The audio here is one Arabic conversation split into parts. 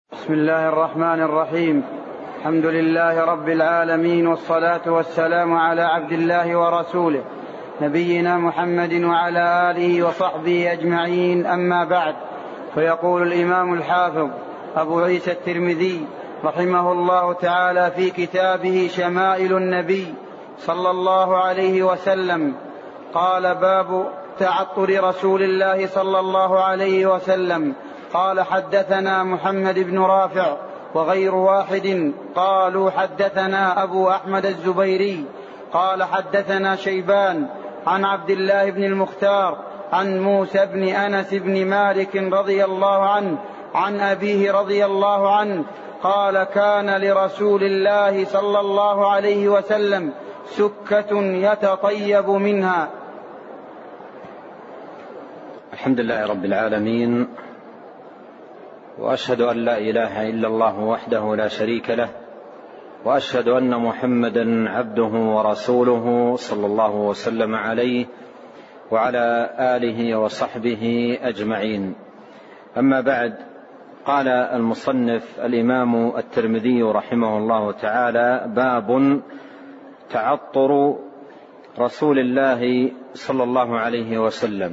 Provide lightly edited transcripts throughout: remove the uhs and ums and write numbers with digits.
بسم الله الرحمن الرحيم. الحمد لله رب العالمين، والصلاة والسلام على عبد الله ورسوله نبينا محمد وعلى آله وصحبه أجمعين، أما بعد. فيقول الإمام الحافظ أبو عيسى الترمذي رحمه الله تعالى في كتابه شمائل النبي صلى الله عليه وسلم قال: باب تعطر رسول الله صلى الله عليه وسلم. قال: حدثنا محمد بن رافع وغير واحد قالوا حدثنا أبو أحمد الزبيري قال حدثنا شيبان عن عبد الله بن المختار عن موسى بن أنس بن مالك رضي الله عنه عن أبيه رضي الله عنه قال: كان لرسول الله صلى الله عليه وسلم سكة يتطيب منها. الحمد لله رب العالمين، وأشهد أن لا إله إلا الله وحده لا شريك له، وأشهد أن محمدا عبده ورسوله صلى الله وسلم عليه وعلى آله وصحبه أجمعين. أما بعد، قال المصنف الإمام الترمذي رحمه الله تعالى: باب تعطر رسول الله صلى الله عليه وسلم.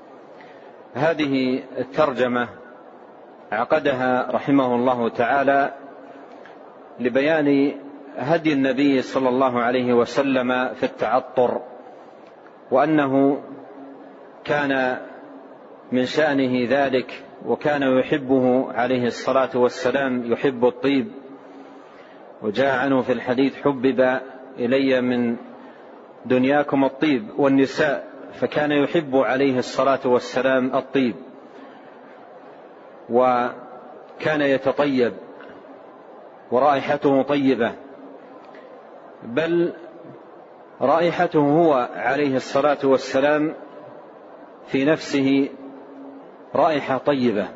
هذه الترجمة عقدها رحمه الله تعالى لبيان هدي النبي صلى الله عليه وسلم في التعطر، وأنه كان من شأنه ذلك، وكان يحبه عليه الصلاة والسلام، يحب الطيب. وجاء عنه في الحديث: حبب إلي من دنياكم الطيب والنساء. فكان يحب عليه الصلاة والسلام الطيب، وكان يتطيب، ورائحته طيبة، بل رائحته هو عليه الصلاة والسلام في نفسه رائحة طيبة.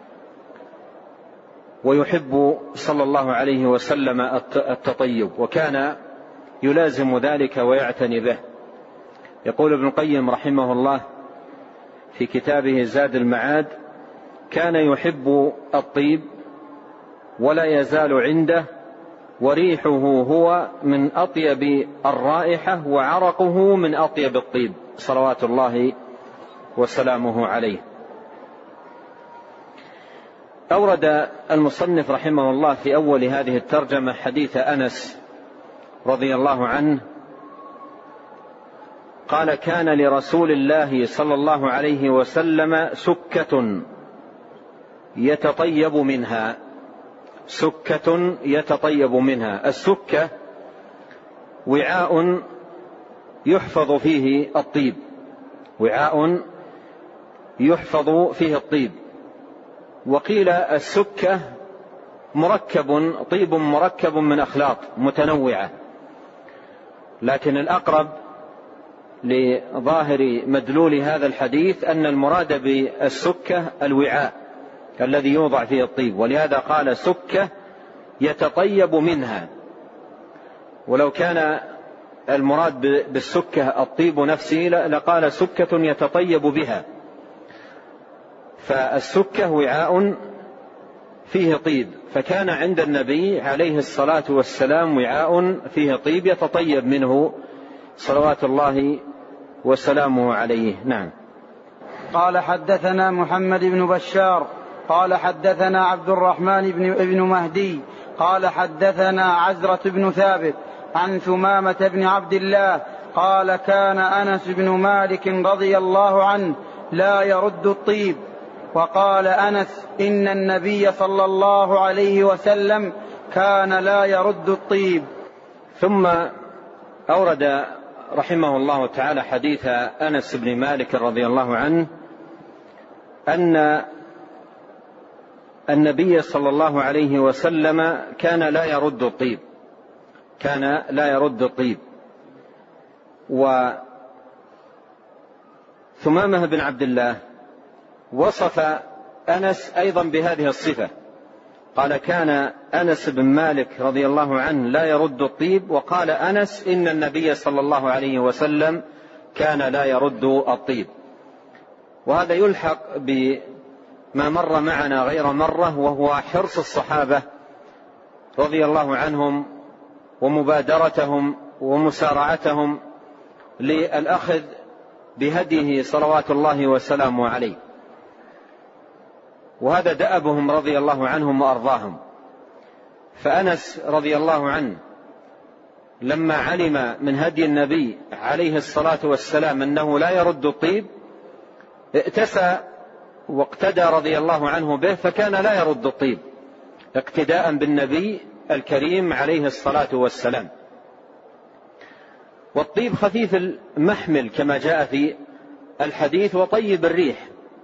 ويحب صلى الله عليه وسلم التطيب، وكان يلازم ذلك ويعتني به. يقول ابن القيم رحمه الله في كتابه زاد المعاد: كان يحب الطيب ولا يزال عنده، وريحه هو من أطيب الرائحة، وعرقه من أطيب الطيب، صلوات الله وسلامه عليه. أورد المصنف رحمه الله في أول هذه الترجمة حديث أنس رضي الله عنه قال: كان لرسول الله صلى الله عليه وسلم سكة يتطيب منها. سكة يتطيب منها. السكة وعاء يحفظ فيه الطيب، وعاء يحفظ فيه الطيب. وقيل السكة طيب مركب من أخلاط متنوعة، لكن الأقرب لظاهر مدلول هذا الحديث أن المراد بالسكة الوعاء الذي يوضع فيه الطيب، ولهذا قال: سكة يتطيب منها. ولو كان المراد بالسكة الطيب نفسه لقال: سكة يتطيب بها. فالسكة وعاء فيه طيب، فكان عند النبي عليه الصلاة والسلام وعاء فيه طيب يتطيب منه صلوات الله وسلامه عليه. نعم. قال: حدثنا محمد بن بشار قال حدثنا عبد الرحمن بن مهدي قال حدثنا عزرة بن ثابت عن ثمامة بن عبد الله قال: كان أنس بن مالك رضي الله عنه لا يرد الطيب. وقال أنس: إن النبي صلى الله عليه وسلم كان لا يرد الطيب. ثم أورد رحمه الله تعالى حديث أنس بن مالك رضي الله عنه أن النبي صلى الله عليه وسلم كان لا يرد الطيب، كان لا يرد الطيب. وثمامة بن عبد الله وصف أنس أيضا بهذه الصفة، قال: كان أنس بن مالك رضي الله عنه لا يرد الطيب. وقال أنس: إن النبي صلى الله عليه وسلم كان لا يرد الطيب. وهذا يلحق ما مر معنا غير مرة، وهو حرص الصحابة رضي الله عنهم ومبادرتهم ومسارعتهم للأخذ بهديه صلوات الله وسلامه عليه، وهذا دأبهم رضي الله عنهم وأرضاهم. فأنس رضي الله عنه لما علم من هدي النبي عليه الصلاة والسلام أنه لا يرد الطيب ائتسى واقتدى رضي الله عنه به، فكان لا يرد الطيب اقتداء بالنبي الكريم عليه الصلاة والسلام. والطيب خفيف المحمل كما جاء في الحديث وطيب الريح،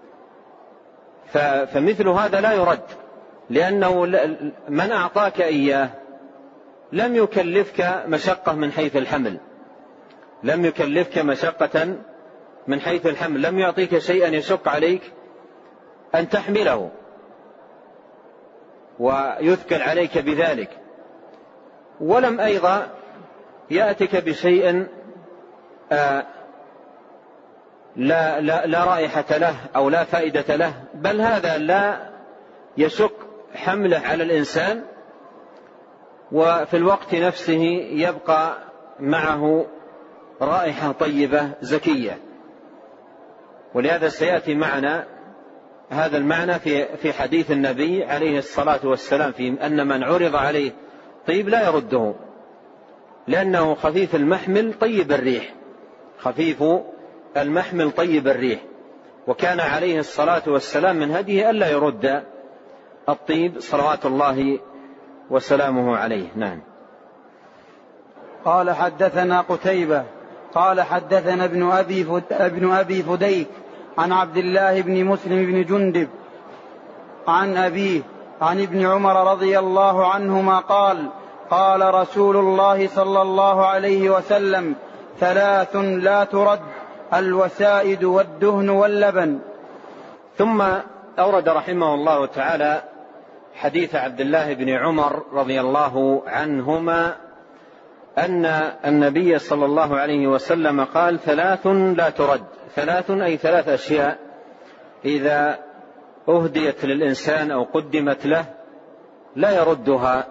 فمثل هذا لا يرد، لأنه من أعطاك إياه لم يكلفك مشقة من حيث الحمل، لم يكلفك مشقة من حيث الحمل، لم يعطيك شيئا يشق عليك أن تحمله ويثقل عليك بذلك، ولم أيضا يأتك بشيء لا رائحة له أو لا فائدة له، بل هذا لا يشق حمله على الإنسان، وفي الوقت نفسه يبقى معه رائحة طيبة زكية. ولهذا سيأتي معنا هذا المعنى في حديث النبي عليه الصلاة والسلام في أن من عرض عليه طيب لا يرده، لأنه خفيف المحمل طيب الريح، خفيف المحمل طيب الريح. وكان عليه الصلاة والسلام من هديه ألا يرد الطيب صلوات الله وسلامه عليه. نعم. قال حدثنا قتيبة قال حدثنا ابن أبي فديك عن عبد الله بن مسلم بن جندب عن أبيه عن ابن عمر رضي الله عنهما قال قال رسول الله صلى الله عليه وسلم 3 لا ترد: الوسائد والدهن واللبن. ثم أورد رحمه الله تعالى حديث عبد الله بن عمر رضي الله عنهما أن النبي صلى الله عليه وسلم قال 3 لا ترد. 3 أي 3 أشياء إذا أهديت للإنسان أو قدمت له لا يردها،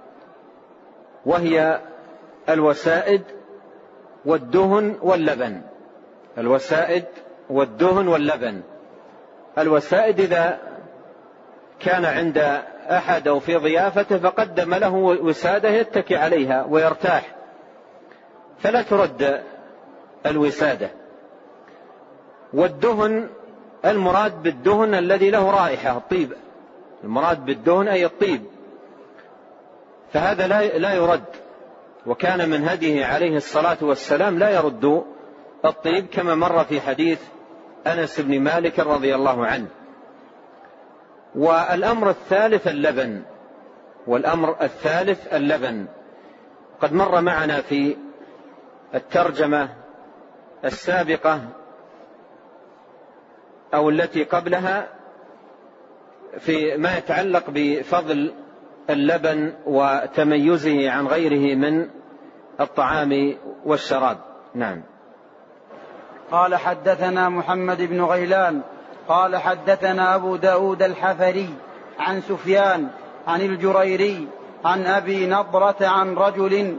وهي الوسائد والدهن واللبن. الوسائد والدهن واللبن. الوسائد إذا كان عند أحد أو في ضيافته فقدم له وسادة يتكي عليها ويرتاح، فلا ترد الوسادة. والدهن المراد بالدهن الذي له رائحة الطيب، المراد بالدهن أي الطيب، فهذا لا يرد. وكان من هديه عليه الصلاة والسلام لا يرد الطيب كما مر في حديث أنس بن مالك رضي الله عنه. والأمر الثالث اللبن. والأمر الثالث اللبن قد مر معنا في الترجمة السابقة أو التي قبلها في ما يتعلق بفضل اللبن وتميزه عن غيره من الطعام والشراب. نعم. قال حدثنا محمد بن غيلان قال حدثنا أبو داود الحفري عن سفيان عن الجريري عن أبي نضرة عن رجل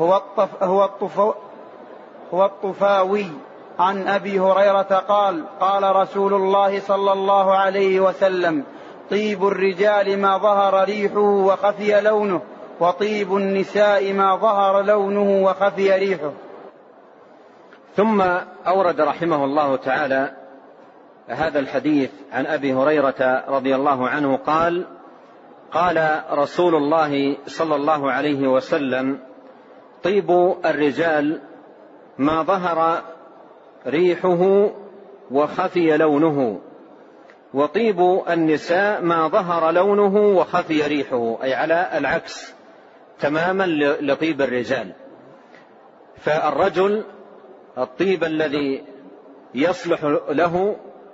هو الطفاوي عن أبي هريرة قال قال رسول الله صلى الله عليه وسلم: طيب الرجال ما ظهر ريحه وخفي لونه، وطيب النساء ما ظهر لونه وخفي ريحه. ثم أورد رحمه الله تعالى هذا الحديث عن أبي هريرة رضي الله عنه قال قال رسول الله صلى الله عليه وسلم: طيب الرجال ما ظهر ريحه وخفي لونه، وطيب النساء ما ظهر لونه وخفي ريحه، أي على العكس تماما لطيب الرجال. فالرجل الطيب الذي يصلح له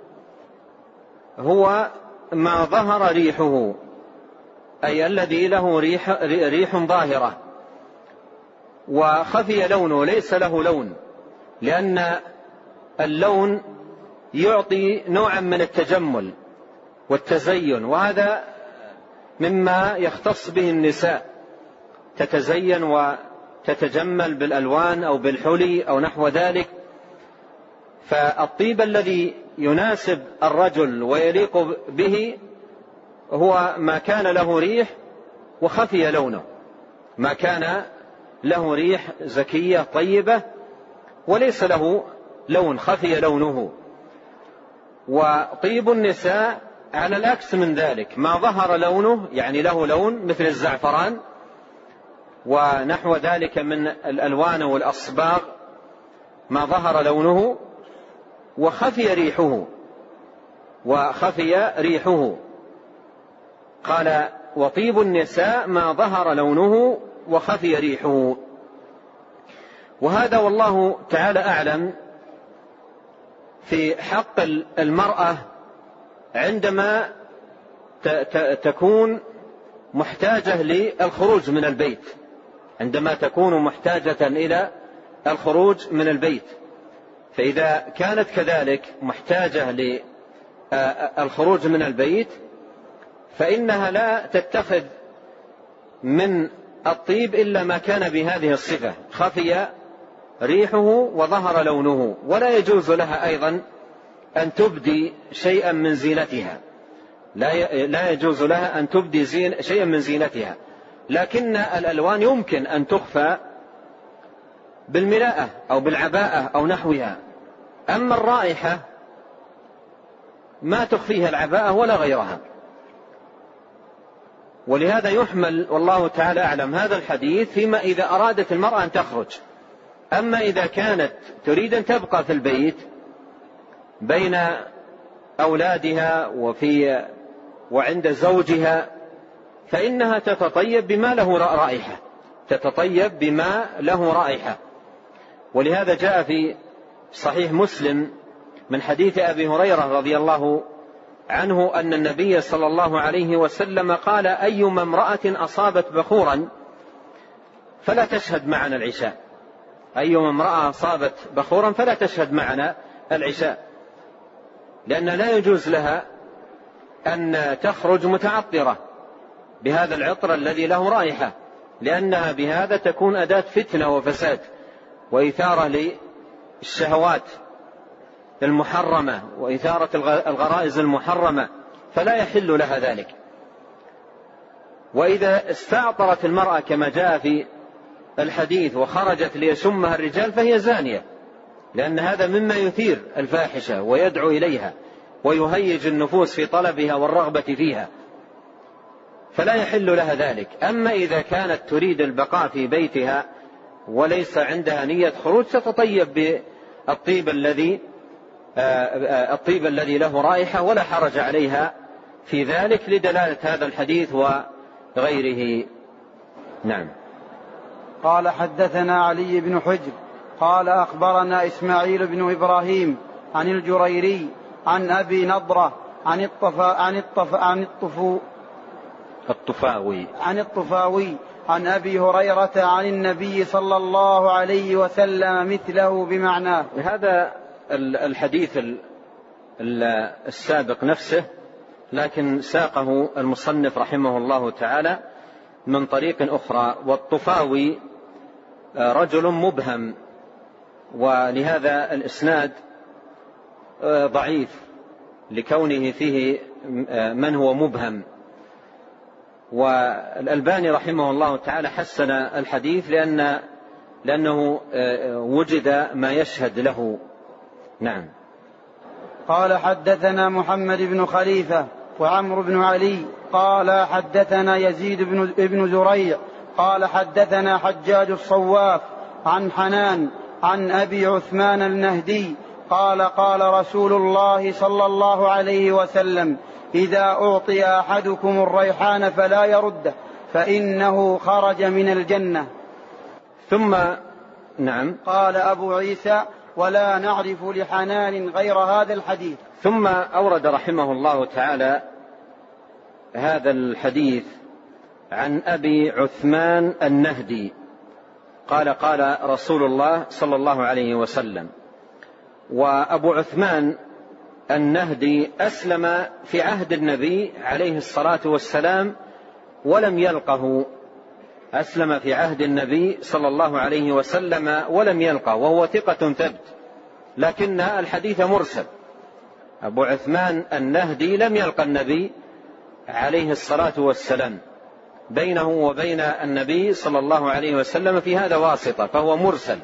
هو ما ظهر ريحه، أي الذي له ريح ظاهرة، وخفي لونه ليس له لون، لأن اللون يعطي نوعا من التجمل، والتزين، وهذا مما يختص به النساء، تتزين وتتجمل بالألوان أو بالحلي أو نحو ذلك. فالطيب الذي يناسب الرجل ويليق به هو ما كان له ريح وخفي لونه، ما كان له ريح زكية طيبة وليس له لون خفي لونه. وطيب النساء على العكس من ذلك، ما ظهر لونه، يعني له لون مثل الزعفران ونحو ذلك من الألوان والأصباغ، ما ظهر لونه وخفي ريحه. قال وطيب النساء ما ظهر لونه وخفي ريحه. وهذا والله تعالى أعلم في حق المرأة عندما تكون محتاجة للخروج من البيت، عندما تكون محتاجة إلى الخروج من البيت. فإذا كانت كذلك محتاجة للخروج من البيت فإنها لا تتخذ من الطيب إلا ما كان بهذه الصفة، خفي ريحه وظهر لونه. ولا يجوز لها أيضا أن تبدي شيئا من زينتها، لا يجوز لها أن تبدي شيئا من زينتها، لكن الألوان يمكن أن تخفى بالملاءة أو بالعباءة أو نحوها. أما الرائحة ما تخفيها العباءة ولا غيرها. ولهذا يحمل والله تعالى أعلم هذا الحديث فيما إذا أرادت المرأة أن تخرج. أما إذا كانت تريد أن تبقى في البيت بين أولادها وعند زوجها فإنها تتطيب بما له رائحة. ولهذا جاء في صحيح مسلم من حديث أبي هريرة رضي الله عنه أن النبي صلى الله عليه وسلم قال أيما امرأة أصابت بخورا فلا تشهد معنا العشاء، أيما امرأة أصابت بخورا فلا تشهد معنا العشاء، لأن لا يجوز لها أن تخرج متعطرة بهذا العطر الذي له رائحة، لأنها بهذا تكون أداة فتنة وفساد وإثارة للشهوات المحرمة وإثارة الغرائز المحرمة، فلا يحل لها ذلك. وإذا استعطرت المرأة كما جاء في الحديث وخرجت ليشمها الرجال فهي زانية، لأن هذا مما يثير الفاحشة ويدعو إليها ويهيج النفوس في طلبها والرغبة فيها، فلا يحل لها ذلك. أما إذا كانت تريد البقاء في بيتها وليس عندها نية خروج تتطيب بالطيب الذي له رائحة ولا حرج عليها في ذلك لدلالة هذا الحديث وغيره. نعم. قال حدثنا علي بن حجر قال أخبرنا إسماعيل بن إبراهيم عن الجريري عن أبي نضرة عن الطفاوي عن أبي هريرة عن النبي صلى الله عليه وسلم مثله بمعناه. هذا الحديث السابق نفسه، لكن ساقه المصنف رحمه الله تعالى من طريق أخرى. والطفاوي رجل مبهم، ولهذا الإسناد ضعيف لكونه فيه من هو مبهم. والألباني رحمه الله تعالى حسن الحديث لأنه وجد ما يشهد له. نعم. قال حدثنا محمد بن خليفة وعمرو بن علي قال حدثنا يزيد بن زريع قال حدثنا حجاج الصواف عن حنان عن أبي عثمان النهدي قال قال رسول الله صلى الله عليه وسلم إذا أعطي أحدكم الريحان فلا يرده فإنه خرج من الجنة. ثم نعم. قال أبو عيسى ولا نعرف لحنان غير هذا الحديث. ثم أورد رحمه الله تعالى هذا الحديث عن أبي عثمان النهدي قال قال رسول الله صلى الله عليه وسلم. وأبو عثمان النهدي أسلم في عهد النبي عليه الصلاة والسلام ولم يلقه، أسلم في عهد النبي صلى الله عليه وسلم ولم يلقه، وهو ثقة ثبت، لكن الحديث مرسل. أبو عثمان النهدي لم يلقى النبي عليه الصلاة والسلام، بينه وبين النبي صلى الله عليه وسلم في هذا واسطة، فهو مرسل.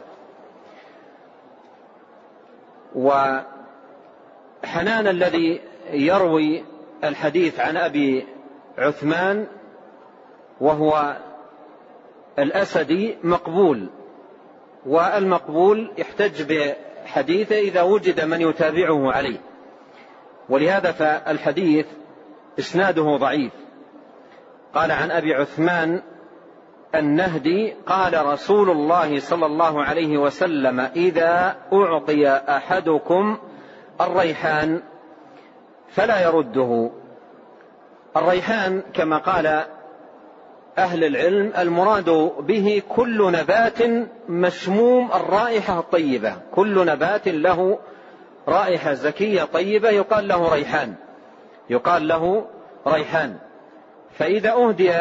وحنان الذي يروي الحديث عن أبي عثمان وهو الأسدي مقبول، والمقبول يحتج بحديثه إذا وجد من يتابعه عليه، ولهذا فالحديث إسناده ضعيف. قال عن أبي عثمان النهدي قال رسول الله صلى الله عليه وسلم: إذا أعطي أحدكم الريحان فلا يرده. الريحان كما قال أهل العلم المراد به كل نبات مشموم الرائحة الطيبة، كل نبات له رائحة زكية طيبة يقال له ريحان، يقال له ريحان. فإذا أهدي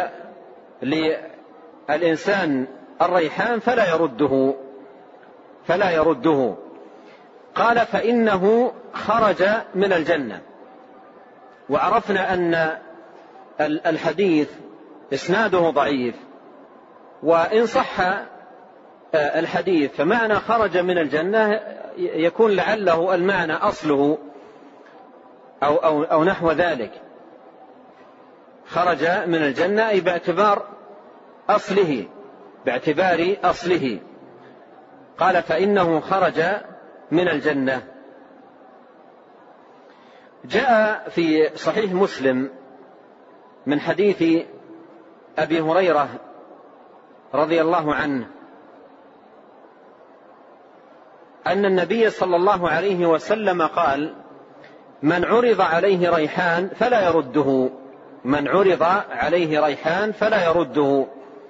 للإنسان الريحان فلا يرده. قال: فإنه خرج من الجنة. وعرفنا أن الحديث إسناده ضعيف، وإن صح الحديث فمعنى خرج من الجنة يكون لعله المعنى أصله أو نحو ذلك. خرج من الجنة أي باعتبار أصله. قال: فإنه خرج من الجنة. جاء في صحيح مسلم من حديث أبي هريرة رضي الله عنه أن النبي صلى الله عليه وسلم قال: من عرض عليه ريحان فلا يرده، من عرض عليه ريحان فلا يرده،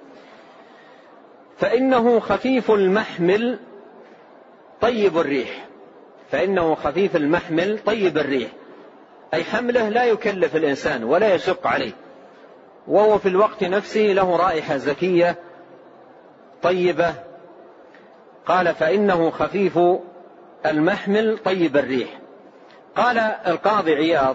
فإنه خفيف المحمل طيب الريح. فإنه خفيف المحمل طيب الريح، أي حمله لا يكلف الإنسان ولا يشق عليه، وهو في الوقت نفسه له رائحة زكية طيبة. قال: فإنه خفيف المحمل طيب الريح. قال القاضي عياض: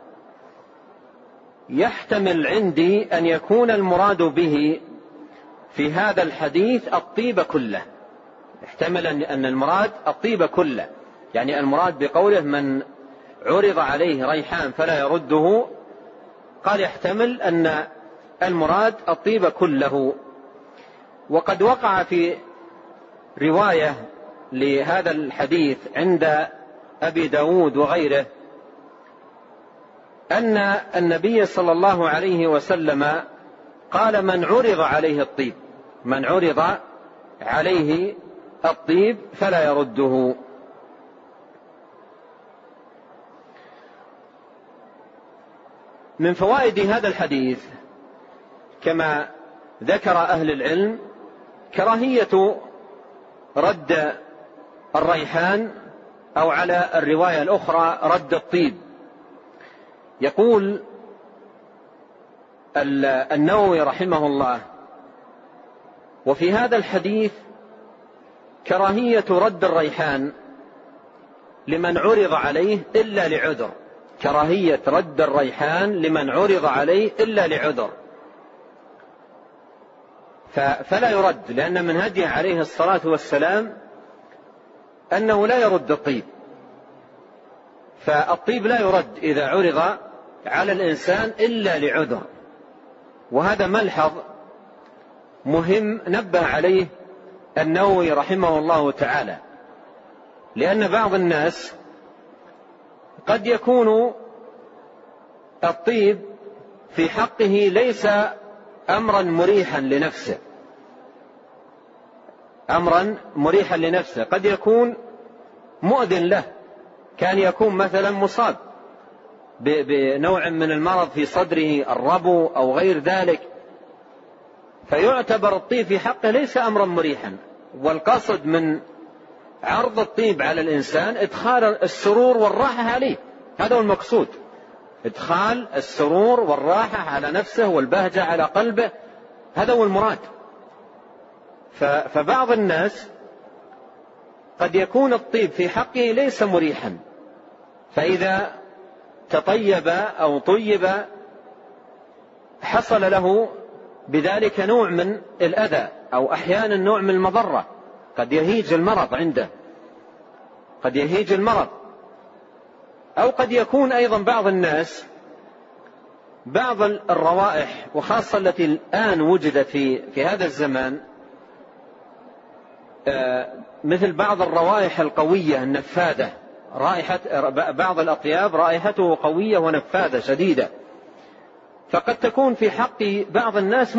يحتمل عندي أن يكون المراد به في هذا الحديث الطيب كله، يحتمل أن المراد الطيب كله، يعني المراد بقوله من عرض عليه ريحان فلا يرده، قال يحتمل أن المراد الطيب كله. وقد وقع في رواية لهذا الحديث عند أبي داود وغيره أن النبي صلى الله عليه وسلم قال: من عرض عليه الطيب، من عرض عليه الطيب فلا يرده. من فوائد هذا الحديث كما ذكر أهل العلم كراهية رد الريحان، أو على الرواية الأخرى رد الطيب. يقول النووي رحمه الله: وفي هذا الحديث كراهية رد الريحان لمن عرض عليه إلا لعذر، كراهية رد الريحان لمن عرض عليه إلا لعذر، فلا يرد، لأن من هديه عليه الصلاة والسلام أنه لا يرد الطيب، فالطيب لا يرد إذا عرض على الإنسان إلا لعذر. وهذا ملحظ مهم نبه عليه النووي رحمه الله تعالى، لأن بعض الناس قد يكون الطيب في حقه ليس أمرا مريحا لنفسه، أمرا مريحا لنفسه، قد يكون مؤذن له، كان يكون مثلا مصاب بنوع من المرض في صدره، الربو أو غير ذلك، فيعتبر الطيب في حقه ليس أمرا مريحا. والقصد من عرض الطيب على الإنسان إدخال السرور والراحة عليه، هذا هو المقصود، إدخال السرور والراحة على نفسه والبهجة على قلبه، هذا هو المراد. فبعض الناس قد يكون الطيب في حقه ليس مريحا، فإذا تطيب أو طيب حصل له بذلك نوع من الأذى، أو أحيانا نوع من المضرة، قد يهيج المرض عنده، قد يهيج المرض. أو قد يكون أيضا بعض الناس بعض الروائح، وخاصة التي الآن وجدت في هذا الزمان، مثل بعض الروائح القوية النفاذة، رائحة بعض الأطياب رائحته قوية ونفاذة شديدة، فقد تكون في حق بعض الناس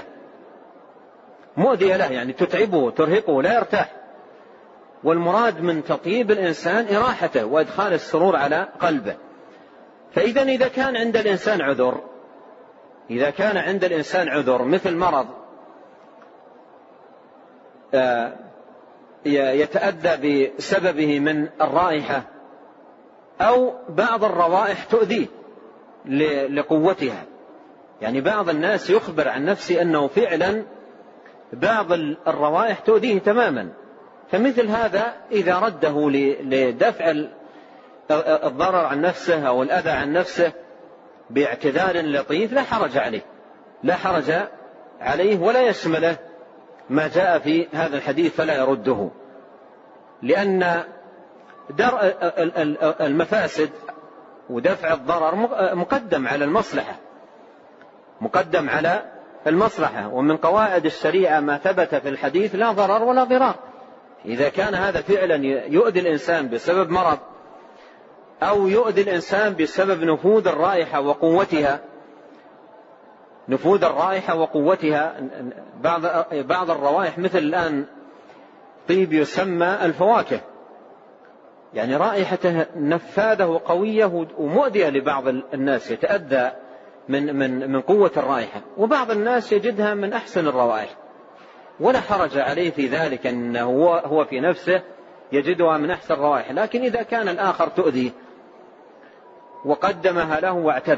مؤذية له، يعني تتعبه ترهقه لا يرتاح. والمراد من تطيب الإنسان إراحته وإدخال السرور على قلبه. فإذا إذا كان عند الإنسان عذر مثل مرض يتأذى بسببه من الرائحة، أو بعض الروائح تؤذيه لقوتها، يعني بعض الناس يخبر عن نفسه أنه فعلا بعض الروائح تؤذيه تماما، فمثل هذا إذا رده لدفع الضرر عن نفسه أو الأذى عن نفسه باعتذار لطيف لا حرج عليه ولا يشمله ما جاء في هذا الحديث فلا يرده، لأن درء المفاسد ودفع الضرر مقدم على المصلحة. ومن قواعد الشريعة ما ثبت في الحديث لا ضرر ولا ضرار. إذا كان هذا فعلا يؤذي الإنسان بسبب مرض، أو يؤذي الإنسان بسبب نفوذ الرائحة وقوتها، بعض الروائح مثل الآن طيب يسمى الفواكه، يعني رائحته نفاذة وقوية ومؤذية لبعض الناس، يتأذى من قوة الرائحة، وبعض الناس يجدها من أحسن الروائح ولا حرج عليه في ذلك، أنه هو في نفسه يجدها من أحسن الروائح. لكن إذا كان الآخر تؤذي وقدمها له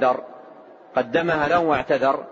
واعتذر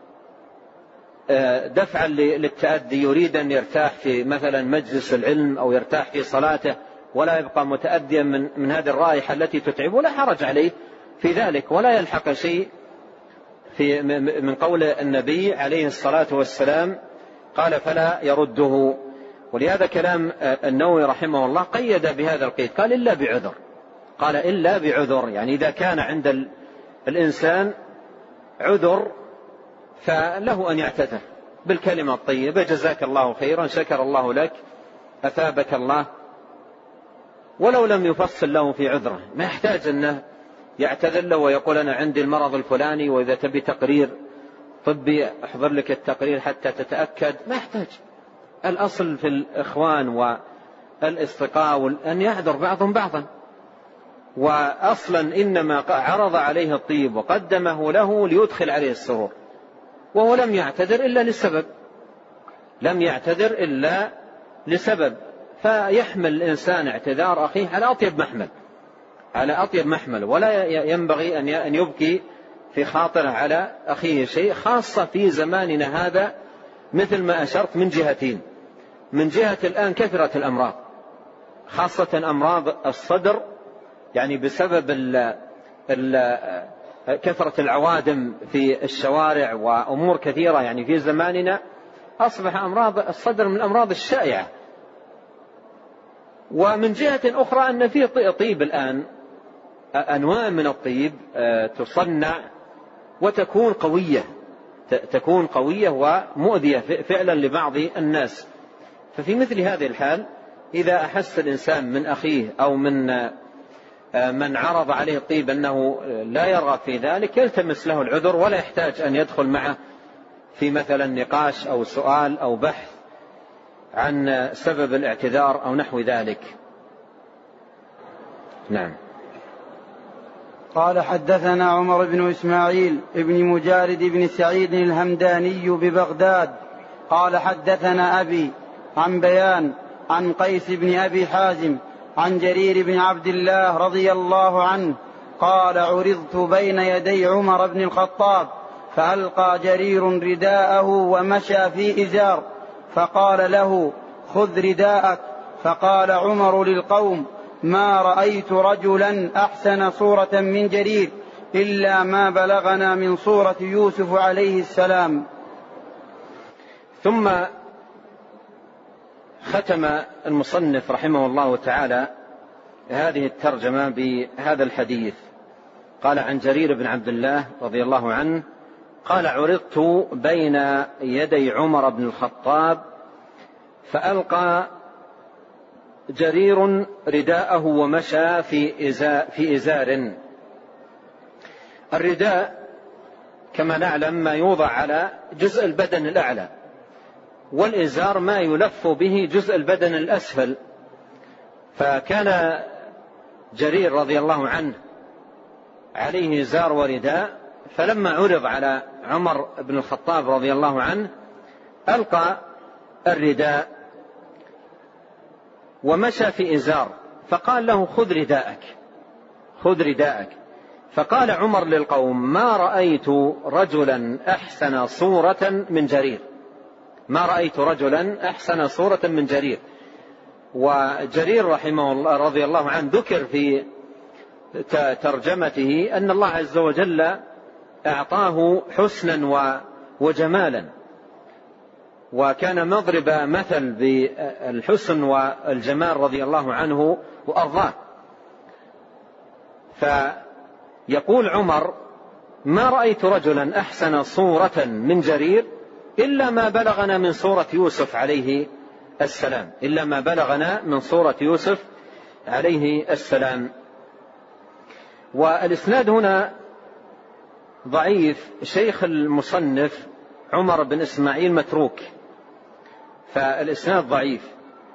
دفعا للتأذي، يريد أن يرتاح في مثلا مجلس العلم أو يرتاح في صلاته ولا يبقى متأذيا من هذه الرائحة التي تتعبه، لا حرج عليه في ذلك ولا يلحق شيء من قول النبي عليه الصلاة والسلام قال فلا يرده. ولهذا كلام النووي رحمه الله قيد بهذا القيد، قال إلا بعذر، يعني إذا كان عند الإنسان عذر فله أن يعتذر بالكلمة الطيبة، جزاك الله خيرا، شكر الله لك، أثابك الله، ولو لم يفصل له في عذره، ما يحتاج أنه يعتذر له ويقول أنا عندي المرض الفلاني وإذا تبي تقرير طبي أحضر لك التقرير حتى تتأكد، ما يحتاج. الأصل في الإخوان والإصدقاء أن يعذر بعضهم بعضا، وأصلا إنما عرض عليه الطيب وقدمه له ليدخل عليه السرور، وهو لم يعتذر إلا لسبب، فيحمل الإنسان اعتذار أخيه على أطيب محمل، ولا ينبغي أن يبكي في خاطره على أخيه شيء، خاصة في زماننا هذا مثل ما أشرت من جهتين. من جهة الآن كثرة الأمراض، خاصة أمراض الصدر، يعني بسبب كثرة العوادم في الشوارع وأمور كثيرة، يعني في زماننا أصبح أمراض الصدر من الأمراض الشائعة. ومن جهة أخرى أن في طيب الآن أنواع من الطيب تصنع وتكون قوية ومؤذية فعلا لبعض الناس. ففي مثل هذه الحال إذا أحس الإنسان من أخيه أو من عرض عليه الطيب أنه لا يرغب في ذلك، يلتمس له العذر، ولا يحتاج أن يدخل معه في مثلا نقاش أو سؤال أو بحث عن سبب الاعتذار أو نحو ذلك. نعم. قال حدثنا عمر بن إسماعيل بن مجالد بن سعيد الهمداني ببغداد قال حدثنا أبي عن بيان عن قيس بن أبي حازم عن جرير بن عبد الله رضي الله عنه قال: عرضت بين يدي عمر بن الخطاب فألقى جرير رداءه ومشى في إزار، فقال له: خذ رداءك. فقال عمر للقوم: ما رأيت رجلا أحسن صورة من جرير إلا ما بلغنا من صورة يوسف عليه السلام. ثم ختم المصنف رحمه الله تعالى هذه الترجمة بهذا الحديث. قال: عن جرير بن عبد الله رضي الله عنه قال: عرضت بين يدي عمر بن الخطاب فألقى جرير رداءه ومشى في إزار. الرداء كما نعلم ما يوضع على جزء البدن الأعلى، والإزار ما يلف به جزء البدن الأسفل. فكان جرير رضي الله عنه عليه إزار ورداء، فلما عرض على عمر بن الخطاب رضي الله عنه ألقى الرداء ومشى في إزار، فقال له: خذ رداءك، خذ رداءك. فقال عمر للقوم: ما رأيت رجلا أحسن صورة من جرير، ما رأيت رجلا أحسن صورة من جرير. وجرير رحمه الله رضي الله عنه ذكر في ترجمته أن الله عز وجل أعطاه حسنا وجمالا، وكان مضرب مثل بالحسن والجمال رضي الله عنه وأرضاه. فيقول عمر: ما رأيت رجلا أحسن صورة من جرير إلا ما بلغنا من صورة يوسف عليه السلام، إلا ما بلغنا من صورة يوسف عليه السلام. والإسناد هنا ضعيف، شيخ المصنف عمر بن إسماعيل متروك، فالإسناد ضعيف.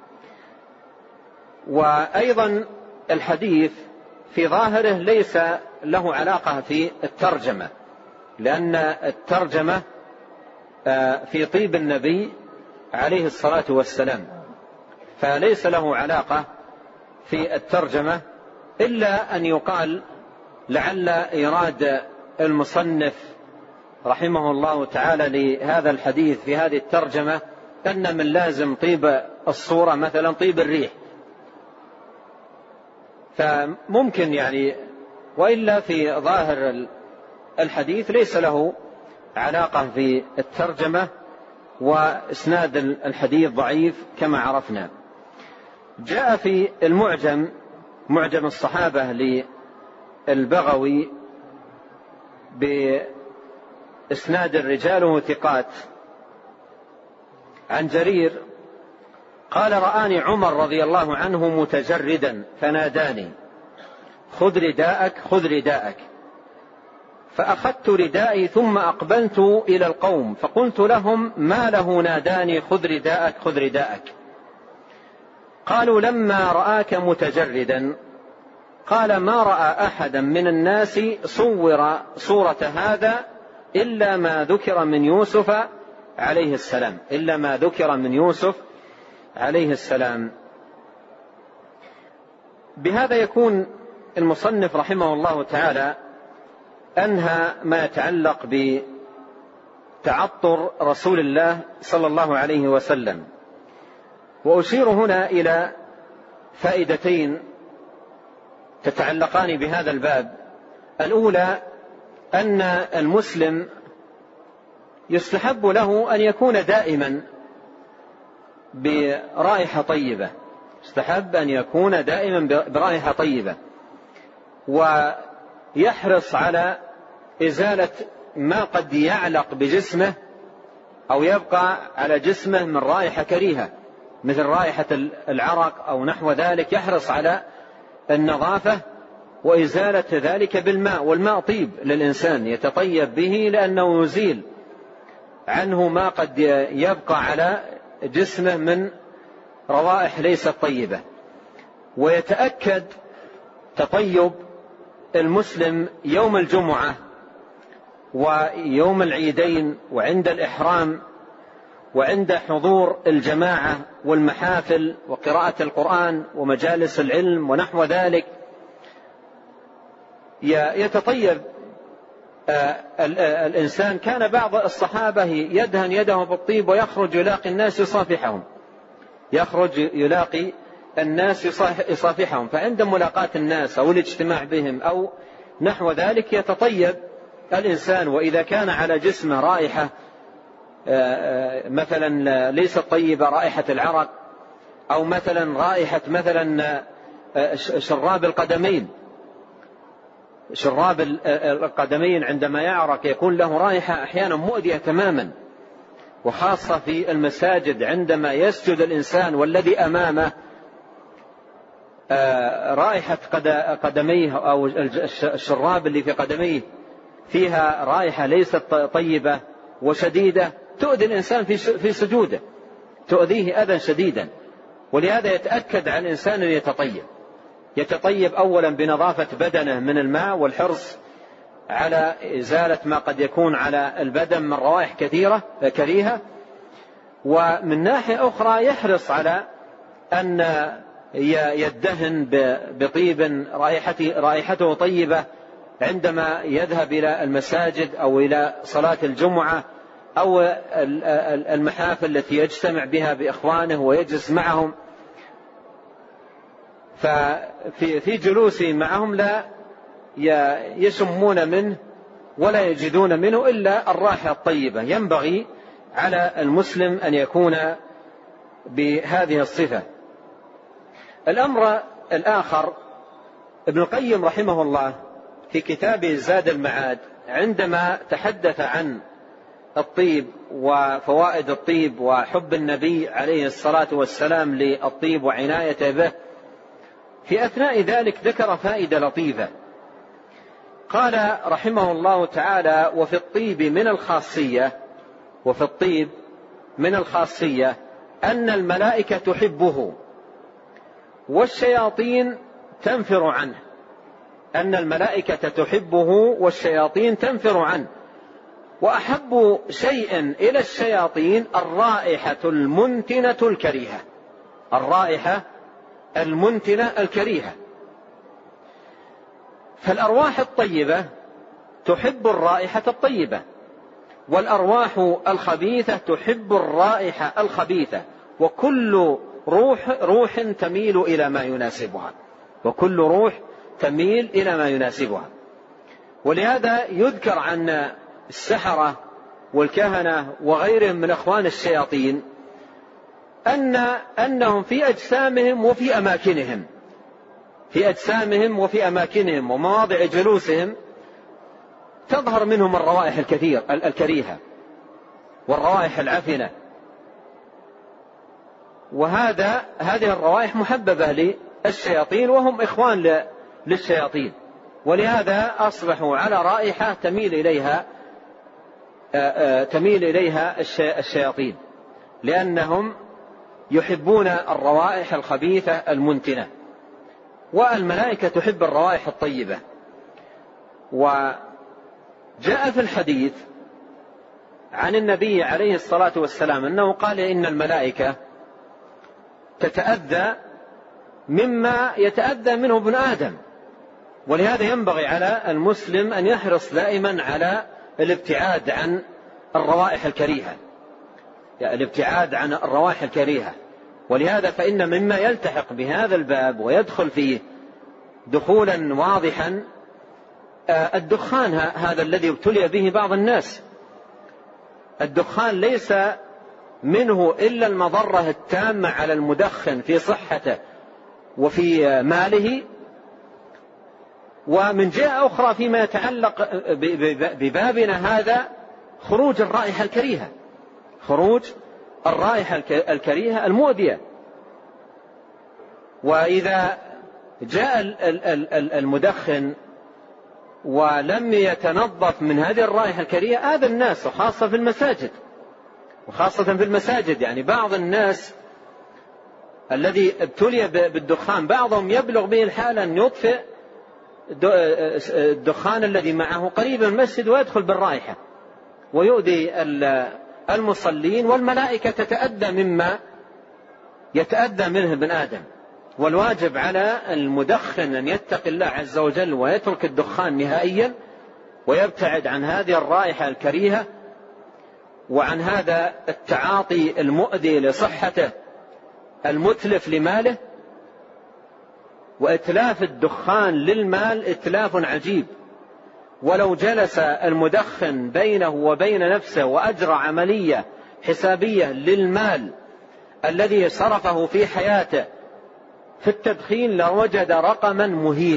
وأيضا الحديث في ظاهره ليس له علاقة في الترجمة، لأن الترجمة في طيب النبي عليه الصلاة والسلام، فليس له علاقة في الترجمة، إلا أن يقال لعل إيراد المصنف رحمه الله تعالى لهذا الحديث في هذه الترجمة أن من لازم طيب الصورة مثلا طيب الريح، فممكن يعني، وإلا في ظاهر الحديث ليس له علاقة في الترجمة، وإسناد الحديث ضعيف كما عرفنا. جاء في المعجم، معجم الصحابة للبغوي بإسناد رجاله ثقات عن جرير قال: رآني عمر رضي الله عنه متجردا فناداني: خذ رداءك، خذ رداءك. فأخذت ردائي ثم أقبلت إلى القوم فقلت لهم: ما له ناداني خذ رداءك، خذ رداءك؟ قالوا: لما رآك متجردا. قال: ما رأى أحدا من الناس صور صورة هذا إلا ما ذكر من يوسف عليه السلام، إلا ما ذكر من يوسف عليه السلام. بهذا يكون المصنف رحمه الله تعالى أنهى ما يتعلق بتعطر رسول الله صلى الله عليه وسلم. وأشير هنا إلى فائدتين تتعلقان بهذا الباب. الأولى أن المسلم يستحب له أن يكون دائما برائحة طيبة، يستحب أن يكون دائما برائحة طيبة، ويحرص على إزالة ما قد يعلق بجسمه أو يبقى على جسمه من رائحة كريهة مثل رائحة العرق أو نحو ذلك، يحرص على النظافة وإزالة ذلك بالماء، والماء طيب للإنسان يتطيب به لأنه يزيل عنه ما قد يبقى على جسمه من روائح ليست طيبة. ويتأكد تطيب المسلم يوم الجمعة ويوم العيدين وعند الإحرام وعند حضور الجماعة والمحافل وقراءة القرآن ومجالس العلم ونحو ذلك. يتطيب الإنسان. كان بعض الصحابة يدهن يده بالطيب ويخرج يلاقي الناس يصافحهم، يخرج يلاقي الناس يصافحهم، فعند ملاقاة الناس أو الاجتماع بهم أو نحو ذلك يتطيب الإنسان. وإذا كان على جسمه رائحة مثلا ليست طيبة، رائحة العرق، أو مثلا رائحة مثلا شراب القدمين، شراب القدمين عندما يعرق يكون له رائحة أحيانا مؤذية تماما، وخاصة في المساجد عندما يسجد الإنسان والذي أمامه رائحة قدميه أو الشراب اللي في قدميه فيها رائحة ليست طيبة وشديدة تؤذي الإنسان في سجوده، تؤذيه أذى شديدا. ولهذا يتأكد على الإنسان أن يتطيب أولا بنظافة بدنه من الماء والحرص على إزالة ما قد يكون على البدن من روائح كريهة، ومن ناحية أخرى يحرص على أن يدهن بطيب رائحته طيبة عندما يذهب إلى المساجد أو إلى صلاة الجمعة أو المحافل التي يجتمع بها بإخوانه ويجلس معهم. ففي جلوسه معهم لا يشمون منه ولا يجدون منه إلا الرائحة الطيبة. ينبغي على المسلم أن يكون بهذه الصفة. الأمر الآخر، ابن القيم رحمه الله في كتابه زاد المعاد عندما تحدث عن الطيب وفوائد الطيب وحب النبي عليه الصلاة والسلام للطيب وعنايته به، في أثناء ذلك ذكر فائدة لطيفة. قال رحمه الله تعالى: وفي الطيب من الخاصية أن الملائكة تحبه والشياطين تنفر عنه. أن الملائكة تحبه والشياطين تنفر عنه. وأحب شيء إلى الشياطين الرائحة المنتنة الكريهة، الرائحة المنتنة الكريهة. فالأرواح الطيبة تحب الرائحة الطيبة، والأرواح الخبيثة تحب الرائحة الخبيثة، وكل روح تميل إلى ما يناسبها، وكل روح تميل إلى ما يناسبها. ولهذا يذكر عن السحرة والكهنة وغيرهم من أخوان الشياطين أنهم في أجسامهم وفي أماكنهم ومواضع جلوسهم تظهر منهم الروائح الكريهة والروائح العفنة، هذه الروائح محببة للشياطين وهم إخوان للشياطين، ولهذا أصبحوا على رائحة تميل إليها الشياطين، لأنهم يحبون الروائح الخبيثة المنتنة. والملائكة تحب الروائح الطيبة. وجاء في الحديث عن النبي عليه الصلاة والسلام أنه قال إن الملائكة تتأذى مما يتأذى منه ابن آدم، ولهذا ينبغي على المسلم أن يحرص دائما على الابتعاد عن الروائح الكريهة، الابتعاد عن الروائح الكريهة. ولهذا فإن مما يلتحق بهذا الباب ويدخل فيه دخولا واضحا الدخان، هذا الذي ابتلي به بعض الناس. الدخان ليس منه إلا المضرة التامة على المدخن في صحته وفي ماله، ومن جهة أخرى فيما يتعلق ببابنا هذا خروج الرائحة الكريهة، خروج الرائحة الكريهة المؤذية. وإذا جاء المدخن ولم يتنظف من هذه الرائحة الكريهة آذى الناس، وخاصة في المساجد. يعني بعض الناس الذي ابتلي بالدخان بعضهم يبلغ به الحال أن يطفئ الدخان الذي معه قريب من المسجد ويدخل بالرائحة ويؤذي المصلين، والملائكة تتأذى مما يتأذى منه ابن آدم. والواجب على المدخن أن يتقي الله عز وجل ويترك الدخان نهائيا، ويبتعد عن هذه الرائحة الكريهة وعن هذا التعاطي المؤذي لصحته المتلف لماله. وإتلاف الدخان للمال إتلاف عجيب، ولو جلس المدخن بينه وبين نفسه وأجرى عملية حسابية للمال الذي صرفه في حياته في التدخين لوجد رقما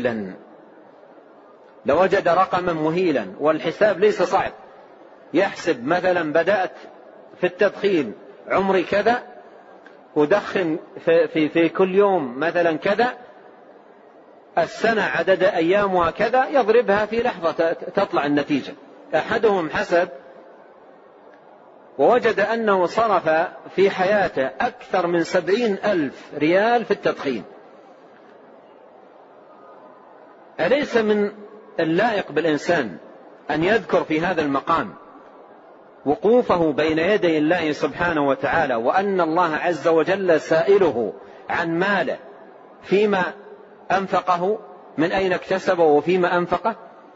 مهيلا. والحساب ليس صعب، يحسب مثلا بدأت في التدخين عمري كذا، ودخن في كل يوم مثلا كذا، السنة عدد أيامها كذا، يضربها في لحظة تطلع النتيجة. أحدهم حسب ووجد أنه صرف في حياته أكثر من 70,000 ريال في التدخين. أليس من اللائق بالإنسان أن يذكر في هذا المقام وقوفه بين يدي الله سبحانه وتعالى، وأن الله عز وجل سائله عن ماله فيما أنفقه، من أين اكتسبه وفيما أنفقه؟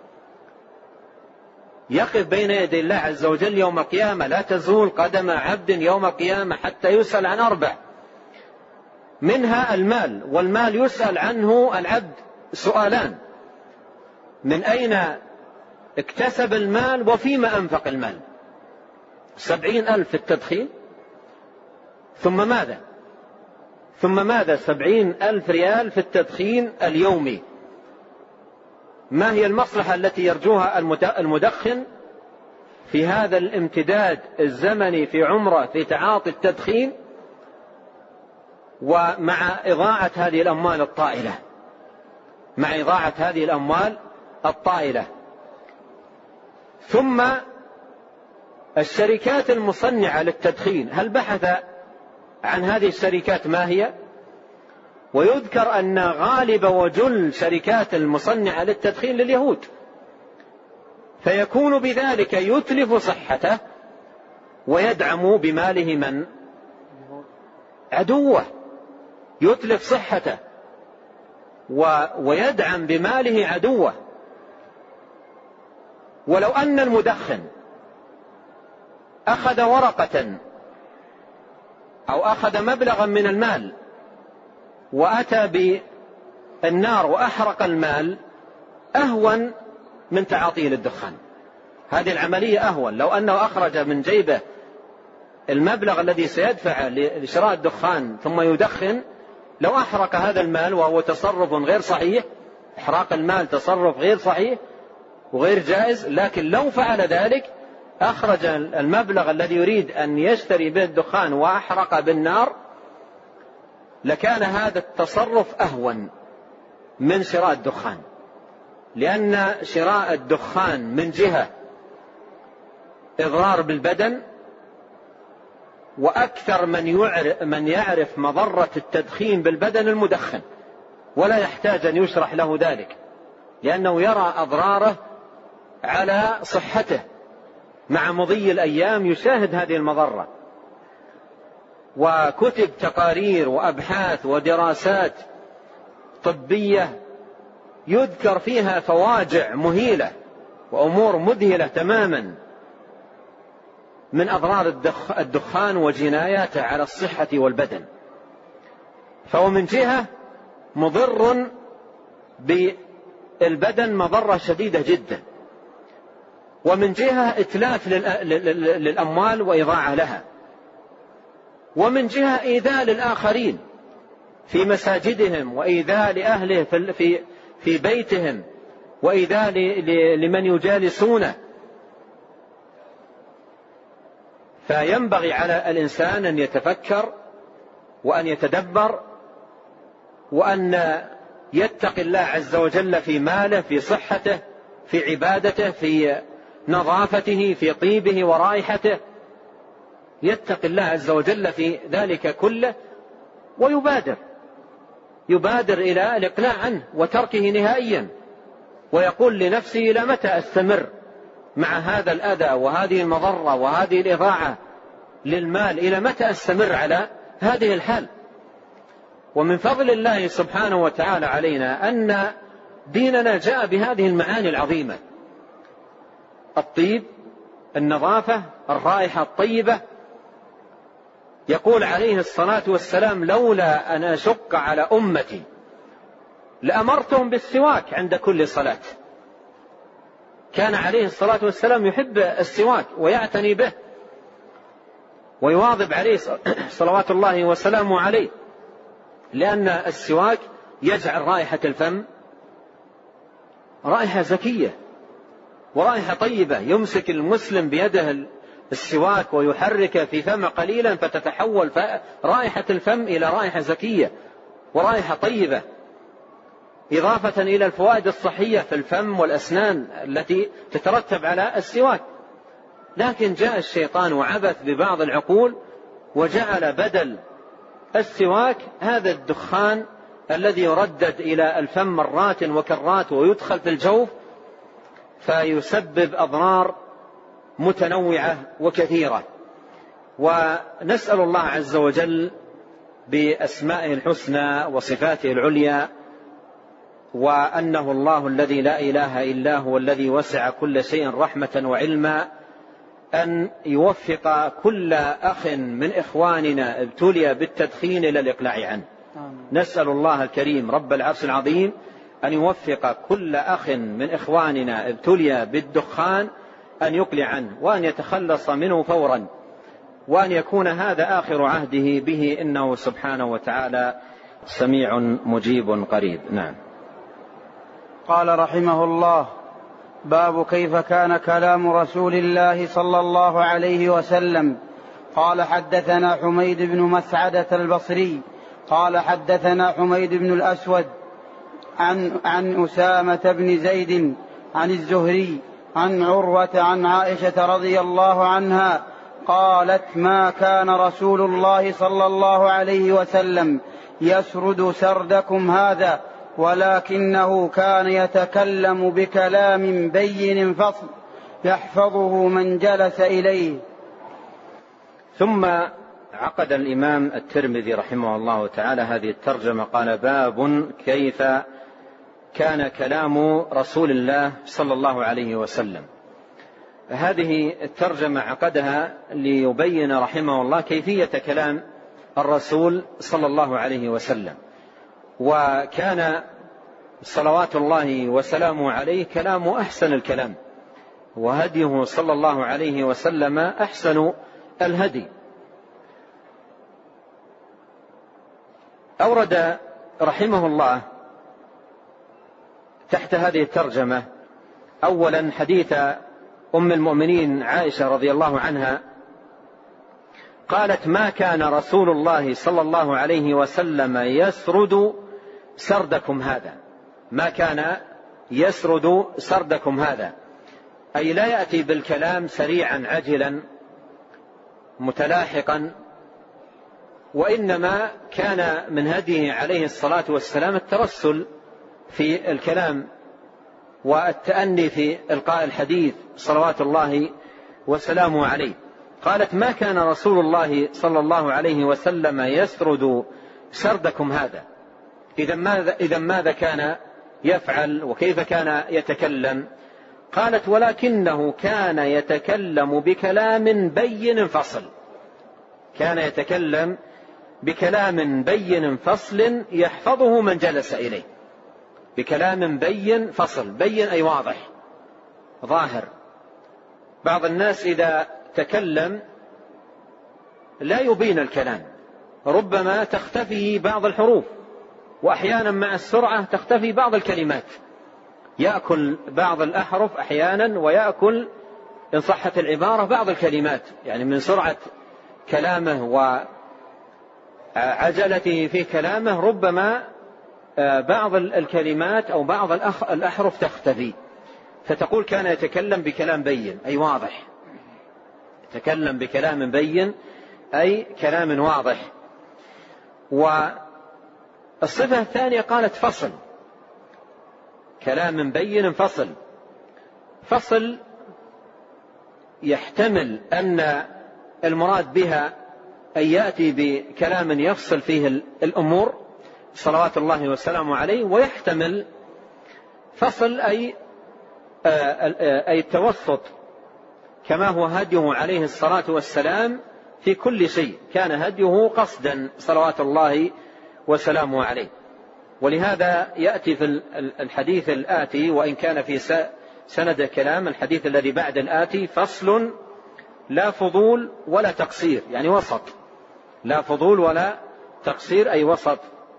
يقف بين يدي الله عز وجل يوم القيامة، لا تزول قدم عبد يوم القيامة حتى يسأل عن 4، منها المال. والمال يسأل عنه العبد سؤالان: من أين اكتسب المال وفيما أنفق المال. 70,000 في التدخين، ثم ماذا 70,000 ريال في التدخين اليومي. ما هي المصلحة التي يرجوها المدخن في هذا الامتداد الزمني في عمره في تعاطي التدخين، ومع إضاعة هذه الأموال الطائلة؟ ثم الشركات المصنعة للتدخين، هل بحث عن هذه الشركات ما هي؟ ويذكر أن غالب وجل شركات المصنعة للتدخين لليهود، فيكون بذلك يتلف صحته ويدعم بماله من؟ عدوه. يتلف صحته ويدعم بماله عدوه. ولو أن المدخن أخذ ورقة أو أخذ مبلغا من المال وأتى بالنار وأحرق المال، أهون من تعاطيه للدخان. هذه العملية أهون. لو أنه أخرج من جيبه المبلغ الذي سيدفع لشراء الدخان ثم يدخن، لو أحرق هذا المال وهو تصرف غير صحيح، إحراق المال تصرف غير صحيح وغير جائز، لكن لو فعل ذلك أخرج المبلغ الذي يريد أن يشتري به الدخان وأحرق بالنار، لكان هذا التصرف أهون من شراء الدخان. لأن شراء الدخان من جهة إضرار بالبدن، وأكثر من يعرف مضرة التدخين بالبدن المدخن، ولا يحتاج أن يشرح له ذلك، لأنه يرى أضراره على صحته مع مضي الأيام، يشاهد هذه المضرة. وكتب تقارير وأبحاث ودراسات طبية يذكر فيها فواجع مهيلة وأمور مذهلة تماما من أضرار الدخان وجناياته على الصحة والبدن. فهو من جهة مضر بالبدن مضرة شديدة جدا، ومن جهة إتلاف للأموال وإضاعة لها، ومن جهة إيذاء للآخرين في مساجدهم، وإيذاء لأهله في بيتهم، وإيذاء لمن يجالسونه. فينبغي على الإنسان أن يتفكر وأن يتدبر وأن يتقي الله عز وجل في ماله، في صحته، في عبادته، في نظافته، في طيبه ورائحته. يتقي الله عز وجل في ذلك كله، ويبادر إلى الإقلاع عنه وتركه نهائيا، ويقول لنفسه: إلى متى أستمر مع هذا الأذى وهذه المضرة وهذه الإضاعة للمال؟ إلى متى أستمر على هذه الحال؟ ومن فضل الله سبحانه وتعالى علينا أن ديننا جاء بهذه المعاني العظيمة: الطيب، النظافة، الرائحة الطيبة. يقول عليه الصلاة والسلام: لولا أن أشق على أمتي لأمرتهم بالسواك عند كل صلاة. كان عليه الصلاة والسلام يحب السواك ويعتني به ويواظب عليه صلوات الله وسلامه عليه، لأن السواك يجعل رائحة الفم رائحة زكية ورائحة طيبة. يمسك المسلم بيده السواك ويحرك في فمه قليلا فتتحول رائحة الفم إلى رائحة زكية ورائحة طيبة، إضافة إلى الفوائد الصحية في الفم والأسنان التي تترتب على السواك. لكن جاء الشيطان وعبث ببعض العقول وجعل بدل السواك هذا الدخان الذي يردد إلى الفم مرات وكرات ويدخل في الجوف، فيسبب أضرار متنوعة وكثيرة. ونسأل الله عز وجل بأسمائه الحسنى وصفاته العليا، وأنه الله الذي لا إله إلا هو الذي وسع كل شيء رحمة وعلما، أن يوفق كل أخ من إخواننا ابتلي بالتدخين إلى الإقلاع عنه. نسأل الله الكريم رب العرش العظيم أن يوفق كل أخ من إخواننا ابتلي بالدخان أن يقلع عنه وأن يتخلص منه فورا، وأن يكون هذا آخر عهده به، إنه سبحانه وتعالى سميع مجيب قريب. نعم. قال رحمه الله: باب كيف كان كلام رسول الله صلى الله عليه وسلم. قال: حدثنا حميد بن مسعدة البصري قال: حدثنا حميد بن الأسود عن أسامة بن زيد عن الزهري عن عروة عن عائشة رضي الله عنها قالت: ما كان رسول الله صلى الله عليه وسلم يسرد سردكم هذا، ولكنه كان يتكلم بكلام بين فصل يحفظه من جلس إليه. ثم عقد الإمام الترمذي رحمه الله تعالى هذه الترجمة، قال: باب كيف كان كلام رسول الله صلى الله عليه وسلم. هذه الترجمة عقدها ليبين رحمه الله كيفية كلام الرسول صلى الله عليه وسلم. وكان صلوات الله وسلامه عليه كلام أحسن الكلام، وهديه صلى الله عليه وسلم أحسن الهدي. أورد رحمه الله تحت هذه الترجمة أولا حديث أم المؤمنين عائشة رضي الله عنها قالت: ما كان رسول الله صلى الله عليه وسلم يسرد سردكم هذا. ما كان يسرد سردكم هذا، أي لا يأتي بالكلام سريعا عجلا متلاحقا، وإنما كان من هديه عليه الصلاة والسلام الترسل في الكلام والتأني في إلقاء الحديث صلوات الله وسلامه عليه. قالت: ما كان رسول الله صلى الله عليه وسلم يسرد سردكم هذا. إذا ماذا كان يفعل وكيف كان يتكلم؟ قالت: ولكنه كان يتكلم بكلام بين فصل. كان يتكلم بكلام بين فصل يحفظه من جلس إليه. بكلام بين فصل، بين أي واضح ظاهر. بعض الناس إذا تكلم لا يبين الكلام، ربما تختفي بعض الحروف، وأحيانا مع السرعة تختفي بعض الكلمات، يأكل بعض الأحرف أحيانا ويأكل إن صحت العبارة بعض الكلمات، يعني من سرعة كلامه وعجلته في كلامه ربما بعض الكلمات أو بعض الأحرف تختفي. فتقول كان يتكلم بكلام بين أي واضح، يتكلم بكلام بين أي كلام واضح. والصفة الثانية قالت فصل، كلام بين فصل. فصل يحتمل أن المراد بها أن يأتي بكلام يفصل فيه الأمور، صلوات الله وسلامه عليه، ويحتمل فصل أي التوسط كما هو هديه عليه الصلاة والسلام في كل شيء، كان هديه قصدا صلوات الله وسلامه عليه. ولهذا يأتي في الحديث الآتي، وإن كان في سند كلام الحديث الذي بعد الآتي، فصل لا فضول ولا تقصير، يعني وسط، لا فضول ولا تقصير أي وسط.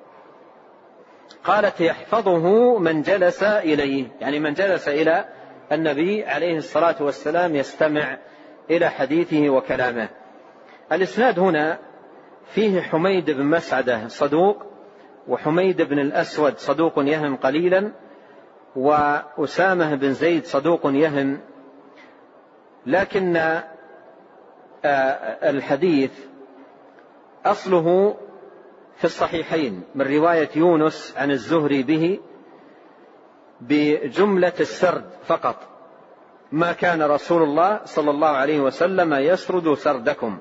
قالت يحفظه من جلس إليه، يعني من جلس إلى النبي عليه الصلاة والسلام يستمع إلى حديثه وكلامه. الإسناد هنا فيه حميد بن مسعدة صدوق، وحميد بن الأسود صدوق يهم قليلا، وأسامة بن زيد صدوق يهم. لكن الحديث أصله في الصحيحين من رواية يونس عن الزهري به بجملة السرد فقط: ما كان رسول الله صلى الله عليه وسلم يسرد سردكم.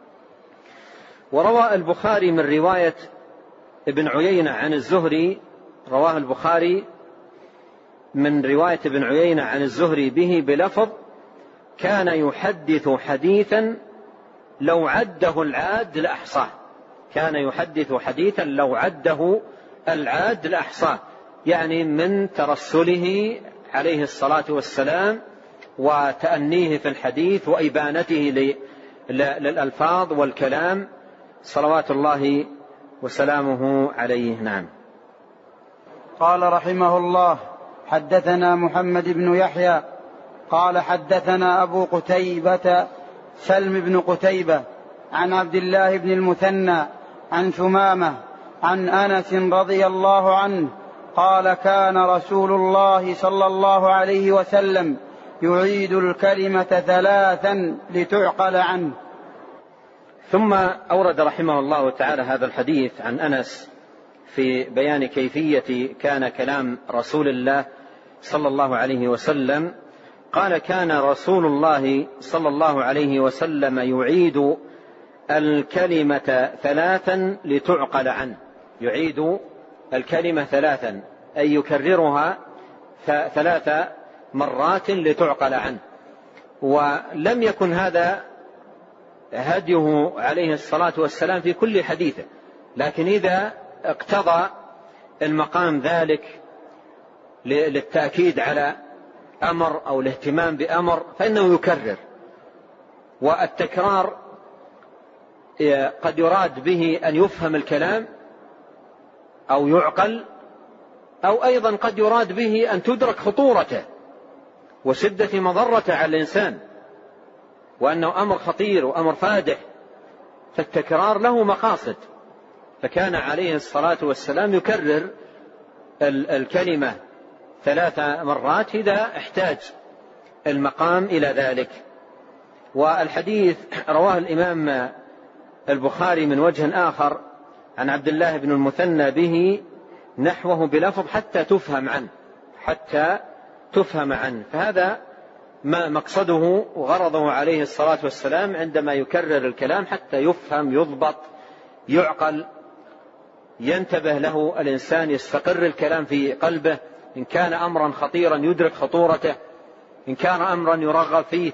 وروى البخاري من رواية ابن عيينة عن الزهري، رواه البخاري من رواية ابن عيينة عن الزهري به بلفظ: كان يحدث حديثا لو عده العاد لأحصاه. كان يحدث حديثا لو عده العاد لأحصاه، يعني من ترسله عليه الصلاة والسلام وتأنيه في الحديث وإبانته للألفاظ والكلام صلوات الله وسلامه عليه. نعم. قال رحمه الله: حدثنا محمد بن يحيى قال حدثنا أبو قتيبة سلم بن قتيبة عن عبد الله بن المثنى عن ثمامة عن أنس رضي الله عنه قال: كان رسول الله صلى الله عليه وسلم يعيد الكلمة 3 لتعقل عنه. ثم أورد رحمه الله تعالى هذا الحديث عن أنس في بيان كيفية كان كلام رسول الله صلى الله عليه وسلم. قال: كان رسول الله صلى الله عليه وسلم يعيد الكلمة 3 لتعقل عنه. يعيد الكلمة 3 أي يكررها 3 مرات لتعقل عنه. ولم يكن هذا هديه عليه الصلاة والسلام في كل حديثه، لكن إذا اقتضى المقام ذلك للتأكيد على أمر أو الاهتمام بأمر فإنه يكرر. والتكرار قد يراد به أن يفهم الكلام أو يعقل، أو أيضا قد يراد به أن تدرك خطورته وشدة مضرته على الإنسان، وأنه أمر خطير وأمر فادح، فالتكرار له مقاصد. فكان عليه الصلاة والسلام يكرر الكلمة 3 مرات إذا احتاج المقام إلى ذلك. والحديث رواه الإمام البخاري من وجه آخر عن عبد الله بن المثنى به نحوه بلفظ حتى تفهم عنه. فهذا ما مقصده وغرضه عليه الصلاة والسلام عندما يكرر الكلام، حتى يفهم، يضبط، يعقل، ينتبه له الإنسان، يستقر الكلام في قلبه. إن كان أمرا خطيرا يدرك خطورته، إن كان أمرا يرغب فيه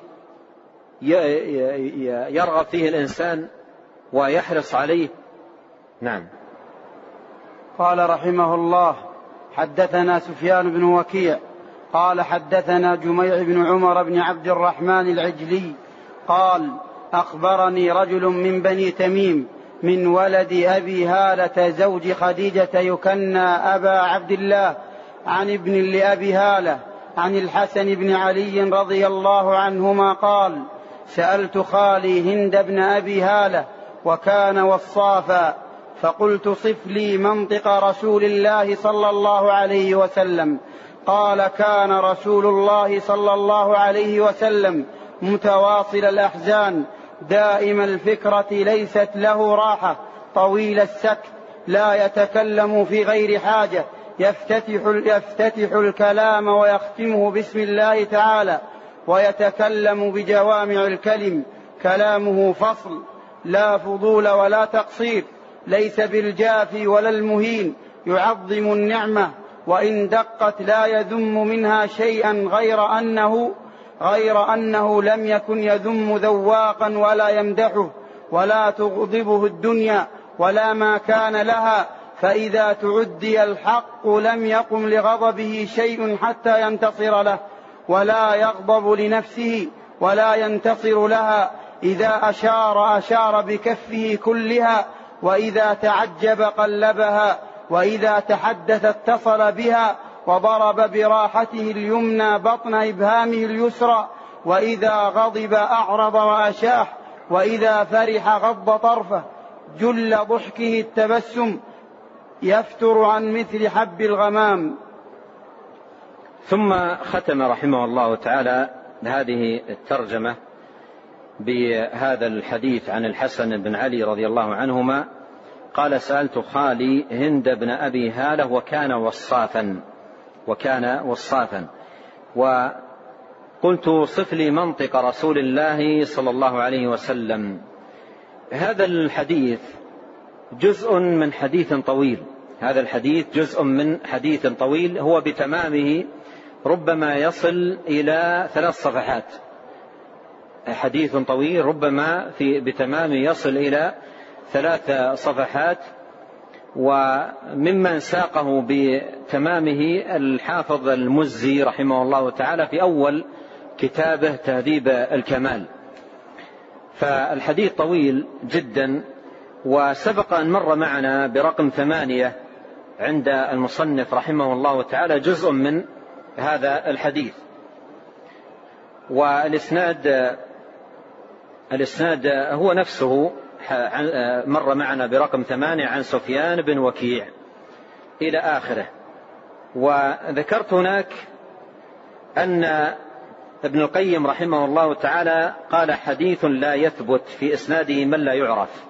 يرغب فيه الإنسان ويحرص عليه. نعم. قال رحمه الله: حدثنا سفيان بن وكيع قال حدثنا جميع بن عمر بن عبد الرحمن العجلي قال: أخبرني رجل من بني تميم من ولد أبي هالة زوج خديجة يكنى أبا عبد الله، عن ابن لأبي هالة عن الحسن بن علي رضي الله عنهما قال: سألت خالي هند بن أبي هالة وكان وصافا، فقلت: صف لي منطق رسول الله صلى الله عليه وسلم. قال: كان رسول الله صلى الله عليه وسلم متواصل الأحزان، دائم الفكرة، ليست له راحة، طويل السكت، لا يتكلم في غير حاجة، يفتتح الكلام ويختمه بسم الله تعالى، ويتكلم بجوامع الكلم، كلامه فصل، لا فضول ولا تقصير، ليس بالجافي ولا المهين، يعظم النعمة، وإن دقت لا يذم منها شيئا غير أنه لم يكن يذم ذواقا ولا يمدحه، ولا تغضبه الدنيا ولا ما كان لها، فإذا تعدي الحق لم يقم لغضبه شيء حتى ينتصر له، ولا يغضب لنفسه ولا ينتصر لها. إذا أشار بكفه كلها، وإذا تعجب قلبها، وإذا تحدث اتصل بها، وضرب براحته اليمنى بطن إبهامه اليسرى، وإذا غضب أعرض وأشاح، وإذا فرح غض طرفه، جل ضحكه التبسم، يفتر عن مثل حب الغمام. ثم ختم رحمه الله تعالى هذه الترجمة بهذا الحديث عن الحسن بن علي رضي الله عنهما قال: سألت خالي هند بن أبي هالة وكان وصافا وقلت: صف لي منطق رسول الله صلى الله عليه وسلم. هذا الحديث جزء من حديث طويل، هو بتمامه ربما يصل إلى 3 صفحات، حديث طويل ربما بتمامه يصل إلى 3 صفحات، وممن ساقه بتمامه الحافظ المزي رحمه الله تعالى في أول كتابه تهذيب الكمال. فالحديث طويل جدا، وسبق أن مر معنا برقم 8 عند المصنف رحمه الله تعالى جزء من هذا الحديث. والإسناد هو نفسه مر معنا برقم 8 عن سفيان بن وكيع إلى آخره. وذكرت هناك أن ابن القيم رحمه الله تعالى قال: حديث لا يثبت في إسناده من لا يعرف.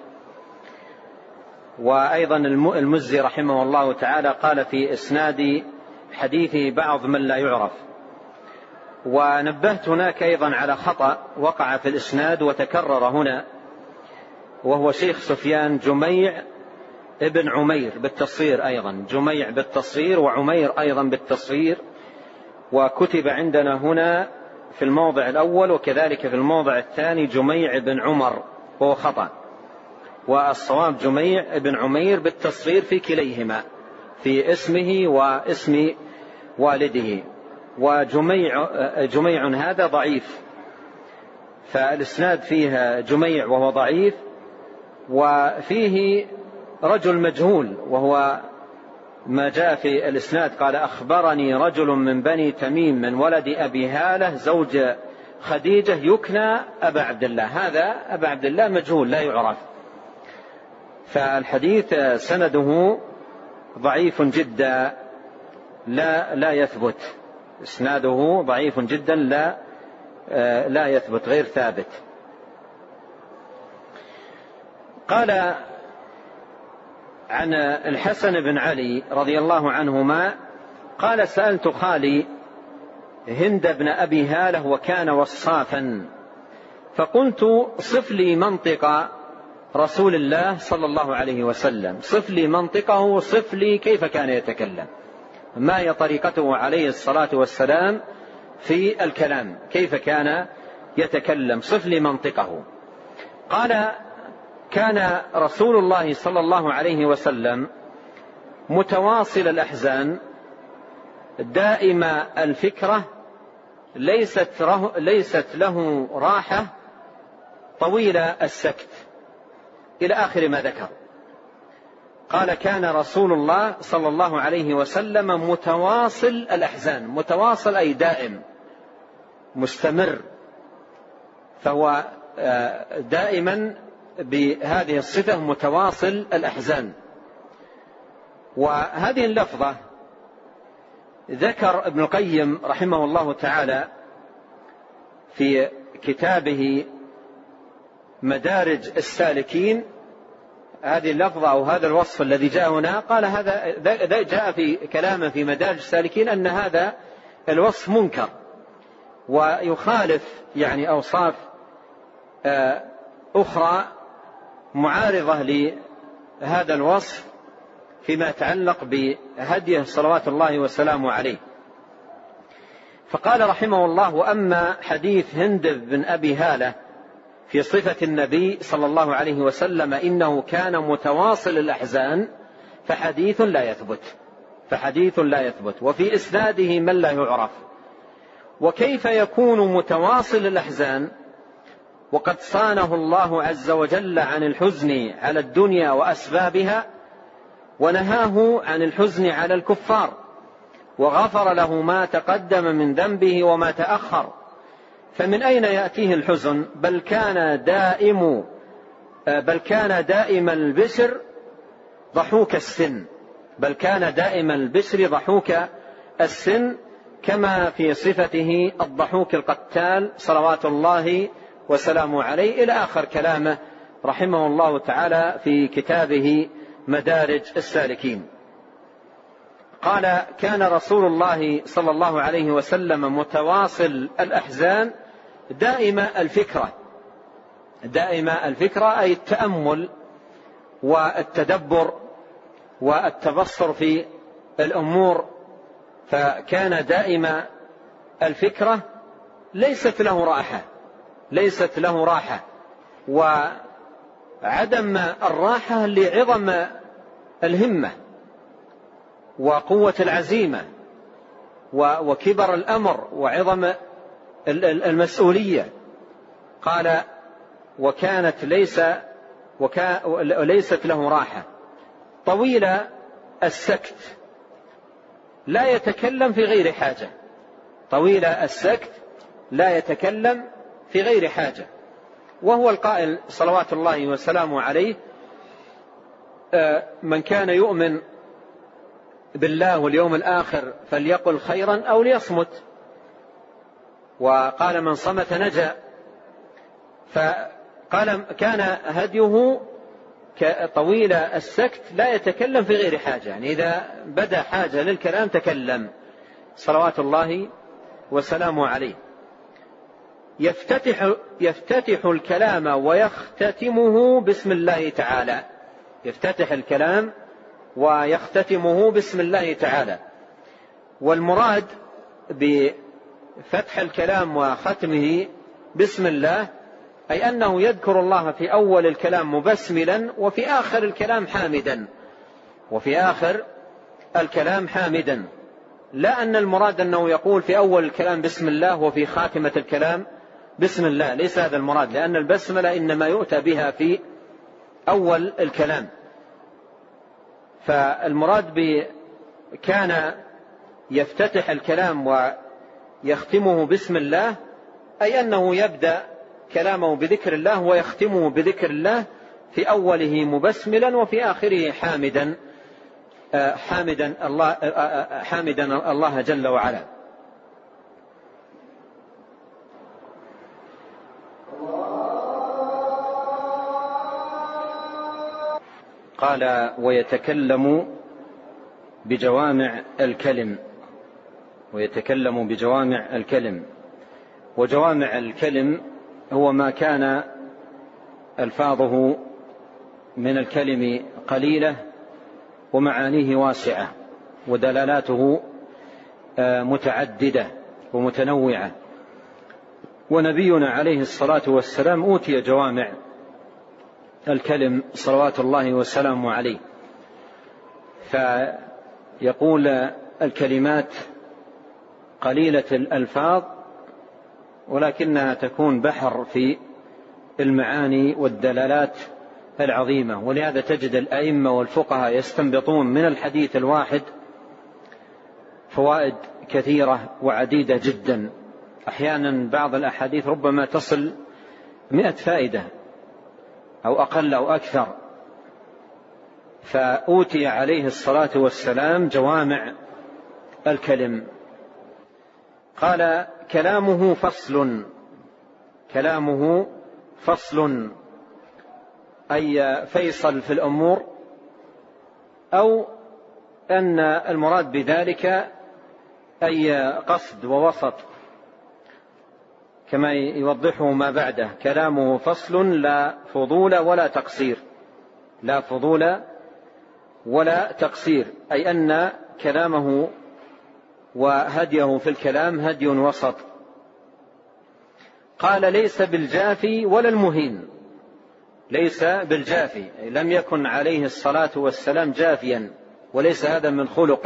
وأيضا المزي رحمه الله تعالى قال في إسناد حديثه بعض من لا يعرف. ونبهت هناك أيضا على خطأ وقع في الإسناد وتكرر هنا، وهو شيخ سفيان جميع ابن عمير بالتصغير، أيضا جميع بالتصغير وعمير أيضا بالتصغير، وكتب عندنا هنا في الموضع الأول وكذلك في الموضع الثاني جميع بن عمر، وهو خطأ، والصواب جميع بن عمير بالتصغير في كليهما، في اسمه واسم والده. وجميع هذا ضعيف، فالإسناد فيها جميع وهو ضعيف، وفيه رجل مجهول، وهو ما جاء في الإسناد قال: أخبرني رجل من بني تميم من ولد أبي هالة زوج خديجة يكنى أبا عبد الله. هذا أبا عبد الله مجهول لا يعرف، فالحديث سنده ضعيف جدا لا يثبت، إسناده ضعيف جدا لا يثبت، غير ثابت. قال عن الحسن بن علي رضي الله عنهما قال: سألت خالي هند بن أبي هالة وكان وصافا، فقلت: صف لي منطق رسول الله صلى الله عليه وسلم، صف لي منطقه، صف لي كيف كان يتكلم، ما هي طريقته عليه الصلاة والسلام في الكلام، كيف كان يتكلم، صف لي منطقه. قال: كان رسول الله صلى الله عليه وسلم متواصل الأحزان، دائم الفكرة، ليست له راحة، طويل السكت، إلى آخر ما ذكر. قال: كان رسول الله صلى الله عليه وسلم متواصل الأحزان، متواصل أي دائم مستمر، فهو دائما بهذه الصفة متواصل الأحزان. وهذه اللفظة ذكر ابن القيم رحمه الله تعالى في كتابه مدارج السالكين، هذه اللفظة أو هذا الوصف الذي جاء هنا، قال هذا جاء في كلامه في مدارج السالكين أن هذا الوصف منكر ويخالف يعني أوصاف أخرى معارضة لهذا الوصف، فيما يتعلق بهديه صلوات الله وسلامه عليه. فقال رحمه الله: وأما حديث هند بن أبي هالة في صفة النبي صلى الله عليه وسلم إنه كان متواصل الأحزان فحديث لا يثبت، وفي إسناده من لا يعرف. وكيف يكون متواصل الأحزان وقد صانه الله عز وجل عن الحزن على الدنيا وأسبابها، ونهاه عن الحزن على الكفار، وغفر له ما تقدم من ذنبه وما تأخر، فمن أين يأتيه الحزن؟ بل كان دائم البشر ضحوك السن كما في صفته الضحوك القتال صلوات الله وسلامه عليه، إلى آخر كلامه رحمه الله تعالى في كتابه مدارج السالكين. قال: كان رسول الله صلى الله عليه وسلم متواصل الأحزان دائم الفكرة، أي التأمل والتدبر والتبصر في الأمور، فكان دائم الفكرة ليست له راحة، وعدم الراحة لعظم الهمة وقوة العزيمة وكبر الأمر وعظم المسؤولية. قال: ليست له راحة، طويل السكت لا يتكلم في غير حاجة، وهو القائل صلوات الله وسلامه عليه: من كان يؤمن بالله واليوم الآخر فليقل خيرا أو ليصمت. وقال: من صمت نجا. فقال: كان هديه طويل السكت لا يتكلم في غير حاجة، يعني إذا بدا حاجة للكلام تكلم صلوات الله وسلامه عليه. يفتتح الكلام ويختتمه باسم الله تعالى، يفتتح الكلام ويختتمه باسم الله تعالى. والمراد بفتح الكلام وختمه باسم الله أي أنه يذكر الله في أول الكلام مبسملا وفي آخر الكلام حامدا، لا أن المراد أنه يقول في أول الكلام بسم الله وفي خاتمة الكلام بسم الله، ليس هذا المراد، لأن البسملة إنما يؤتى بها في أول الكلام. فالمراد كان يفتتح الكلام ويختمه بسم الله أي أنه يبدأ كلامه بذكر الله ويختمه بذكر الله، في أوله مبسملا وفي آخره حامدا الله جل وعلا. قال: ويتكلم بجوامع الكلم. وجوامع الكلم هو ما كان ألفاظه من الكلم قليلة ومعانيه واسعة ودلالاته متعددة ومتنوعة. ونبينا عليه الصلاة والسلام أوتي جوامع الكلم صلوات الله وسلامه عليه، فيقول: الكلمات قليلة الألفاظ ولكنها تكون بحر في المعاني والدلالات العظيمة. ولهذا تجد الأئمة والفقهاء يستنبطون من الحديث الواحد فوائد كثيرة وعديدة جدا، أحيانا بعض الأحاديث ربما تصل 100 فائدة أو أقل أو أكثر. فأوتي عليه الصلاة والسلام جوامع الكلم. قال: كلامه فصل أي فيصل في الأمور، أو أن المراد بذلك أي قصد ووسط، كما يوضحه ما بعده: كلامه فصل لا فضول ولا تقصير، أي أن كلامه وهديه في الكلام هدي وسط. قال ليس بالجافي ولا المهين، ليس بالجافي لم يكن عليه الصلاة والسلام جافيا، وليس هذا من خلقه.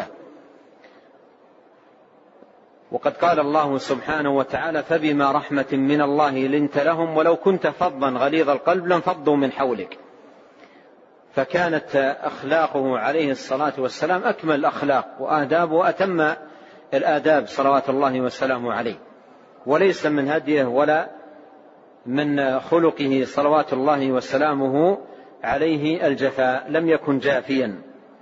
وقد قال الله سبحانه وتعالى فبما رحمة من الله لنت لهم ولو كنت فظا غليظ القلب لانفضوا من حولك. فكانت أخلاقه عليه الصلاة والسلام أكمل الأخلاق وآدابه وأتم الآداب صلوات الله وسلامه عليه، وليس من هديه ولا من خلقه صلوات الله وسلامه عليه الجفاء، لم يكن جافيا.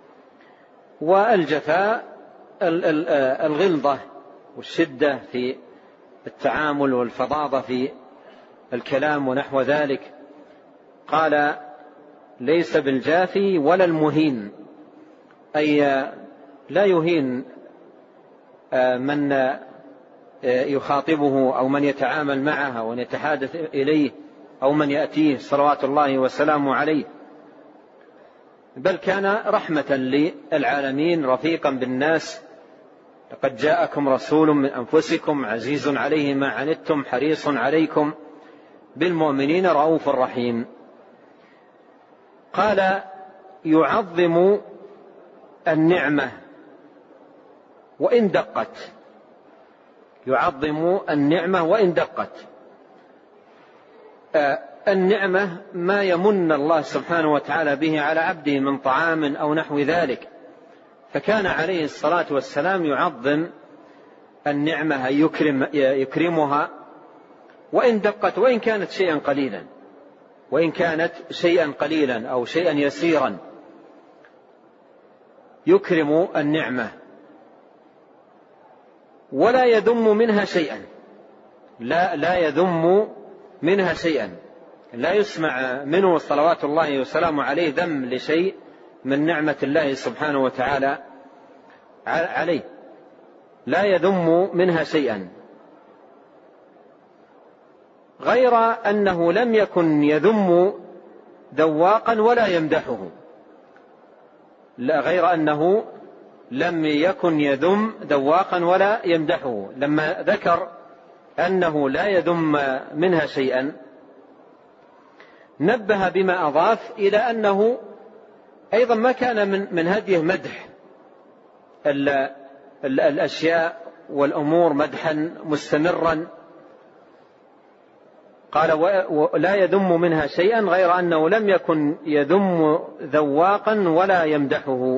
والجفاء الغلظة والشدة في التعامل والفظاظة في الكلام ونحو ذلك. قال ليس بالجافي ولا المهين، أي لا يهين من يخاطبه أو من يتعامل معه أو من يتحادث إليه أو من يأتيه صلوات الله وسلامه عليه، بل كان رحمة للعالمين رفيقا بالناس. لقد جاءكم رسول من أنفسكم عزيز عليه ما عنتم حريص عليكم بالمؤمنين رؤوف رحيم. قال يعظم النعمة وإن دقت، يعظم النعمة وإن دقت. النعمة ما يمن الله سبحانه وتعالى به على عبده من طعام أو نحو ذلك، فكان عليه الصلاة والسلام يعظم النعمة، يكرمها وإن دقت، وإن كانت شيئا قليلا، وإن كانت شيئا قليلا أو شيئا يسيرا يكرم النعمة ولا يذم منها شيئا، لا يذم منها شيئا، لا يسمع منه صلوات الله وسلامه عليه ذم لشيء من نعمة الله سبحانه وتعالى عليه، لا يذم منها شيئا، غير أنه لم يكن يذم ذواقا ولا يمدحه، غير أنه لم يكن يذم ذواقا ولا يمدحه. لما ذكر أنه لا يذم منها شيئا نبه بما أضاف إلى أنه أيضا ما كان من هديه مدح الأشياء والأمور مدحا مستمرا. قال لا يذم منها شيئا، غير أنه لم يكن يذم ذواقا ولا يمدحه.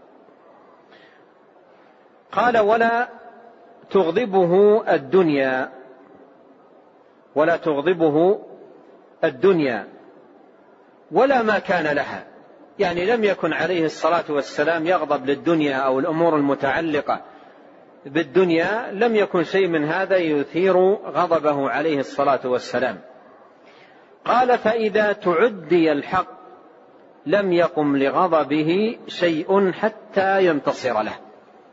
قال ولا تغضبه الدنيا، ولا تغضبه الدنيا ولا ما كان لها، يعني لم يكن عليه الصلاة والسلام يغضب للدنيا أو الأمور المتعلقة بالدنيا، لم يكن شيء من هذا يثير غضبه عليه الصلاة والسلام. قال فإذا تعدي الحق لم يقم لغضبه شيء حتى ينتصر له.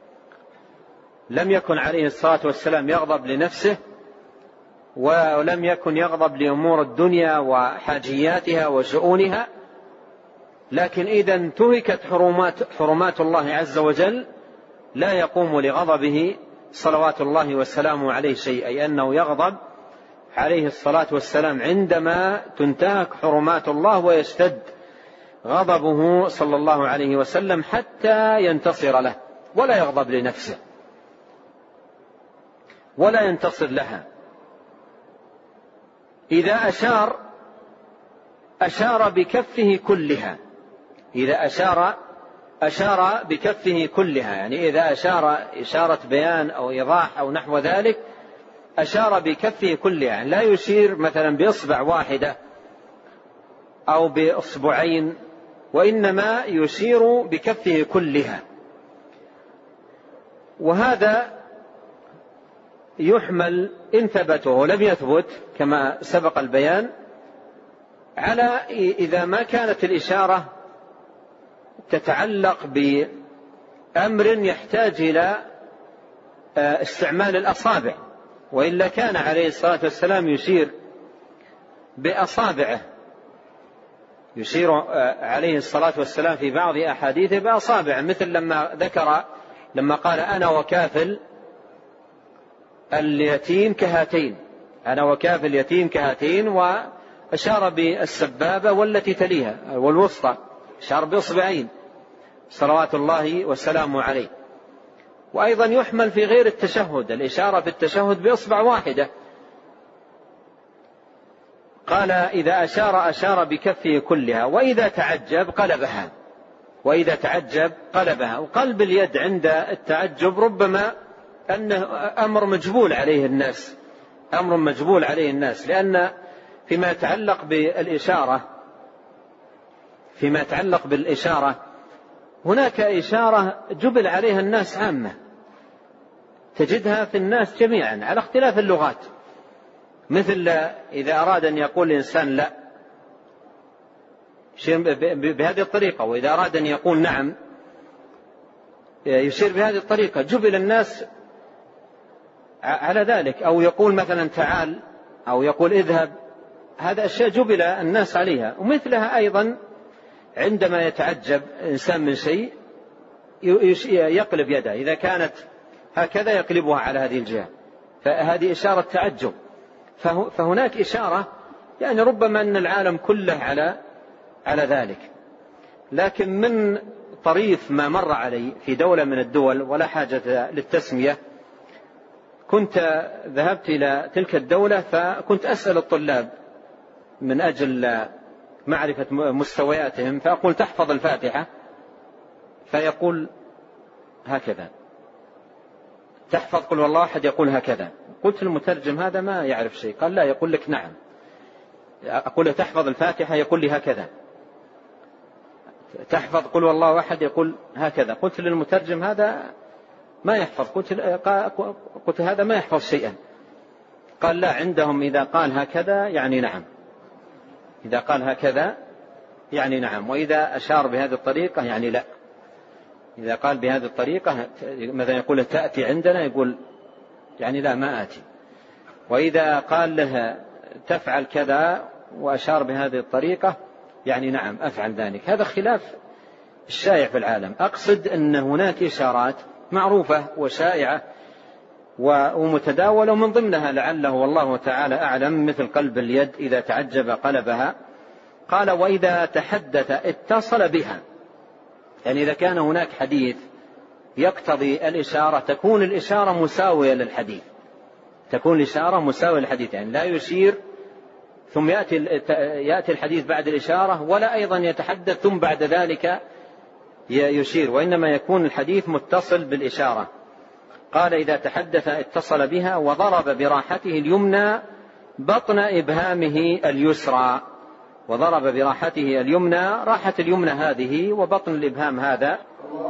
لم يكن عليه الصلاة والسلام يغضب لنفسه، ولم يكن يغضب لأمور الدنيا وحاجياتها وشؤونها، لكن إذا انتهكت حرمات الله عز وجل لا يقوم لغضبه صلوات الله وسلامه عليه شيء، أي أنه يغضب عليه الصلاة والسلام عندما تنتهك حرمات الله ويشتد غضبه صلى الله عليه وسلم حتى ينتصر له، ولا يغضب لنفسه ولا ينتصر لها. إذا أشار بكفه كلها، إذا أشار بكفه كلها، يعني إذا أشار إشارة بيان أو إيضاح أو نحو ذلك أشار بكفه كلها، يعني لا يشير مثلا بإصبع واحدة أو بإصبعين، وإنما يشير بكفه كلها. وهذا يحمل إن ثبته ولم يثبت كما سبق البيان على إذا ما كانت الإشارة تتعلق بأمر يحتاج إلى استعمال الأصابع، وإلا كان عليه الصلاة والسلام يشير بأصابعه، يشير عليه الصلاة والسلام في بعض أحاديثه بأصابع، مثل لما قال أنا وكافل اليتيم كهاتين، أنا وكافل اليتيم كهاتين، وأشار بالسبابة والتي تليها والوسطى، أشار بإصبعين صلوات الله وسلامه عليه. وأيضا يحمل في غير التشهد، الإشارة في التشهد بإصبع واحدة. قال إذا أشار بكفه كلها، وإذا تعجب قلبها، وإذا تعجب قلبها. وقلب اليد عند التعجب ربما أنه أمر مجبول عليه الناس، أمر مجبول عليه الناس، لأن فيما يتعلق بالإشارة هناك إشارة جبل عليها الناس عامة، تجدها في الناس جميعا على اختلاف اللغات، مثل إذا أراد أن يقول الإنسان لا بهذه الطريقة، وإذا أراد أن يقول نعم يشير بهذه الطريقة، جبل الناس على ذلك. أو يقول مثلا تعال، أو يقول اذهب، هذا أشياء جبل الناس عليها. ومثلها أيضا عندما يتعجب إنسان من شيء يقلب يده، إذا كانت هكذا يقلبها على هذه الجهة، فهذه إشارة تعجب. فهناك إشارة يعني ربما أن العالم كله على ذلك. لكن من طريف ما مر علي في دولة من الدول، ولا حاجة للتسمية، كنت ذهبت إلى تلك الدولة، فكنت أسأل الطلاب من أجل معرفة مستوياتهم، فأقول تحفظ الفاتحة، فيقول هكذا، تحفظ قل والله أحد، يقول هكذا. قلت للمترجم هذا ما يعرف شيء، قال لا، يقول لك نعم. أقول له تحفظ الفاتحة، يقول لي هكذا. تحفظ قل والله أحد، يقول هكذا. قلت للمترجم هذا ما يحفظ، قلت هذا ما يحفظ شيئا. قال لا، عندهم إذا قال هكذا يعني نعم، إذا قال هكذا يعني نعم، وإذا أشار بهذه الطريقة يعني لا. إذا قال بهذه الطريقة مثلا يقول تأتي عندنا، يقول يعني لا ما آتي. وإذا قال له تفعل كذا وأشار بهذه الطريقة يعني نعم أفعل ذلك. هذا خلاف الشائع في العالم. أقصد أن هناك إشارات معروفة وشائعة ومتداولة، ومن ضمنها لعله والله تعالى أعلم مثل قلب اليد إذا تعجب قلبها. قال وإذا تحدث اتصل بها، يعني إذا كان هناك حديث يقتضي الإشارة تكون الإشارة مساوية للحديث، تكون الإشارة مساوية للحديث، يعني لا يشير ثم يأتي الحديث بعد الإشارة، ولا أيضا يتحدث ثم بعد ذلك يشير، وإنما يكون الحديث متصل بالإشارة. قال إذا تحدث اتصل بها، وضرب براحته اليمنى بطن إبهامه اليسرى، وضرب براحته اليمنى، راحة اليمنى هذه وبطن الإبهام هذا.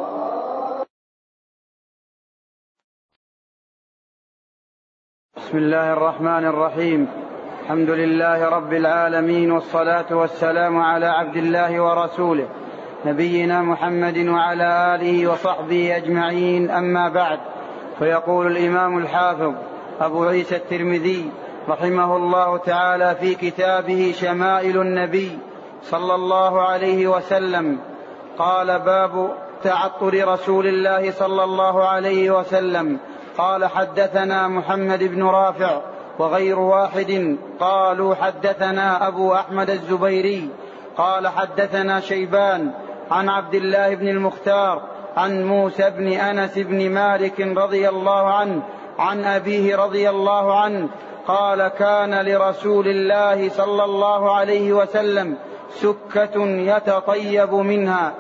بسم الله الرحمن الرحيم. الحمد لله رب العالمين، والصلاة والسلام على عبد الله ورسوله نبينا محمد وعلى آله وصحبه أجمعين، أما بعد. فيقول الإمام الحافظ أبو عيسى الترمذي رحمه الله تعالى في كتابه شمائل النبي صلى الله عليه وسلم، قال باب تعطر رسول الله صلى الله عليه وسلم. قال حدثنا محمد بن رافع وغير واحد قالوا حدثنا أبو أحمد الزبيري قال حدثنا شيبان عن عبد الله بن المختار عن موسى بن أنس بن مالك رضي الله عنه عن أبيه رضي الله عنه قال كان لرسول الله صلى الله عليه وسلم سكة يتطيب منها.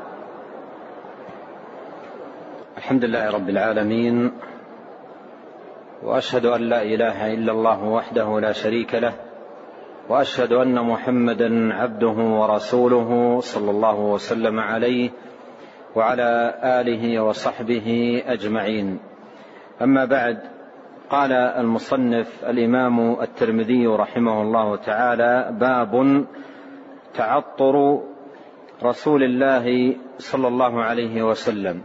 الحمد لله رب العالمين، وأشهد أن لا إله إلا الله وحده لا شريك له، وأشهد أن محمدا عبده ورسوله صلى الله وسلم عليه وعلى آله وصحبه أجمعين. أما بعد، قال المصنف الإمام الترمذي رحمه الله تعالى باب تعطر رسول الله صلى الله عليه وسلم.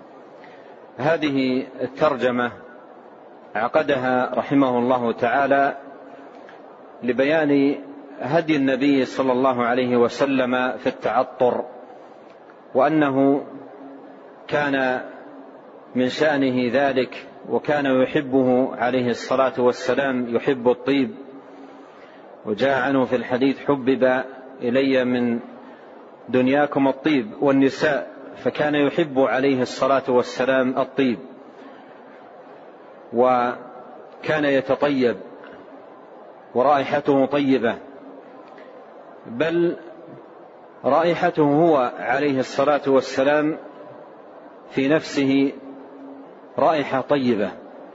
هذه الترجمة عقدها رحمه الله تعالى لبيان هدي النبي صلى الله عليه وسلم في التعطر، وأنه كان من شأنه ذلك، وكان يحبه عليه الصلاة والسلام، يحب الطيب. وجاء عنه في الحديث: حبب إلي من دنياكم الطيب والنساء. فكان يحب عليه الصلاة والسلام الطيب، وكان يتطيب، ورائحته طيبة، بل رائحته هو عليه الصلاة والسلام في نفسه رائحة طيبة.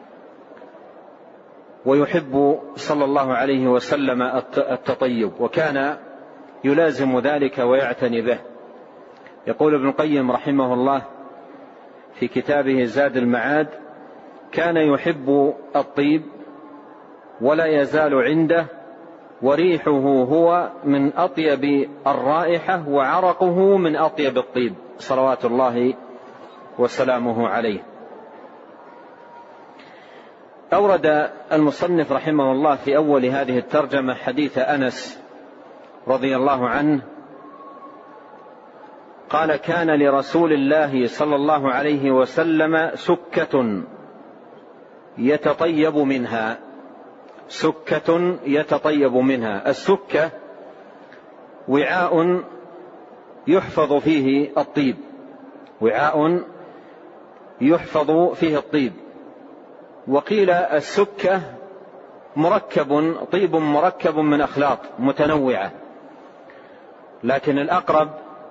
ويحب صلى الله عليه وسلم التطيب، وكان يلازم ذلك ويعتني به. يقول ابن القيم رحمه الله في كتابه زاد المعاد: كان يحب الطيب ولا يزال عنده، وريحه هو من أطيب الرائحة، وعرقه من أطيب الطيب، صلوات الله وسلامه عليه. أورد المصنف رحمه الله في أول هذه الترجمة حديث أنس رضي الله عنه قال: كان لرسول الله صلى الله عليه وسلم سكة يتطيب منها. سكة يتطيب منها. السكة وعاء يحفظ فيه الطيب، وعاء يحفظ فيه الطيب. وقيل السكة طيب مركب من أخلاط متنوعة، لكن الأقرب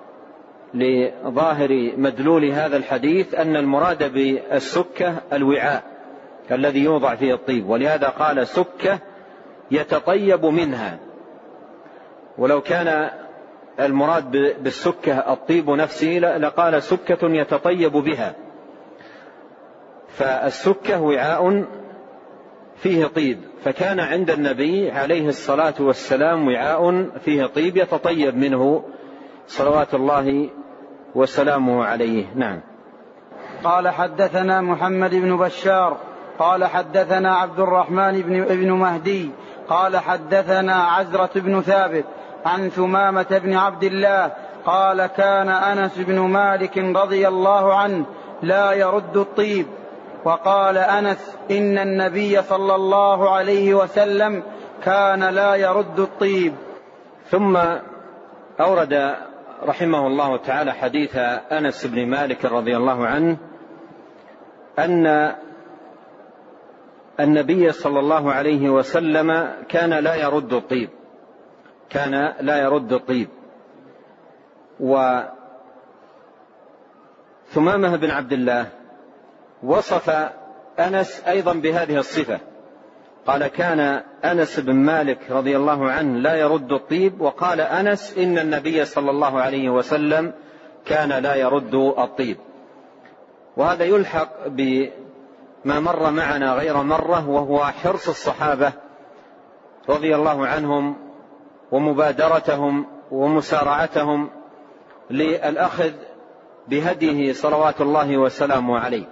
لظاهر مدلول هذا الحديث أن المراد بالسكة الوعاء الذي يوضع فيه الطيب، ولهذا قال سكة يتطيب منها. ولو كان المراد بالسكة الطيب نفسه لقال سكة يتطيب بها. فالسكة وعاء فيه طيب، فكان عند النبي عليه الصلاة والسلام وعاء فيه طيب يتطيب منه صلوات الله وسلامه عليه. نعم. قال: حدثنا محمد بن بشار قال حدثنا عبد الرحمن بن مهدي قال حدثنا عزرة بن ثابت عن ثمامة بن عبد الله قال: كان أنس بن مالك رضي الله عنه لا يرد الطيب. وقال أنس: إن النبي صلى الله عليه وسلم كان لا يرد الطيب. ثم أورد رحمه الله تعالى حديث أنس بن مالك رضي الله عنه أن النبي صلى الله عليه وسلم كان لا يرد الطيب، كان لا يرد الطيب. وثمامة بن عبد الله وصف أنس أيضا بهذه الصفة، قال: كان أنس بن مالك رضي الله عنه لا يرد الطيب. وقال أنس: إن النبي صلى الله عليه وسلم كان لا يرد الطيب. وهذا يلحق بما مر معنا غير مرة، وهو حرص الصحابة رضي الله عنهم ومبادرتهم ومسارعتهم للأخذ بهديه صلوات الله وسلامه عليه.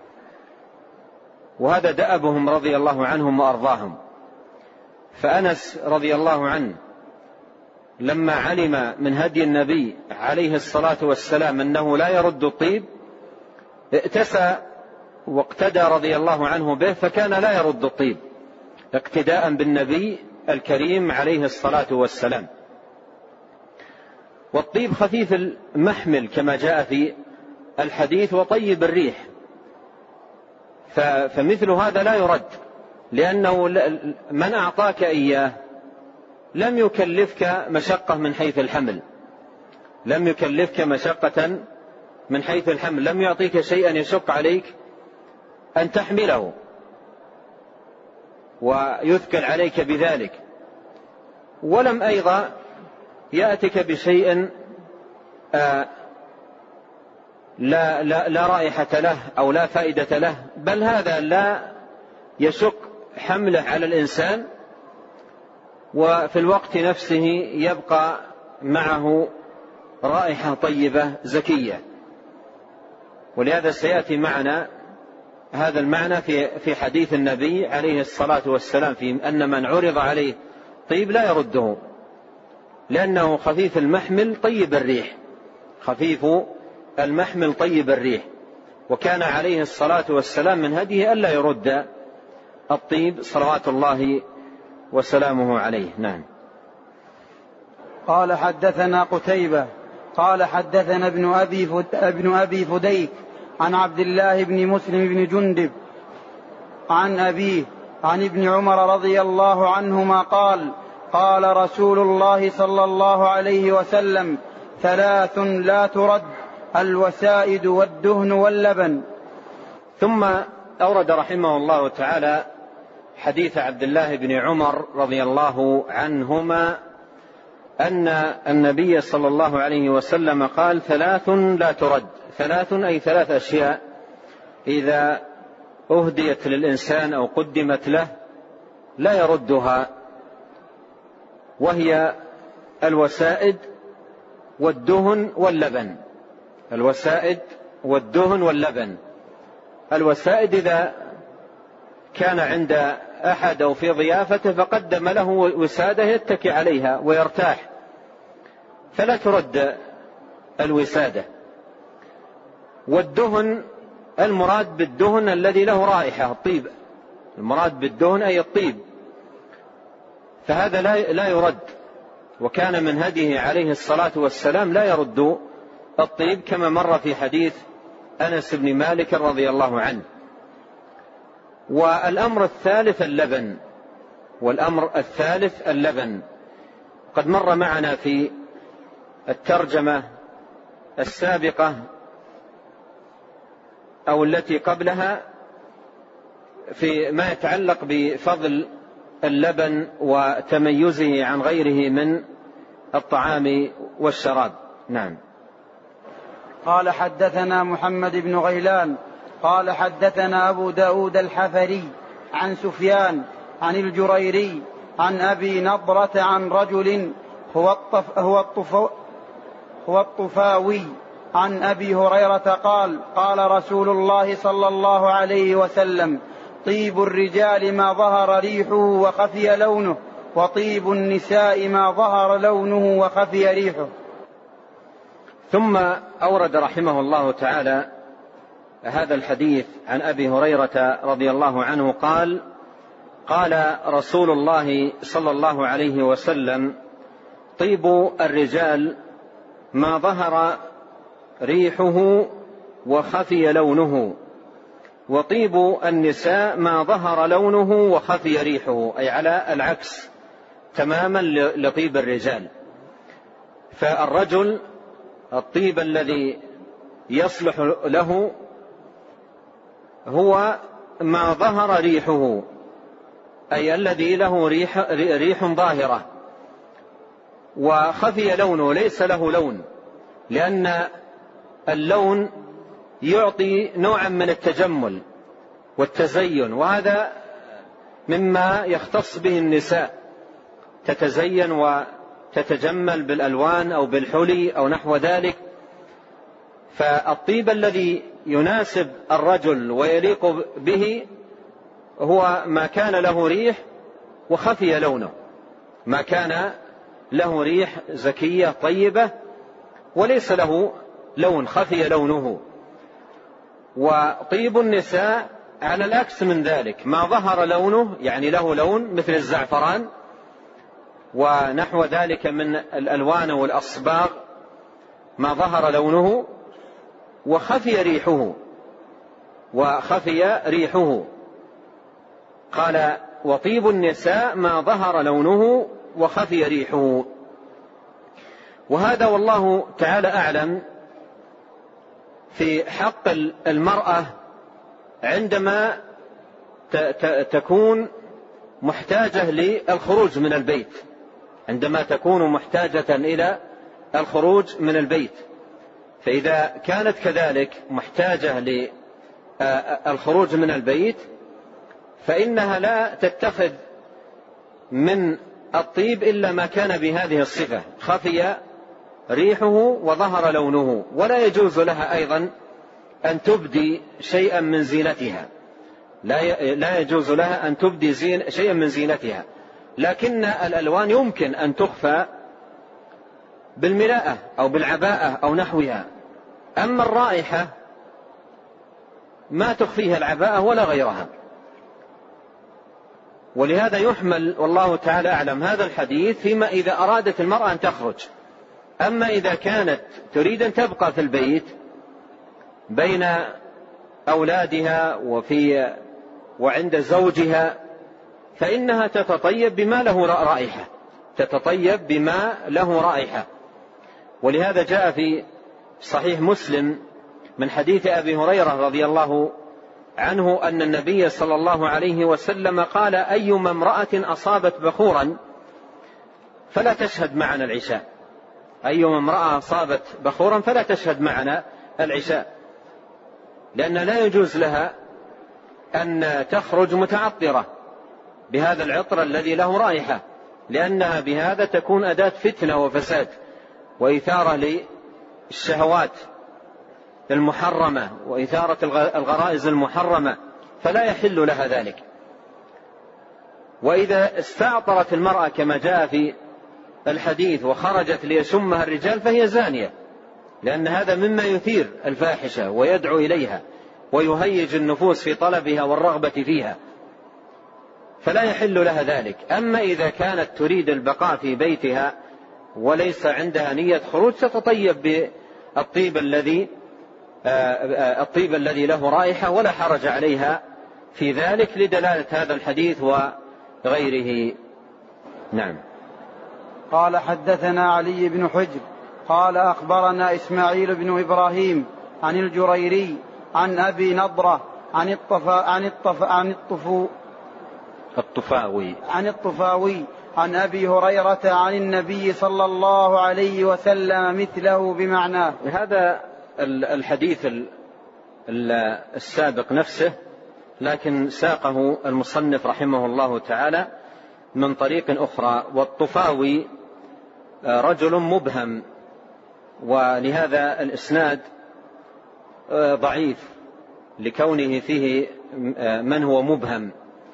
وهذا دأبهم رضي الله عنهم وأرضاهم. فأنس رضي الله عنه لما علم من هدي النبي عليه الصلاة والسلام أنه لا يرد الطيب ائتسى واقتدى رضي الله عنه به، فكان لا يرد الطيب اقتداء بالنبي الكريم عليه الصلاة والسلام. والطيب خفيف المحمل كما جاء في الحديث، وطيب الريح، فمثل هذا لا يرد، لأنه من أعطاك إياه لم يكلفك مشقة من حيث الحمل، لم يكلفك مشقة من حيث الحمل، لم يعطيك شيئا يشق عليك أن تحمله ويثقل عليك بذلك، ولم أيضا يأتك بشيء لا رائحة له أو لا فائدة له، بل هذا لا يشق حمله على الإنسان، وفي الوقت نفسه يبقى معه رائحة طيبة زكية. ولهذا سيأتي معنا هذا المعنى في حديث النبي عليه الصلاة والسلام، في أن من عرض عليه طيب لا يرده، لأنه خفيف المحمل طيب الريح، خفيف المحمل طيب الريح. وكان عليه الصلاة والسلام من هديه ألا يرد الطيب صلوات الله وسلامه عليه. نعم. قال حدثنا قتيبة قال حدثنا ابن أبي فديك عن عبد الله بن مسلم بن جندب عن أبيه عن ابن عمر رضي الله عنهما قال قال رسول الله صلى الله عليه وسلم 3 لا ترد: الوسائد والدهن واللبن. ثم أورد رحمه الله تعالى حديث عبد الله بن عمر رضي الله عنهما أن النبي صلى الله عليه وسلم قال 3 لا ترد. 3 أي 3 أشياء إذا أهديت للإنسان أو قدمت له لا يردها، وهي الوسائد والدهن واللبن. الوسائد والدهن واللبن. الوسائد إذا كان عند أحد أو في ضيافته فقدم له وسادة يتكي عليها ويرتاح فلا ترد الوسادة. والدهن المراد بالدهن الذي له رائحة الطيب، المراد بالدهن أي الطيب، فهذا لا يرد. وكان من هديه عليه الصلاة والسلام لا يرد الطيب كما مر في حديث أنس بن مالك رضي الله عنه. والأمر الثالث اللبن. والأمر الثالث اللبن قد مر معنا في الترجمة السابقة أو التي قبلها في ما يتعلق بفضل اللبن وتميزه عن غيره من الطعام والشراب. نعم. قال حدثنا محمد بن غيلان قال حدثنا أبو داود الحفري عن سفيان عن الجريري عن أبي نضرة عن رجل هو الطفاوي عن أبي هريرة قال قال رسول الله صلى الله عليه وسلم: طيب الرجال ما ظهر ريحه وخفي لونه، وطيب النساء ما ظهر لونه وخفي ريحه. ثم أورد رحمه الله تعالى هذا الحديث عن أبي هريرة رضي الله عنه قال قال رسول الله صلى الله عليه وسلم: طيب الرجال ما ظهر ريحه وخفي لونه، وطيب النساء ما ظهر لونه وخفي ريحه، أي على العكس تماما لطيب الرجال. فالرجل الطيب الذي يصلح له هو ما ظهر ريحه، أي الذي له ريح ظاهرة، وخفي لونه ليس له لون، لأن اللون يعطي نوعا من التجمل والتزين، وهذا مما يختص به النساء، تتزين وتتجمل بالألوان أو بالحلي أو نحو ذلك. فالطيب الذي يناسب الرجل ويليق به هو ما كان له ريح وخفي لونه، ما كان له ريح زكية طيبة وليس له لون خفي لونه. وطيب النساء على العكس من ذلك، ما ظهر لونه يعني له لون مثل الزعفران ونحو ذلك من الألوان والأصباغ، ما ظهر لونه وخفي ريحه. قال: وطيب النساء ما ظهر لونه وخفي ريحه. وهذا والله تعالى أعلم في حق المرأة عندما تكون محتاجة للخروج من البيت، عندما تكون محتاجة إلى الخروج من البيت. فإذا كانت كذلك محتاجة للخروج من البيت فإنها لا تتخذ من الطيب إلا ما كان بهذه الصفة: خفي ريحه وظهر لونه. ولا يجوز لها أيضا أن تبدي شيئا من زينتها، لا يجوز لها أن تبدي شيئا من زينتها، لكن الألوان يمكن أن تخفى بالملاءة أو بالعباءة أو نحوها. أما الرائحة ما تخفيها العباءة ولا غيرها. ولهذا يحمل والله تعالى أعلم هذا الحديث فيما إذا أرادت المرأة أن تخرج. أما إذا كانت تريد أن تبقى في البيت بين أولادها وعند زوجها فإنها تتطيب بما له رائحة، تتطيب بما له رائحة. ولهذا جاء في صحيح مسلم من حديث أبي هريرة رضي الله عنه أن النبي صلى الله عليه وسلم قال: أيما امرأة أصابت بخورا فلا تشهد معنا العشاء. أيما امرأة أصابت بخورا فلا تشهد معنا العشاء، لأن لا يجوز لها أن تخرج متعطرة بهذا العطر الذي له رائحة، لأنها بهذا تكون أداة فتنة وفساد وإثارة للشهوات المحرمة وإثارة الغرائز المحرمة، فلا يحل لها ذلك. وإذا استعطرت المرأة كما جاء في الحديث وخرجت ليشمها الرجال فهي زانية، لأن هذا مما يثير الفاحشة ويدعو إليها ويهيج النفوس في طلبها والرغبة فيها، فلا يحل لها ذلك. أما إذا كانت تريد البقاء في بيتها وليس عندها نية خروج تتطيب بالطيب الذي له رائحة ولا حرج عليها في ذلك لدلالة هذا الحديث وغيره. نعم. قال: حدثنا علي بن حجر قال: أخبرنا إسماعيل بن إبراهيم عن الجريري عن أبي نضرة عن الطفاوي عن أبي هريرة عن النبي صلى الله عليه وسلم مثله بمعناه. هذا الحديث السابق نفسه، لكن ساقه المصنف رحمه الله تعالى من طريق أخرى. والطفاوي رجل مبهم، ولهذا الإسناد ضعيف لكونه فيه من هو مبهم.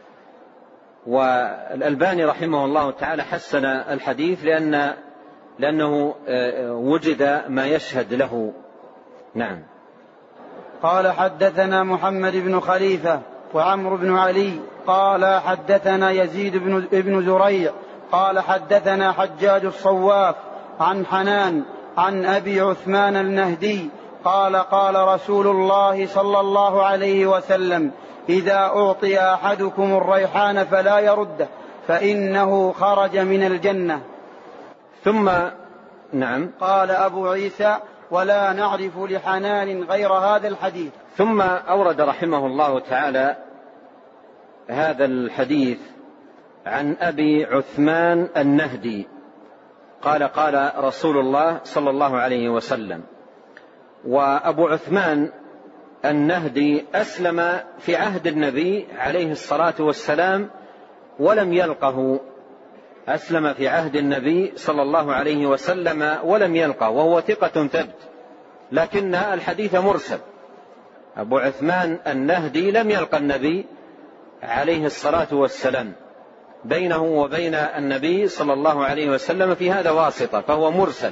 والألباني رحمه الله تعالى حسن الحديث لأنه وجد ما يشهد له. نعم. قال: حدثنا محمد بن خليفة وعمرو بن علي قال: حدثنا يزيد بن زريع قال: حدثنا حجاج الصواف عن حنان عن أبي عثمان النهدي قال: قال رسول الله صلى الله عليه وسلم: إذا أعطي أحدكم الريحان فلا يرده فإنه خرج من الجنة. ثم نعم. قال أبو عيسى: ولا نعرف لحنان غير هذا الحديث. ثم أورد رحمه الله تعالى هذا الحديث عن أبي عثمان النهدي قال: قال رسول الله صلى الله عليه وسلم. وأبو عثمان النهدي أسلم في عهد النبي عليه الصلاة والسلام ولم يلقه، أسلم في عهد النبي صلى الله عليه وسلم ولم يلقه، وهو ثقة ثبت، لكن الحديث مرسل. أبو عثمان النهدي لم يلقى النبي عليه الصلاة والسلام، بينه وبين النبي صلى الله عليه وسلم في هذا واسطة، فهو مرسل.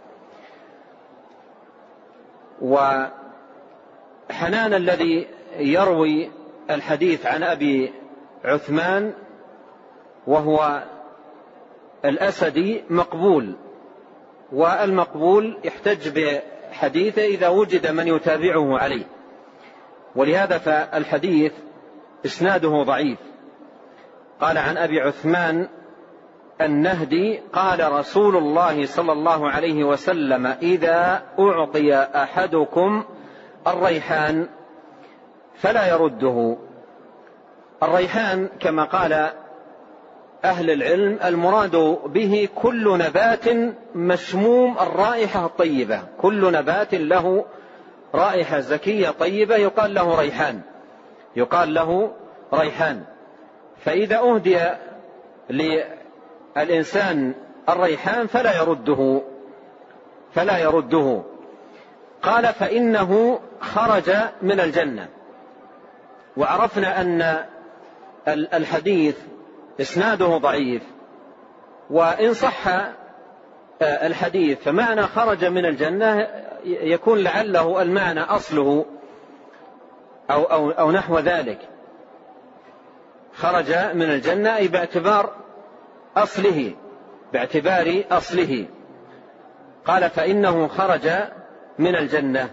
وحنان الذي يروي الحديث عن أبي عثمان وهو الأسدي مقبول، والمقبول يحتج بحديثه إذا وجد من يتابعه عليه، ولهذا فالحديث إسناده ضعيف. قال عن أبي عثمان النهدي قال رسول الله صلى الله عليه وسلم: إذا أعطي أحدكم الريحان فلا يرده. الريحان كما قال أهل العلم المراد به كل نبات مشموم الرائحة الطيبة، كل نبات له رائحة زكية طيبة يقال له ريحان، يقال له ريحان. فإذا أهدي للإنسان الريحان فلا يرده. قال: فإنه خرج من الجنة. وعرفنا أن الحديث إسناده ضعيف، وإن صح الحديث فمعنى خرج من الجنة يكون لعله المعنى أصله أو نحو ذلك. خرج من الجنة أي باعتبار أصله. قال فإنه خرج من الجنة.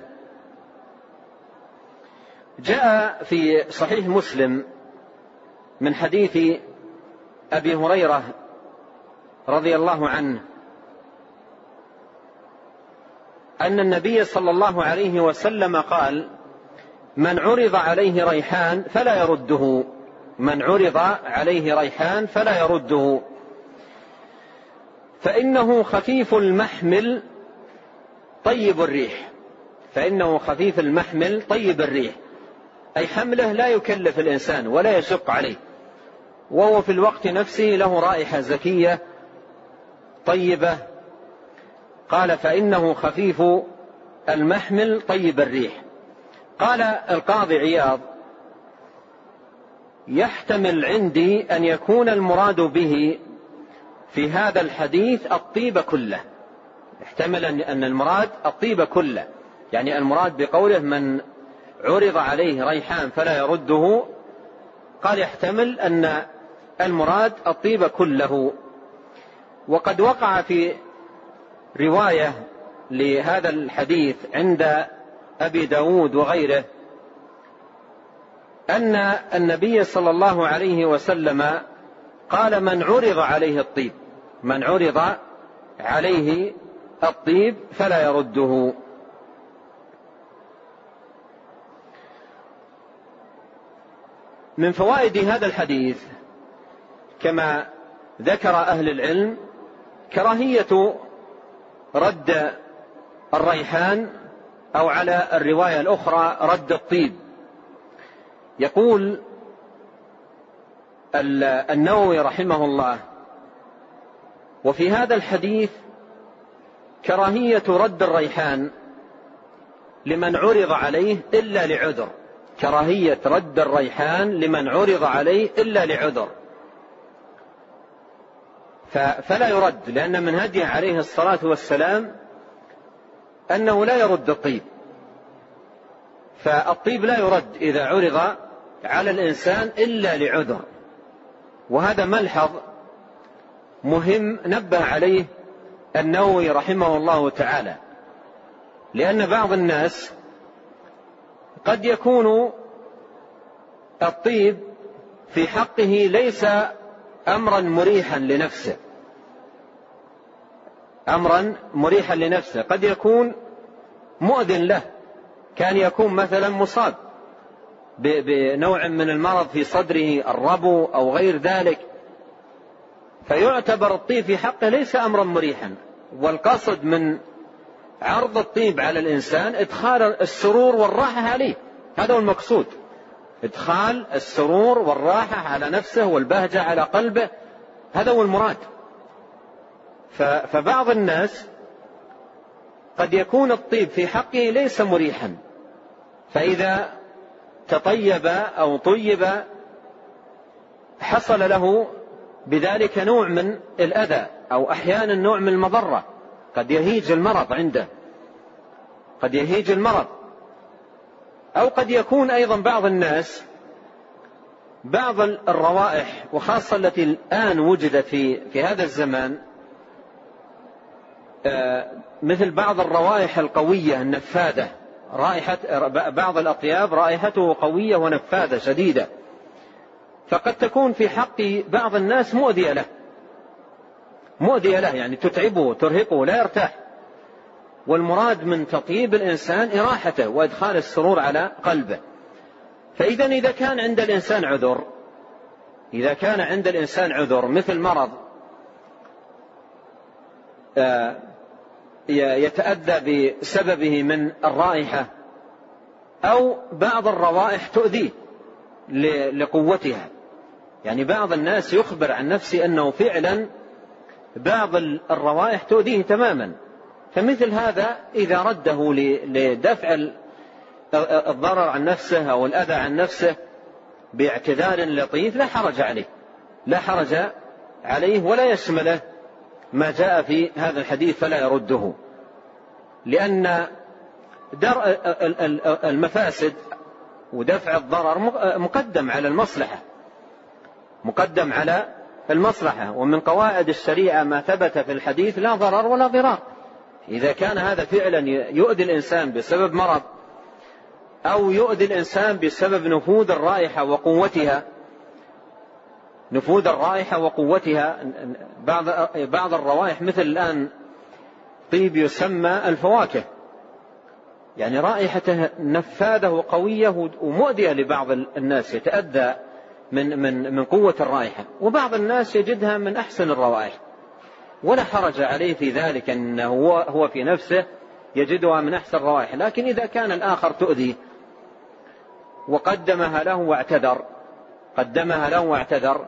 جاء في صحيح مسلم من حديث أبي هريرة رضي الله عنه أن النبي صلى الله عليه وسلم قال: من عرض عليه ريحان فلا يرده، من عرض عليه ريحان فلا يرده، فإنه خفيف المحمل طيب الريح. فإنه خفيف المحمل طيب الريح، أي حمله لا يكلف الإنسان ولا يشق عليه، وهو في الوقت نفسه له رائحة زكية طيبة. قال فإنه خفيف المحمل طيب الريح. قال القاضي عياض: يحتمل عندي أن يكون المراد به في هذا الحديث الطيب كله. يحتمل أن المراد الطيب كله، يعني المراد بقوله من عرض عليه ريحان فلا يرده، قال يحتمل أن المراد الطيب كله. وقد وقع في رواية لهذا الحديث عند أبي داود وغيره أن النبي صلى الله عليه وسلم قال: من عرض عليه الطيب، من عرض عليه الطيب فلا يرده. من فوائد هذا الحديث كما ذكر أهل العلم كراهية رد الريحان، أو على الرواية الأخرى رد الطيب. يقول النووي رحمه الله: وفي هذا الحديث كراهية رد الريحان لمن عرض عليه إلا لعذر، كراهية رد الريحان لمن عرض عليه إلا لعذر، فلا يرد، لأن من هديه عليه الصلاة والسلام أنه لا يرد الطيب، فالطيب لا يرد إذا عرض على الإنسان إلا لعذر. وهذا ملحظ مهم نبه عليه النووي رحمه الله تعالى، لأن بعض الناس قد يكون الطيب في حقه ليس أمرا مريحا لنفسه، أمرا مريحا لنفسه، قد يكون مؤذن له، كان يكون مثلا مصاب بنوع من المرض في صدره، الربو أو غير ذلك، فيعتبر الطيب في حقه ليس أمرا مريحا. والقصد من عرض الطيب على الإنسان إدخال السرور والراحة عليه، هذا هو المقصود، إدخال السرور والراحة على نفسه والبهجة على قلبه، هذا هو المراد. فبعض الناس قد يكون الطيب في حقه ليس مريحا، فإذا تطيب أو طيب حصل له بذلك نوع من الأذى، أو أحيانا نوع من المضرة، قد يهيج المرض عنده، قد يهيج المرض. أو قد يكون أيضا بعض الناس بعض الروائح، وخاصة التي الآن وجدت في هذا الزمان، مثل بعض الروائح القوية النفاذة، رائحة بعض الأطياب رائحته قوية ونفاذة شديدة، فقد تكون في حق بعض الناس مؤذية له، يعني تتعبه ترهقه لا يرتاح. والمراد من تطيب الإنسان إراحته وإدخال السرور على قلبه. فإذا إذا كان عند الإنسان عذر، إذا كان عند الإنسان عذر مثل مرض يتأذى بسببه من الرائحة، أو بعض الروائح تؤذيه لقوتها، يعني بعض الناس يخبر عن نفسه أنه فعلا بعض الروائح تؤذيه تماما، فمثل هذا إذا رده لدفع الضرر عن نفسه أو الأذى عن نفسه باعتذار لطيف لا حرج عليه، لا حرج عليه، ولا يشمله ما جاء في هذا الحديث فلا يرده، لأن درء المفاسد ودفع الضرر مقدم على المصلحة، مقدم على المصلحة. ومن قواعد الشريعة ما ثبت في الحديث لا ضرر ولا ضرار. إذا كان هذا فعلا يؤذي الإنسان بسبب مرض أو يؤذي الإنسان بسبب نفوذ الرائحة وقوتها، نفوذ الرائحة وقوتها، بعض الروائح مثل الآن طيب يسمى الفواكه، يعني رائحته نفاذة وقوية ومؤذية لبعض الناس، يتأذى من قوة الرائحة، وبعض الناس يجدها من أحسن الروائح ولا حرج عليه في ذلك، أنه هو في نفسه يجدها من أحسن الروائح. لكن إذا كان الآخر تؤذيه وقدمها له واعتذر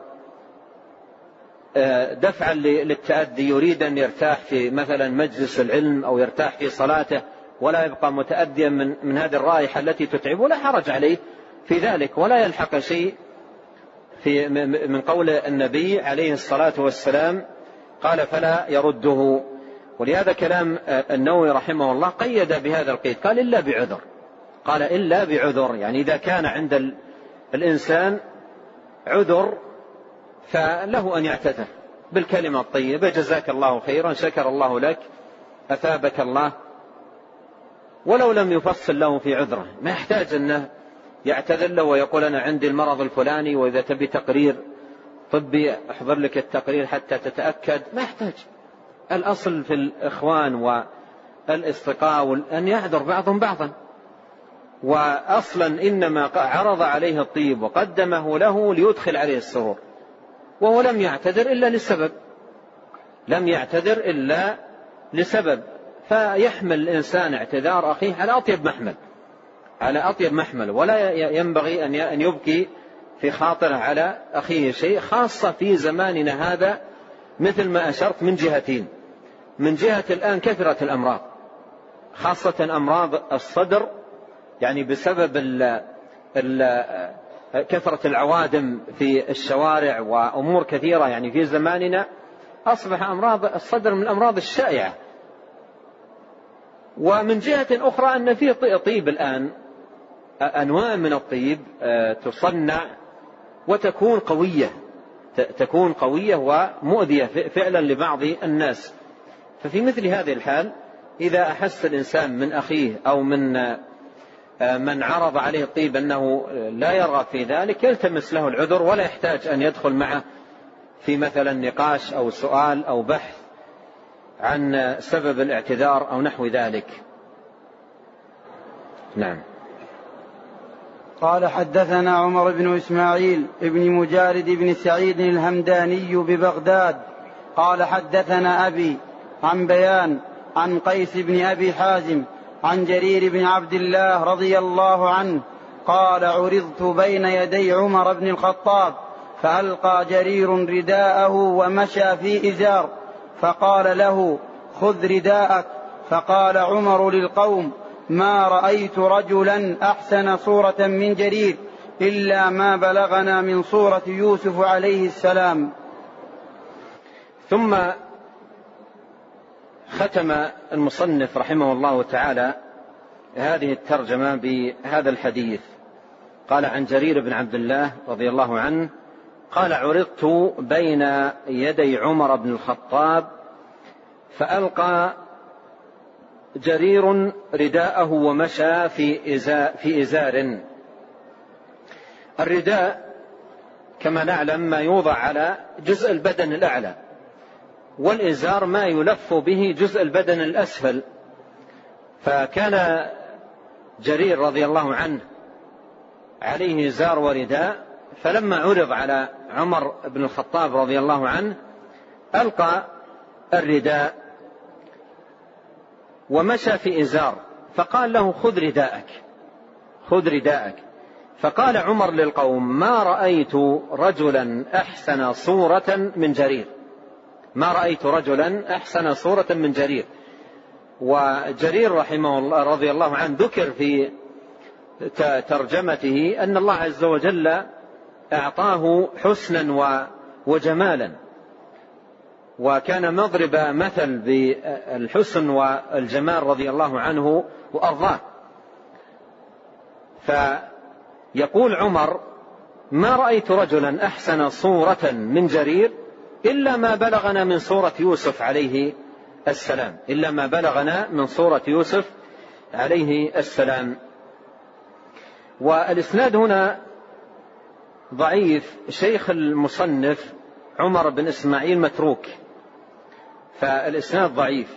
دفعا للتأذي، يريد أن يرتاح في مثلا مجلس العلم أو يرتاح في صلاته ولا يبقى متأذيا من هذه الرائحة التي تتعب، ولا حرج عليه في ذلك، ولا يلحق شيء من قول النبي عليه الصلاة والسلام قال فلا يرده. ولهذا كلام النووي رحمه الله قيد بهذا القيد، قال إلا بعذر، يعني إذا كان عند الإنسان عذر فله أن يعتذر بالكلمة الطيبة، جزاك الله خيرا، شكر الله لك، أثابك الله، ولو لم يفصل له في عذره، ما يحتاج أنه يعتذر له ويقول أنا عندي المرض الفلاني وإذا تبي تقرير طبي أحضر لك التقرير حتى تتأكد، ما يحتاج. الأصل في الإخوان والاصدقاء أن يعذر بعضهم بعضا، وأصلا إنما عرض عليه الطيب وقدمه له ليدخل عليه السرور، وهو لم يعتذر إلا لسبب، فيحمل الإنسان اعتذار أخيه على أطيب محمل، ولا ينبغي أن يبكي في خاطره على أخيه شيء، خاصة في زماننا هذا، مثل ما أشرت من جهتين: من جهة الآن كثرة الأمراض، خاصة أمراض الصدر، يعني بسبب كثرة العوادم في الشوارع وأمور كثيرة، يعني في زماننا أصبح أمراض الصدر من الأمراض الشائعة. ومن جهة أخرى أن في طيب الآن، أنواع من الطيب تصنع وتكون قوية ومؤذية فعلا لبعض الناس. ففي مثل هذه الحال إذا أحس الإنسان من أخيه أو من عرض عليه الطيب أنه لا يرغب في ذلك، يلتمس له العذر، ولا يحتاج أن يدخل معه في مثلا نقاش أو سؤال أو بحث عن سبب الاعتذار أو نحو ذلك. نعم. قال حدثنا عمر بن إسماعيل بن مجارد بن سعيد الهمداني ببغداد قال حدثنا أبي عن بيان عن قيس بن أبي حازم عن جرير بن عبد الله رضي الله عنه قال عرضت بين يدي عمر بن الخطاب فألقى جرير رداءه ومشى في إزار فقال له خذ رداءك، فقال عمر للقوم ما رأيت رجلا أحسن صورة من جرير إلا ما بلغنا من صورة يوسف عليه السلام. ثم ختم المصنف رحمه الله تعالى هذه الترجمة بهذا الحديث، قال عن جرير بن عبد الله رضي الله عنه قال عرضت بين يدي عمر بن الخطاب فألقى جرير رداءه ومشى في إزار. الرداء كما نعلم ما يوضع على جزء البدن الأعلى، والإزار ما يلف به جزء البدن الأسفل. فكان جرير رضي الله عنه عليه إزار ورداء، فلما عرض على عمر بن الخطاب رضي الله عنه ألقى الرداء ومشى في إزار، فقال له خذ رداءك. فقال عمر للقوم ما رأيت رجلا أحسن صورة من جرير. وجرير رحمه الله رضي الله عنه ذكر في ترجمته أن الله عز وجل أعطاه حسنا وجمالا، وكان مضرب مثل بالحسن والجمال رضي الله عنه وأرضاه. فيقول عمر: ما رأيت رجلا أحسن صورة من جرير إلا ما بلغنا من صورة يوسف عليه السلام، إلا ما بلغنا من صورة يوسف عليه السلام. والإسناد هنا ضعيف. شيخ المصنف عمر بن إسماعيل متروك، فالإسناد ضعيف.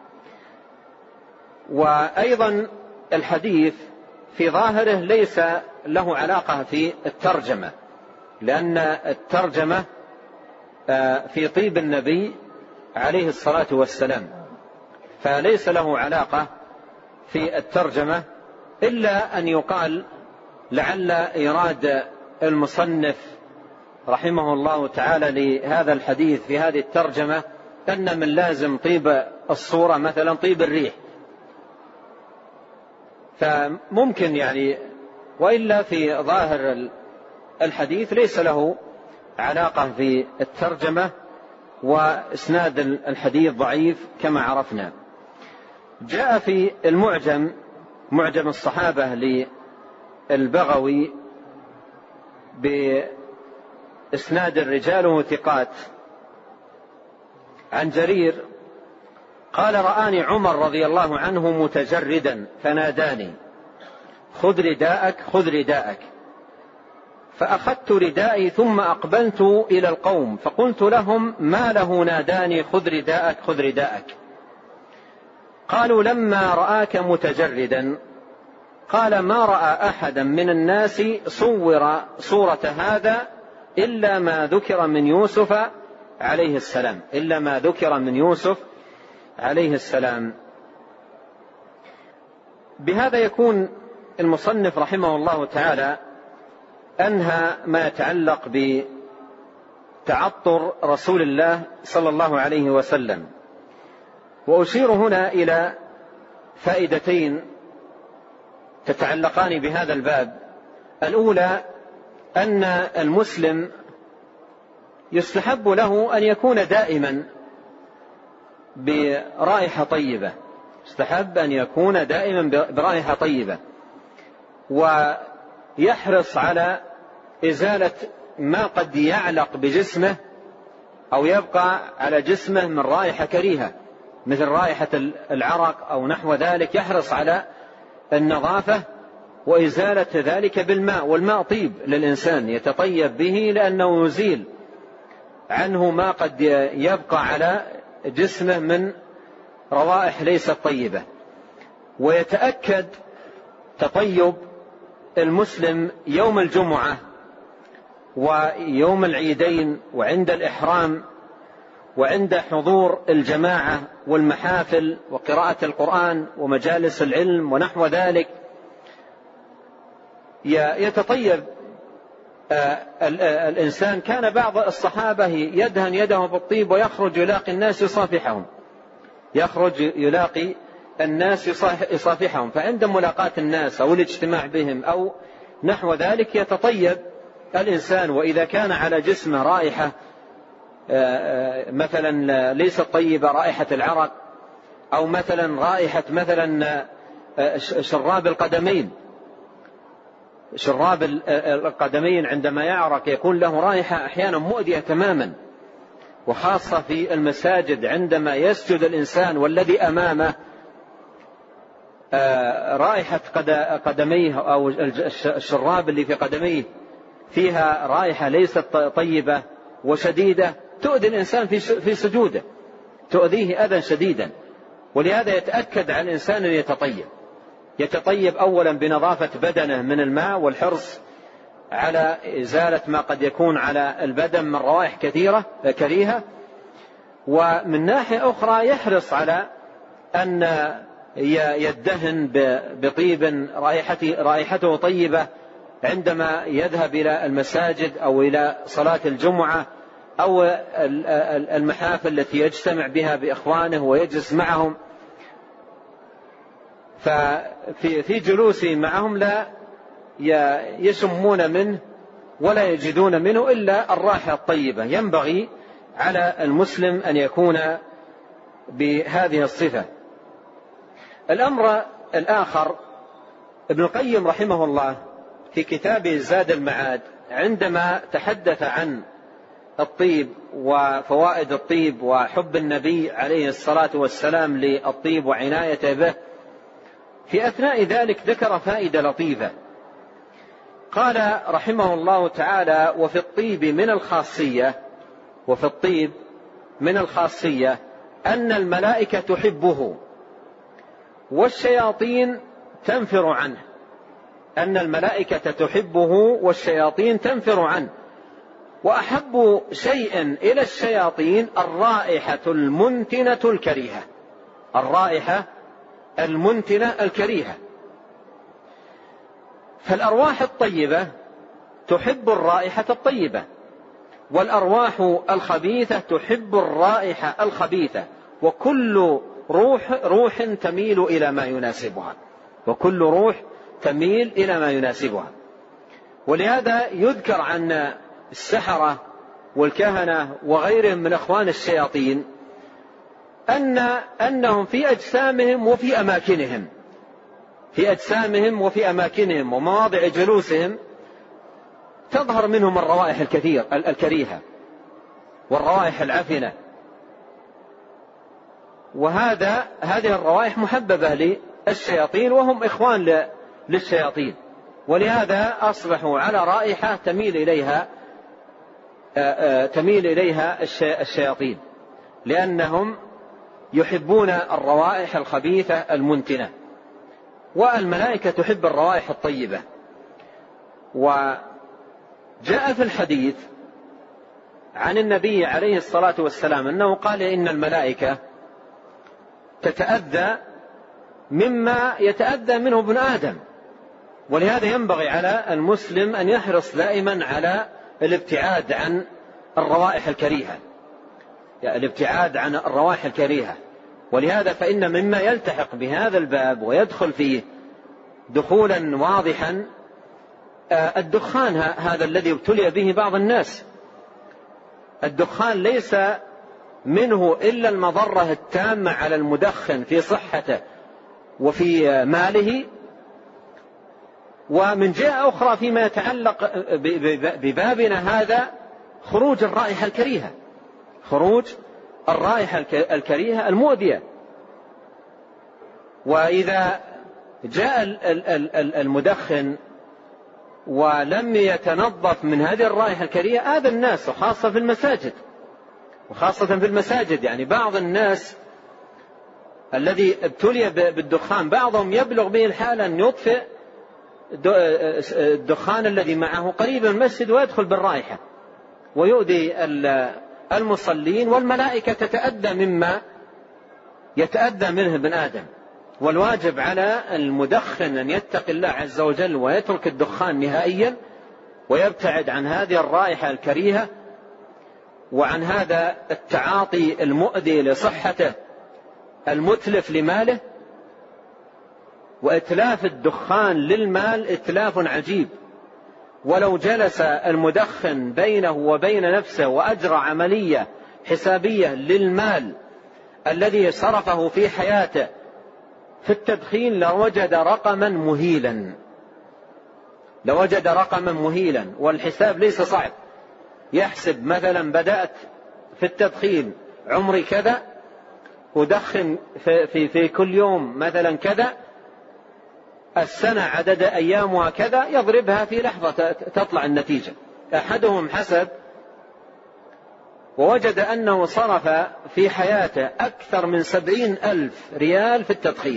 وأيضا الحديث في ظاهره ليس له علاقة في الترجمة، لأن الترجمة في طيب النبي عليه الصلاة والسلام، فليس له علاقة في الترجمة، إلا أن يقال لعل إيراد المصنف رحمه الله تعالى لهذا الحديث في هذه الترجمة أن من لازم طيب الصورة مثلا طيب الريح، فممكن يعني، وإلا في ظاهر الحديث ليس له علاقة في الترجمة، وإسناد الحديث ضعيف كما عرفنا. جاء في المعجم، معجم الصحابة للبغوي، بإسناد الرجال وثقات، عن جرير قال: رآني عمر رضي الله عنه متجردا فناداني: خذ رداءك خذ رداءك. فأخذت ردائي ثم أقبلت إلى القوم فقلت لهم: ما له ناداني خذ رداءك خذ رداءك؟ قالوا: لما رآك متجردا. قال: ما رأى أحدا من الناس صور صورة هذا إلا ما ذكر من يوسف عليه السلام، إلا ما ذكر من يوسف عليه السلام. بهذا يكون المصنف رحمه الله تعالى أنهى ما يتعلق بتعطر رسول الله صلى الله عليه وسلم. وأشير هنا إلى فائدتين تتعلقان بهذا الباب. الأولى أن المسلم يستحب له أن يكون دائما برائحة طيبة، يستحب أن يكون دائما برائحة طيبة، ويحرص على إزالة ما قد يعلق بجسمه أو يبقى على جسمه من رائحة كريهة مثل رائحة العرق أو نحو ذلك. يحرص على النظافة وإزالة ذلك بالماء، والماء طيب للإنسان يتطيب به لأنه يزيل عنه ما قد يبقى على جسمه من روائح ليست طيبة. ويتأكد تطيب المسلم يوم الجمعة ويوم العيدين وعند الإحرام وعند حضور الجماعة والمحافل وقراءة القرآن ومجالس العلم ونحو ذلك. يتطيب الإنسان. كان بعض الصحابة يدهن يده بالطيب ويخرج يلاقي الناس يصافحهم، يخرج يلاقي الناس يصافحهم، فعند ملاقاة الناس أو الاجتماع بهم أو نحو ذلك يتطيب الإنسان. وإذا كان على جسمه رائحة مثلا ليست طيبة، رائحة العرق أو مثلا رائحة مثلا شراب القدمين، شراب القدمين عندما يعرق يكون له رائحة أحيانا مؤذية تماما، وخاصة في المساجد عندما يسجد الإنسان والذي أمامه رائحة قدميه أو الشراب اللي في قدميه فيها رائحة ليست طيبة وشديدة تؤذي الإنسان في سجوده، تؤذيه أذى شديدا. ولهذا يتأكد على الإنسان أن يتطيب أولا بنظافة بدنه من الماء والحرص على إزالة ما قد يكون على البدن من روائح كريهة. ومن ناحية أخرى يحرص على أن يدهن بطيب رائحته طيبة عندما يذهب إلى المساجد أو إلى صلاة الجمعة أو المحافل التي يجتمع بها بإخوانه ويجلس معهم. ففي جلوسه معهم لا يشمون منه ولا يجدون منه إلا الرائحة الطيبة. ينبغي على المسلم أن يكون بهذه الصفة. الأمر الآخر، ابن القيم رحمه الله في كتابه زاد المعاد عندما تحدث عن الطيب وفوائد الطيب وحب النبي عليه الصلاة والسلام للطيب وعنايته به، في أثناء ذلك ذكر فائدة لطيفة. قال رحمه الله تعالى: وفي الطيب من الخاصية أن الملائكة تحبه والشياطين تنفر عنه، وأحب شيء إلى الشياطين الرائحة المنتنة الكريهة. فالأرواح الطيبة تحب الرائحة الطيبة، والأرواح الخبيثة تحب الرائحة الخبيثة، وكل روح تميل إلى ما يناسبها. ولهذا يذكر عن السحرة والكهنة وغيرهم من أخوان الشياطين أنهم في أجسامهم وفي أماكنهم ومواضع جلوسهم تظهر منهم الروائح الكريهة والروائح العفنة، هذه الروائح محببة للشياطين وهم إخوان للشياطين، ولهذا أصبحوا على رائحة تميل إليها الشياطين، لأنهم يحبون الروائح الخبيثة المنتنة، والملائكة تحب الروائح الطيبة. وجاء في الحديث عن النبي عليه الصلاة والسلام أنه قال إن الملائكة تتأذى مما يتأذى منه ابن آدم، ولهذا ينبغي على المسلم أن يحرص دائما على الابتعاد عن الروائح الكريهة. ولهذا فإن مما يلتحق بهذا الباب ويدخل فيه دخولا واضحا الدخان، هذا الذي ابتلي به بعض الناس. الدخان ليس منه إلا المضرة التامة على المدخن في صحته وفي ماله. ومن جهة أخرى فيما يتعلق ببابنا هذا خروج الرائحة الكريهة المؤذية. وإذا جاء المدخن ولم يتنظف من هذه الرائحة الكريهة آذى الناس، وخاصة في المساجد. يعني بعض الناس الذي ابتلي بالدخان بعضهم يبلغ به الحال أن يطفئ الدخان الذي معه قريب من المسجد ويدخل بالرائحة ويؤذي المصلين، والملائكة تتأذى مما يتأذى منه ابن آدم. والواجب على المدخن أن يتقي الله عز وجل ويترك الدخان نهائيا ويبتعد عن هذه الرائحة الكريهة وعن هذا التعاطي المؤذي لصحته المتلف لماله. وإتلاف الدخان للمال إتلاف عجيب، ولو جلس المدخن بينه وبين نفسه وأجرى عملية حسابية للمال الذي صرفه في حياته في التدخين لوجد رقما مهيلا. والحساب ليس صعب، يحسب مثلا بدأت في التدخين عمري كذا ودخن في كل يوم مثلا كذا، السنة عدد أيامها كذا، يضربها في لحظة تطلع النتيجة. أحدهم حسب ووجد أنه صرف في حياته أكثر من 70,000 ريال في التدخين.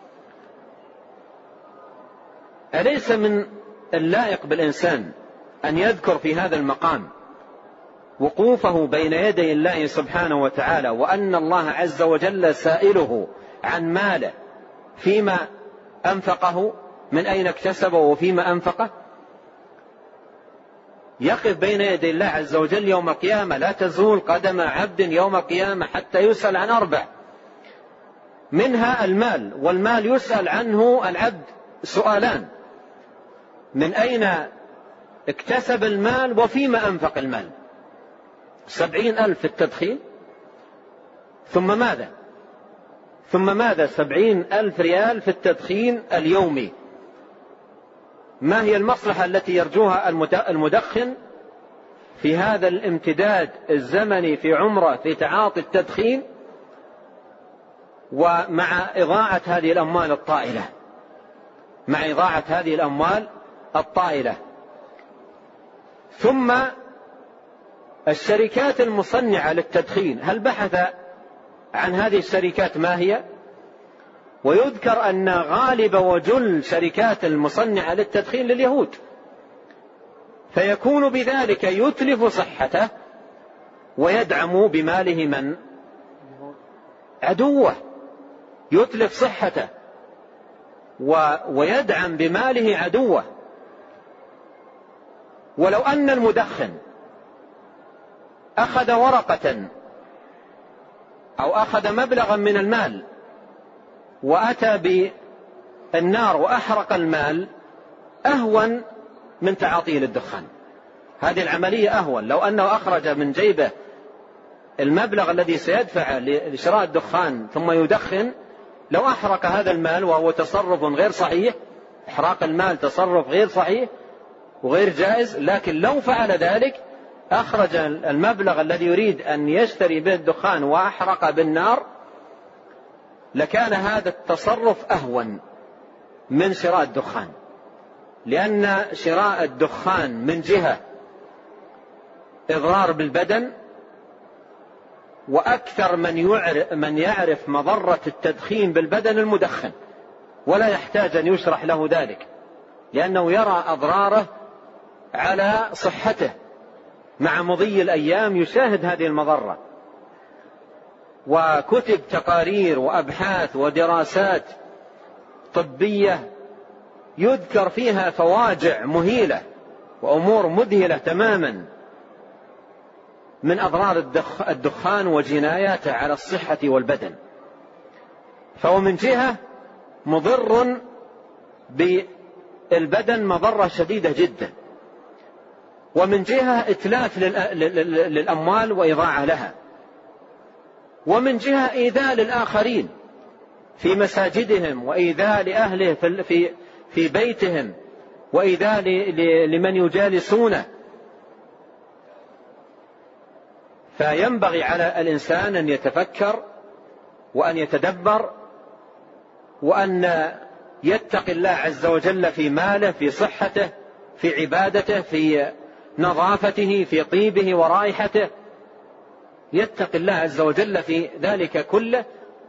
أليس من اللائق بالإنسان أن يذكر في هذا المقام وقوفه بين يدي الله سبحانه وتعالى، وأن الله عز وجل سائله عن ماله فيما أنفقه، من أين اكتسبه وفيما أنفقه؟ يقف بين يدي الله عز وجل يوم القيامة لا تزول قدم عبد يوم القيامة حتى يسأل عن 4، منها المال. والمال يسأل عنه العبد سؤالان: من أين اكتسب المال وفيما أنفق المال. 70,000 في التدخين، ثم ماذا 70,000 ريال في التدخين اليومي؟ ما هي المصلحة التي يرجوها المدخن في هذا الامتداد الزمني في عمره في تعاطي التدخين ومع إضاعة هذه الأموال الطائلة؟ ثم الشركات المصنعة للتدخين، هل بحث عن هذه الشركات ما هي؟ ويذكر أن غالب وجل شركات المصنعة للتدخين لليهود، فيكون بذلك يتلف صحته ويدعم بماله من؟ عدوه. يتلف صحته ويدعم بماله عدوه. ولو أن المدخن أخذ ورقة أو أخذ مبلغا من المال وأتى بالنار وأحرق المال، أهون من تعاطيه للدخان. هذه العملية أهون. لو أنه أخرج من جيبه المبلغ الذي سيدفع لشراء الدخان ثم يدخن، لو أحرق هذا المال وهو تصرف غير صحيح، إحراق المال تصرف غير صحيح وغير جائز، لكن لو فعل ذلك أخرج المبلغ الذي يريد أن يشتري به الدخان وأحرق بالنار، لكان هذا التصرف أهون من شراء الدخان. لأن شراء الدخان من جهة إضرار بالبدن، وأكثر من يعرف مضرة التدخين بالبدن المدخن، ولا يحتاج أن يشرح له ذلك، لأنه يرى أضراره على صحته مع مضي الأيام، يشاهد هذه المضرة. وكتب تقارير وأبحاث ودراسات طبية يذكر فيها فواجع مهيلة وأمور مذهلة تماما من أضرار الدخان وجناياته على الصحة والبدن. فهو من جهة مضر بالبدن مضرة شديدة جدا، ومن جهة إتلاف للأموال وإضاعة لها، ومن جهة إيذاء للآخرين في مساجدهم، وإيذاء لأهله في بيتهم، وإيذاء لمن يجالسونه. فينبغي على الإنسان أن يتفكر وأن يتدبر وأن يتقي الله عز وجل في ماله، في صحته، في عبادته، في نظافته، في طيبه ورائحته. يتقي الله عز وجل في ذلك كله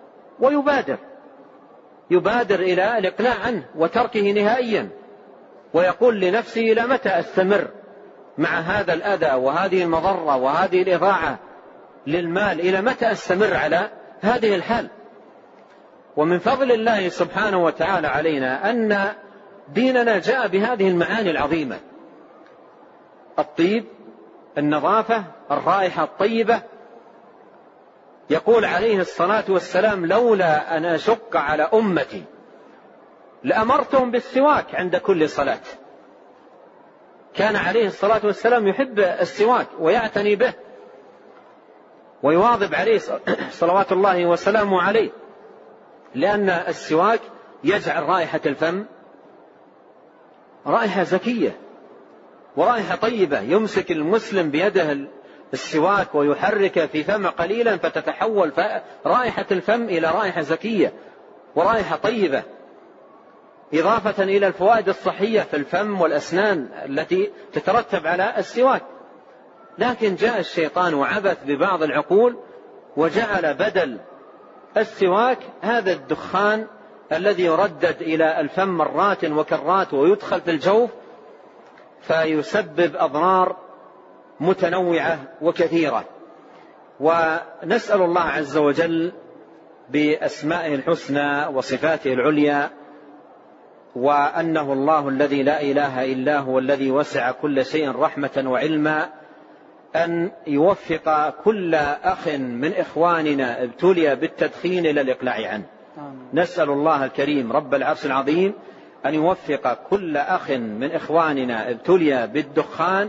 ويبادر إلى الإقلاع عنه وتركه نهائيا، ويقول لنفسه: إلى متى أستمر مع هذا الأذى وهذه المضرة وهذه الإضاعة للمال؟ إلى متى أستمر على هذه الحال؟ ومن فضل الله سبحانه وتعالى علينا أن ديننا جاء بهذه المعاني العظيمة: الطيب، النظافة، الرائحة الطيبة. يقول عليه الصلاة والسلام: لولا أن أشق على أمتي لأمرتهم بالسواك عند كل صلاة. كان عليه الصلاة والسلام يحب السواك ويعتني به ويواظب عليه صلوات الله وسلامه عليه، لأن السواك يجعل رائحة الفم رائحة زكية ورائحة طيبة. يمسك المسلم بيده السواك ويحرك في فمه قليلا فتتحول رائحة الفم إلى رائحة زكية ورائحة طيبة، إضافة إلى الفوائد الصحية في الفم والأسنان التي تترتب على السواك. لكن جاء الشيطان وعبث ببعض العقول وجعل بدل السواك هذا الدخان الذي يردد إلى الفم مرات وكرات ويدخل في الجوف، فيسبب أضرار متنوعة وكثيرة. ونسأل الله عز وجل بأسمائه الحسنى وصفاته العليا، وأنه الله الذي لا إله إلا هو الذي وسع كل شيء رحمة وعلما، أن يوفق كل أخ من إخواننا ابتلي بالتدخين إلى الإقلاع عنه. نسأل الله الكريم رب العرش العظيم أن يوفق كل أخ من إخواننا ابتلي بالدخان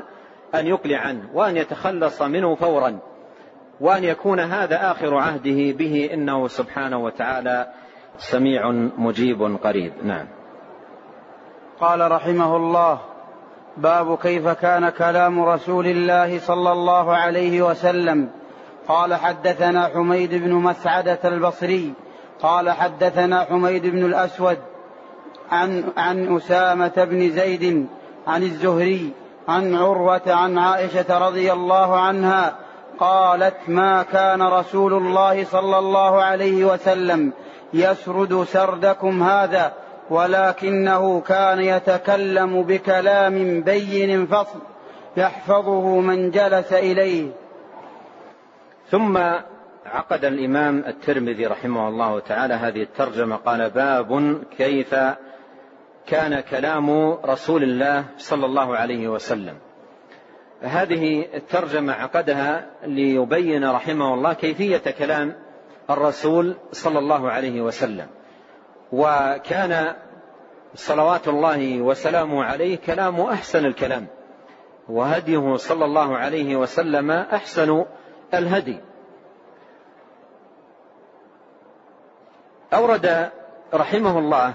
أن يقلع عنه وأن يتخلص منه فورا، وأن يكون هذا آخر عهده به، إنه سبحانه وتعالى سميع مجيب قريب. نعم. قال رحمه الله: باب كيف كان كلام رسول الله صلى الله عليه وسلم. قال: حدثنا حميد بن مسعدة البصري قال: حدثنا حميد بن الأسود عن أسامة بن زيد عن الزهري عن عروة عن عائشة رضي الله عنها قالت: ما كان رسول الله صلى الله عليه وسلم يسرد سردكم هذا، ولكنه كان يتكلم بكلام بين فصل يحفظه من جلس إليه. ثم عقد الإمام الترمذي رحمه الله تعالى هذه الترجمة، قال: باب كيف كان كلام رسول الله صلى الله عليه وسلم. هذه الترجمة عقدها ليبين رحمه الله كيفية كلام الرسول صلى الله عليه وسلم، وكان صلوات الله وسلامه عليه كلام أحسن الكلام، وهديه صلى الله عليه وسلم أحسن الهدي. أورد رحمه الله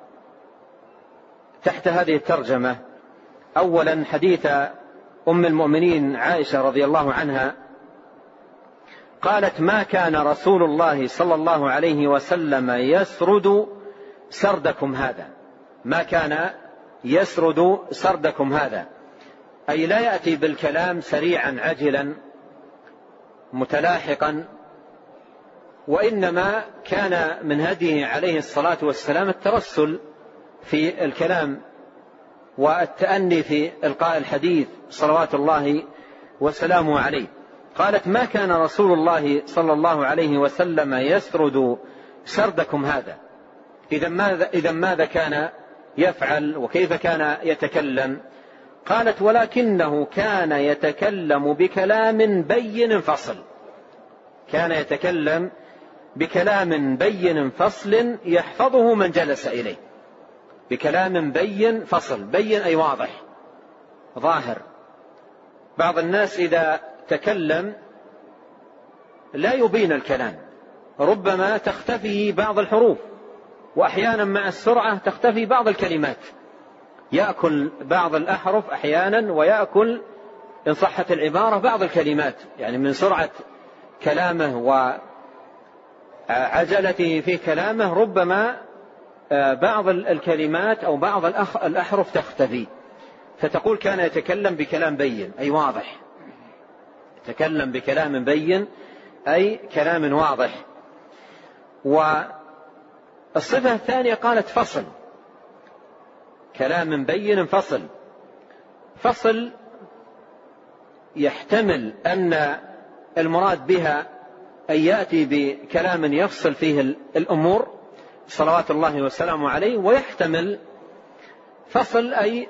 تحت هذه الترجمة أولا حديث أم المؤمنين عائشة رضي الله عنها قالت: ما كان رسول الله صلى الله عليه وسلم يسرد سردكم هذا. ما كان يسرد سردكم هذا، أي لا يأتي بالكلام سريعا عجلا متلاحقا، وإنما كان من هديه عليه الصلاة والسلام الترسل في الكلام والتأني في إلقاء الحديث صلوات الله وسلامه عليه. قالت: ما كان رسول الله صلى الله عليه وسلم يسرد سردكم هذا. إذا ماذا كان يفعل وكيف كان يتكلم؟ قالت: ولكنه كان يتكلم بكلام بين فصل. كان يتكلم بكلام بين فصل يحفظه من جلس إليه. بكلام بين فصل، بين أي واضح ظاهر. بعض الناس إذا تكلم لا يبين الكلام، ربما تختفي بعض الحروف، وأحيانا مع السرعة تختفي بعض الكلمات، يأكل بعض الأحرف أحيانا، ويأكل إن صحت العبارة بعض الكلمات، يعني من سرعة كلامه وعجلته في كلامه ربما بعض الكلمات أو بعض الأحرف تختفي. فتقول كان يتكلم بكلام بين أي واضح، يتكلم بكلام بين أي كلام واضح. والصفة الثانية قالت فصل، كلام بين فصل. فصل يحتمل أن المراد بها أن يأتي بكلام يفصل فيه الأمور صلوات الله وسلامه عليه، ويحتمل فصل أي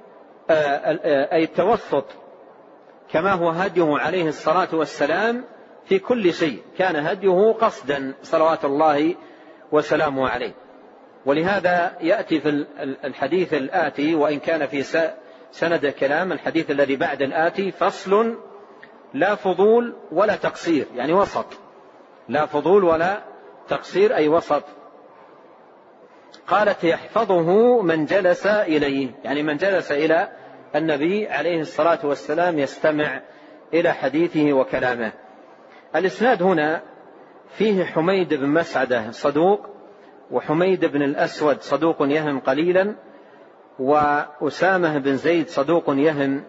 التوسط، كما هو هديه عليه الصلاة والسلام في كل شيء، كان هديه قصدا صلوات الله وسلامه عليه. ولهذا يأتي في الحديث الآتي، وإن كان في سند كلام الحديث الذي بعد الآتي: فصل لا فضول ولا تقصير، يعني وسط، لا فضول ولا تقصير أي وسط. قالت: يحفظه من جلس إليه، يعني من جلس إلى النبي عليه الصلاة والسلام يستمع إلى حديثه وكلامه. الإسناد هنا فيه حميد بن مسعدة صدوق، وحميد بن الأسود صدوق يهم قليلا، وأسامة بن زيد صدوق يهم.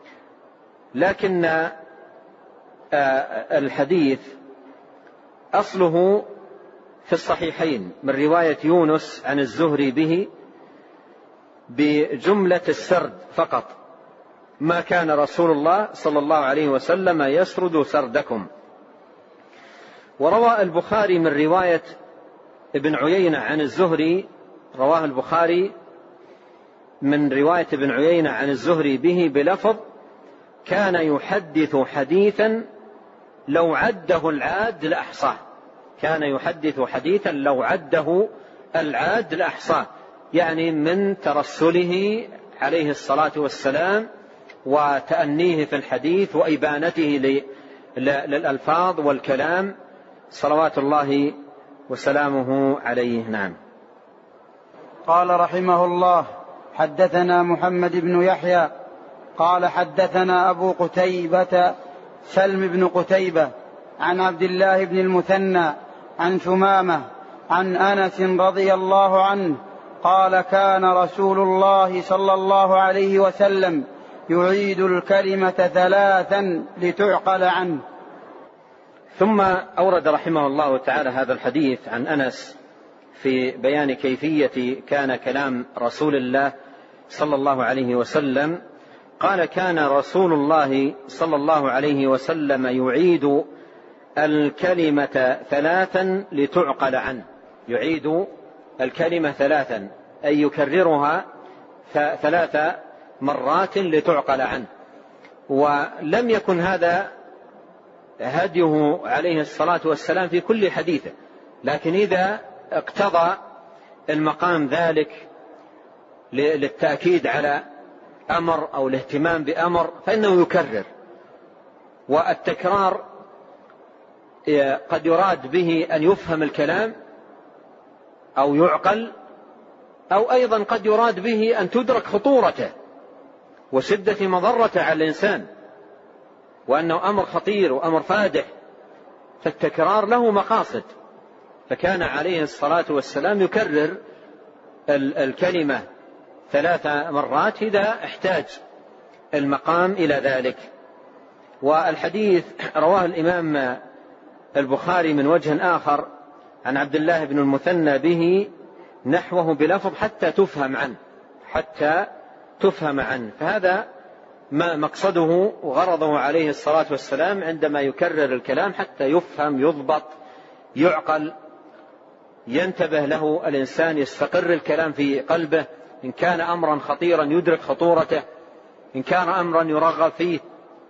لكن الحديث أصله في الصحيحين من رواية يونس عن الزهري به بجملة السرد فقط: ما كان رسول الله صلى الله عليه وسلم يسرد سردكم. وروى البخاري من رواية ابن عيينة عن الزهري، رواه البخاري من رواية ابن عيينة عن الزهري به بلفظ: كان يحدث حديثا لو عده العاد لأحصاه. كان يحدث حديثا لو عده العاد لأحصاه، يعني من ترسله عليه الصلاة والسلام وتأنيه في الحديث وإبانته للألفاظ والكلام صلوات الله وسلامه عليه. نعم. قال رحمه الله: حدثنا محمد بن يحيى قال حدثنا أبو قتيبة سلم بن قتيبة عن عبد الله بن المثنى عن ثمامة عن أنس رضي الله عنه قال: كان رسول الله صلى الله عليه وسلم يعيد الكلمة 3 لتعقل عنه. ثم أورد رحمه الله تعالى هذا الحديث عن أنس في بيان كيفية كان كلام رسول الله صلى الله عليه وسلم. قال: كان رسول الله صلى الله عليه وسلم يعيد الكلمة 3 لتعقل عنه. يعيد الكلمة 3 أي يكررها 3 مرات لتعقل عنه. ولم يكن هذا هديه عليه الصلاة والسلام في كل حديثه، لكن إذا اقتضى المقام ذلك للتأكيد على أمر أو الاهتمام بأمر فإنه يكرر. والتكرار قد يراد به أن يفهم الكلام أو يعقل، أو أيضا قد يراد به أن تدرك خطورته وشدة مضرته على الإنسان، وأنه أمر خطير وأمر فادح، فالتكرار له مقاصد. فكان عليه الصلاة والسلام يكرر الكلمة 3 مرات إذا احتاج المقام إلى ذلك. والحديث رواه الإمام البخاري من وجه آخر عن عبد الله بن المثنى به نحوه بلفظ حتى تفهم عنه. فهذا ما مقصده وغرضه عليه الصلاة والسلام عندما يكرر الكلام، حتى يفهم، يضبط، يعقل، ينتبه له الإنسان، يستقر الكلام في قلبه. إن كان أمرا خطيرا يدرك خطورته، إن كان أمرا يرغب فيه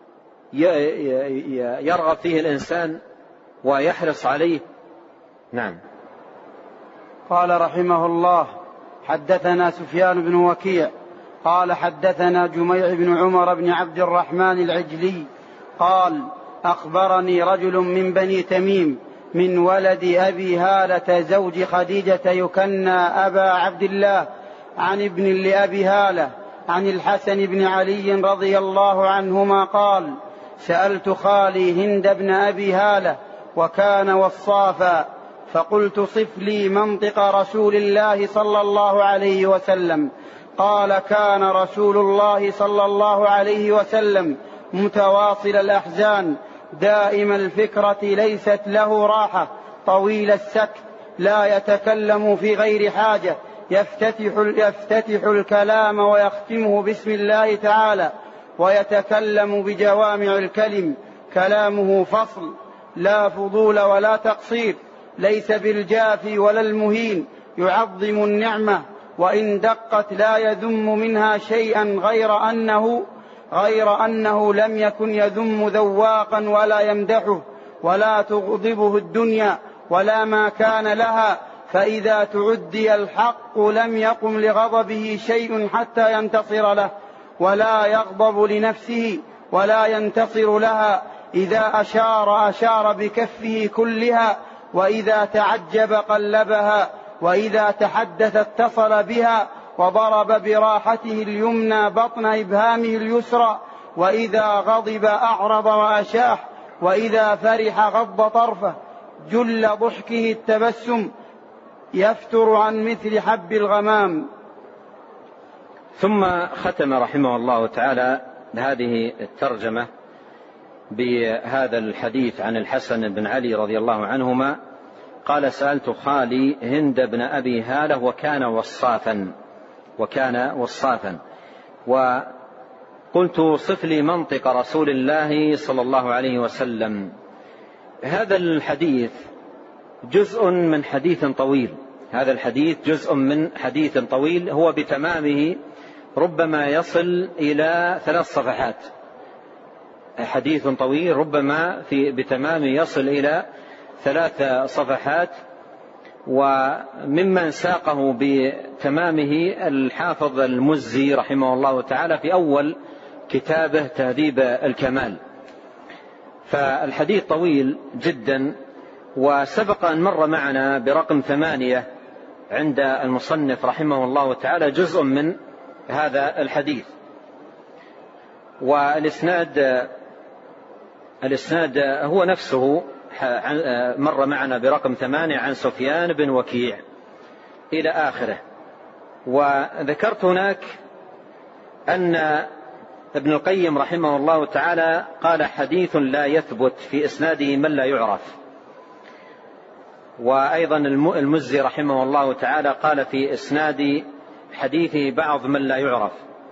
يرغب فيه الإنسان ويحرص عليه. نعم. قال رحمه الله: حدثنا سفيان بن وكيع قال حدثنا جميع بن عمر بن عبد الرحمن العجلي قال: أخبرني رجل من بني تميم من ولد أبي هالة زوج خديجة يكنى أبا عبد الله، عن ابن لأبي هالة عن الحسن بن علي رضي الله عنهما قال: سألت خالي هند بن أبي هالة وكان وصافا، فقلت: صف لي منطق رسول الله صلى الله عليه وسلم. قال: كان رسول الله صلى الله عليه وسلم متواصل الأحزان دائم الفكرة ليست له راحة، طويل السكت لا يتكلم في غير حاجة، يفتتح الكلام ويختمه بسم الله تعالى، ويتكلم بجوامع الكلم، كلامه فصل لا فضول ولا تقصير، ليس بالجافي ولا المهين، يعظم النعمة وإن دقت لا يذم منها شيئا غير أنه لم يكن يذم ذواقا ولا يمدحه، ولا تغضبه الدنيا ولا ما كان لها، فإذا تعدي الحق لم يقم لغضبه شيء حتى ينتصر له، ولا يغضب لنفسه ولا ينتصر لها. إذا أشار بكفه كلها، وإذا تعجب قلبها، وإذا تحدث اتصل بها، وضرب براحته اليمنى بطن إبهامه اليسرى، وإذا غضب أعرض وأشاح، وإذا فرح غض طرفه، جل ضحكه التبسم، يفتر عن مثل حب الغمام. ثم ختم رحمه الله تعالى هذه الترجمة بهذا الحديث عن الحسن بن علي رضي الله عنهما قال: سألت خالي هند بن أبي هالة وكان وصافا وقلت: صف لي منطق رسول الله صلى الله عليه وسلم. هذا الحديث جزء من حديث طويل، هذا الحديث جزء من حديث طويل، هو بتمامه ربما يصل إلى 3 صفحات. حديث طويل ربما بتمامه يصل إلى 3 صفحات. وممن ساقه بتمامه الحافظ المزي رحمه الله تعالى في أول كتابه تهذيب الكمال. فالحديث طويل جدا، وسبق أن مر معنا برقم 8 عند المصنف رحمه الله تعالى جزء من هذا الحديث. والإسناد هو نفسه مر معنا برقم 8 عن سفيان بن وكيع إلى آخره. وذكرت هناك أن ابن القيم رحمه الله تعالى قال حديث لا يثبت في إسناده من لا يعرف. وأيضا المزي رحمه الله تعالى قال في إسناد حديثه بعض من لا يعرف.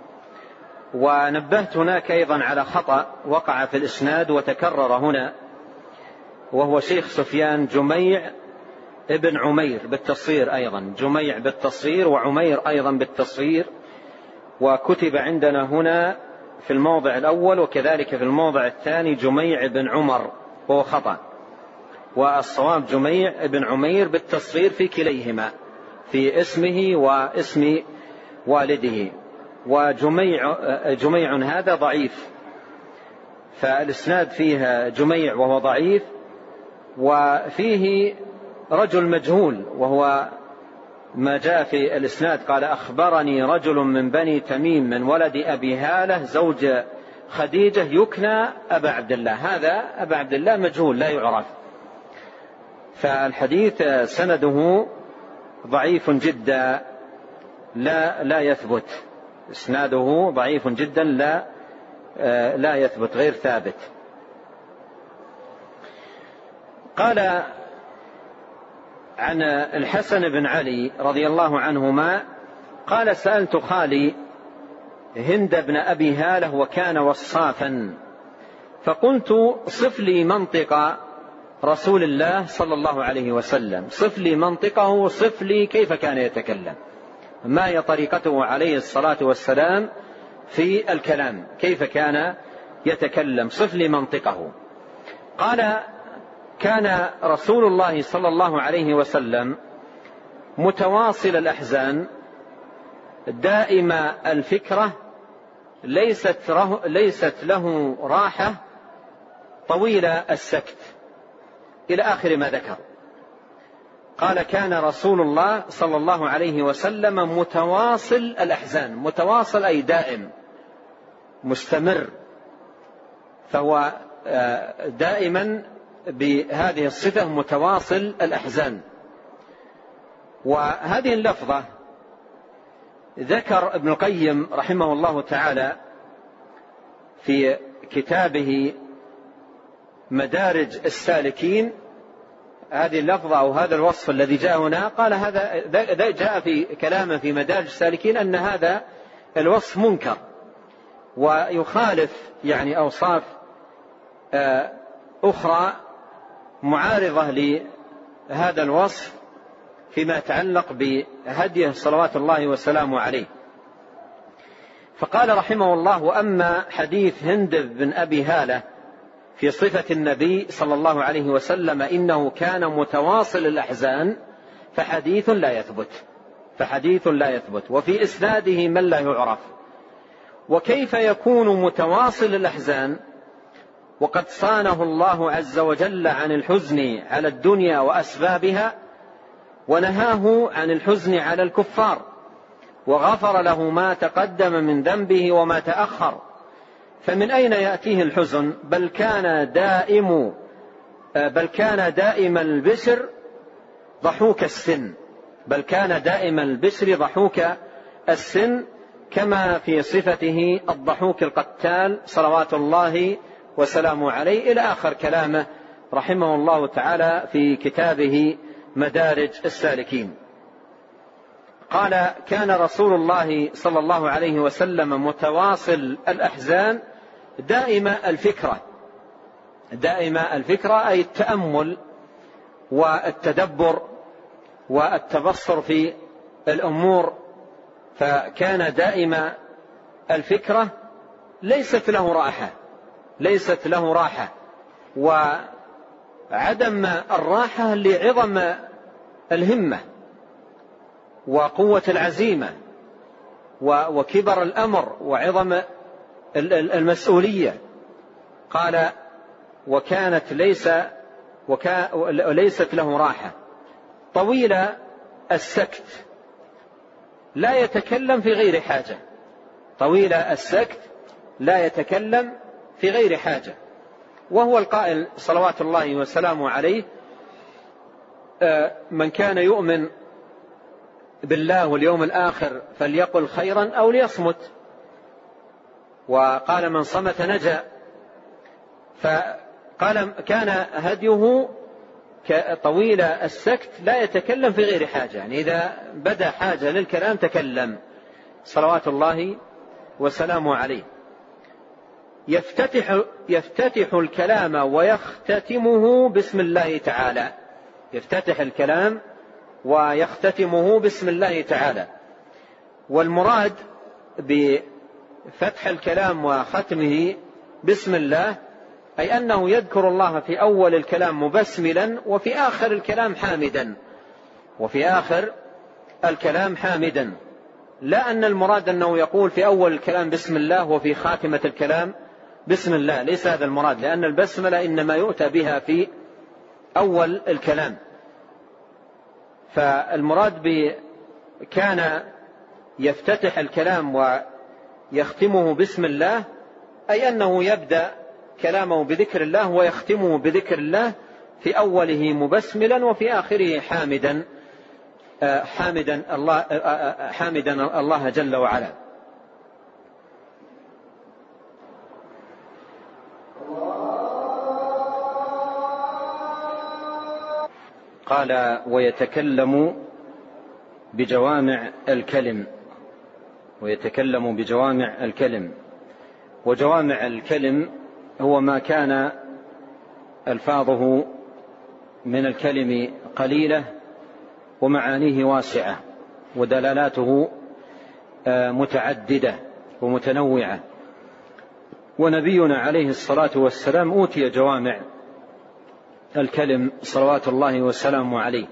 ونبهت هناك أيضا على خطأ وقع في الإسناد وتكرر هنا، وهو شيخ سفيان جميع ابن عمير بالتصغير، أيضا جميع بالتصغير وعمير أيضا بالتصغير، وكتب عندنا هنا في الموضع الأول وكذلك في الموضع الثاني جميع بن عمر، وهو خطأ، والصواب جميع بن عمير بالتصغير في كليهما، في اسمه واسم والده. وجميع هذا ضعيف، فالإسناد فيها جميع وهو ضعيف، وفيه رجل مجهول، وهو ما جاء في الإسناد قال أخبرني رجل من بني تميم من ولد أبي هالة زوج خديجة يكنى أبا عبد الله. هذا أبا عبد الله مجهول لا يعرف، فالحديث سنده ضعيف جدا لا يثبت، إسناده ضعيف جدا لا يثبت، غير ثابت. قال عن الحسن بن علي رضي الله عنهما قال سألت خالي هند بن أبي هالة وكان وصافا، فقلت صف لي منطق رسول الله صلى الله عليه وسلم، صف لي منطقه، صف لي كيف كان يتكلم، ما هي طريقته عليه الصلاة والسلام في الكلام، كيف كان يتكلم، صف لي منطقه. قال كان رسول الله صلى الله عليه وسلم متواصل الأحزان دائم الفكرة، ليست له راحة، طويل السكت، إلى آخر ما ذكر. قال كان رسول الله صلى الله عليه وسلم متواصل الأحزان، متواصل أي دائم مستمر، فهو دائما بهذه الصفة متواصل الأحزان. وهذه اللفظة ذكر ابن القيم رحمه الله تعالى في كتابه مدارج السالكين، هذه اللفظة أو هذا الوصف الذي جاء هنا، قال هذا جاء في كلامه في مدارج السالكين أن هذا الوصف منكر ويخالف يعني أوصاف أخرى معارضة لهذا الوصف فيما يتعلق بهديه صلوات الله وسلامه عليه. فقال رحمه الله وأما حديث هند بن أبي هالة في صفة النبي صلى الله عليه وسلم إنه كان متواصل الأحزان فحديث لا يثبت، وفي إسناده من لا يعرف. وكيف يكون متواصل الأحزان وقد صانه الله عز وجل عن الحزن على الدنيا وأسبابها، ونهاه عن الحزن على الكفار، وغفر له ما تقدم من ذنبه وما تأخر، فمن أين يأتيه الحزن؟ بل كان دائم البشر ضحوك السن، كما في صفته الضحوك القتال صلوات الله وسلامه عليه، إلى آخر كلامه رحمه الله تعالى في كتابه مدارج السالكين. قال كان رسول الله صلى الله عليه وسلم متواصل الأحزان دائم الفكرة أي التأمل والتدبر والتبصر في الأمور، فكان دائم الفكرة ليست له راحة، وعدم الراحة لعظم الهمة وقوة العزيمة وكبر الأمر وعظم المسؤولية. قال وكانت ليست له راحة، طويل السكت لا يتكلم في غير حاجة، طويل السكت لا يتكلم في غير حاجة. وهو القائل صلوات الله وسلامه عليه: من كان يؤمن بالله واليوم الآخر فليقل خيرا أو ليصمت. وقال من صمت نجا. فقال كان هديه طويل السكت لا يتكلم في غير حاجة، يعني إذا بدا حاجة للكلام تكلم صلوات الله وسلامه عليه. يفتتح الكلام ويختتمه باسم الله تعالى، يفتتح الكلام ويختتمه باسم الله تعالى. والمراد بفتح الكلام وختمه باسم الله أي أنه يذكر الله في أول الكلام مبسملا وفي آخر الكلام حامدا، وفي آخر الكلام حامدا، لا أن المراد أنه يقول في أول الكلام بسم الله وفي خاتمة الكلام بسم الله، ليس هذا المراد، لأن البسملة إنما يؤتى بها في أول الكلام. فالمراد كان يفتتح الكلام ويختمه بسم الله أي أنه يبدأ كلامه بذكر الله ويختمه بذكر الله، في أوله مبسملا وفي آخره حامدا الله جل وعلا. قال ويتكلم بجوامع الكلم، ويتكلم بجوامع الكلم. وجوامع الكلم هو ما كان ألفاظه من الكلم قليلة ومعانيه واسعة ودلالاته متعددة ومتنوعة. ونبينا عليه الصلاة والسلام أوتي جوامع الكلم صلوات الله وسلامه عليه،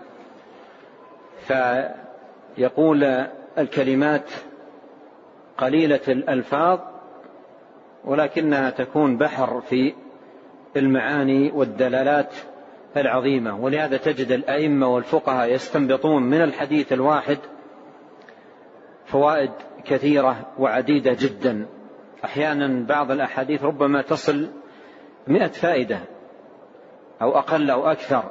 فيقول الكلمات قليلة الألفاظ ولكنها تكون بحر في المعاني والدلالات العظيمة. ولهذا تجد الأئمة والفقهاء يستنبطون من الحديث الواحد فوائد كثيرة وعديدة جدا، أحيانا بعض الأحاديث ربما تصل 100 فائدة أو أقل أو أكثر.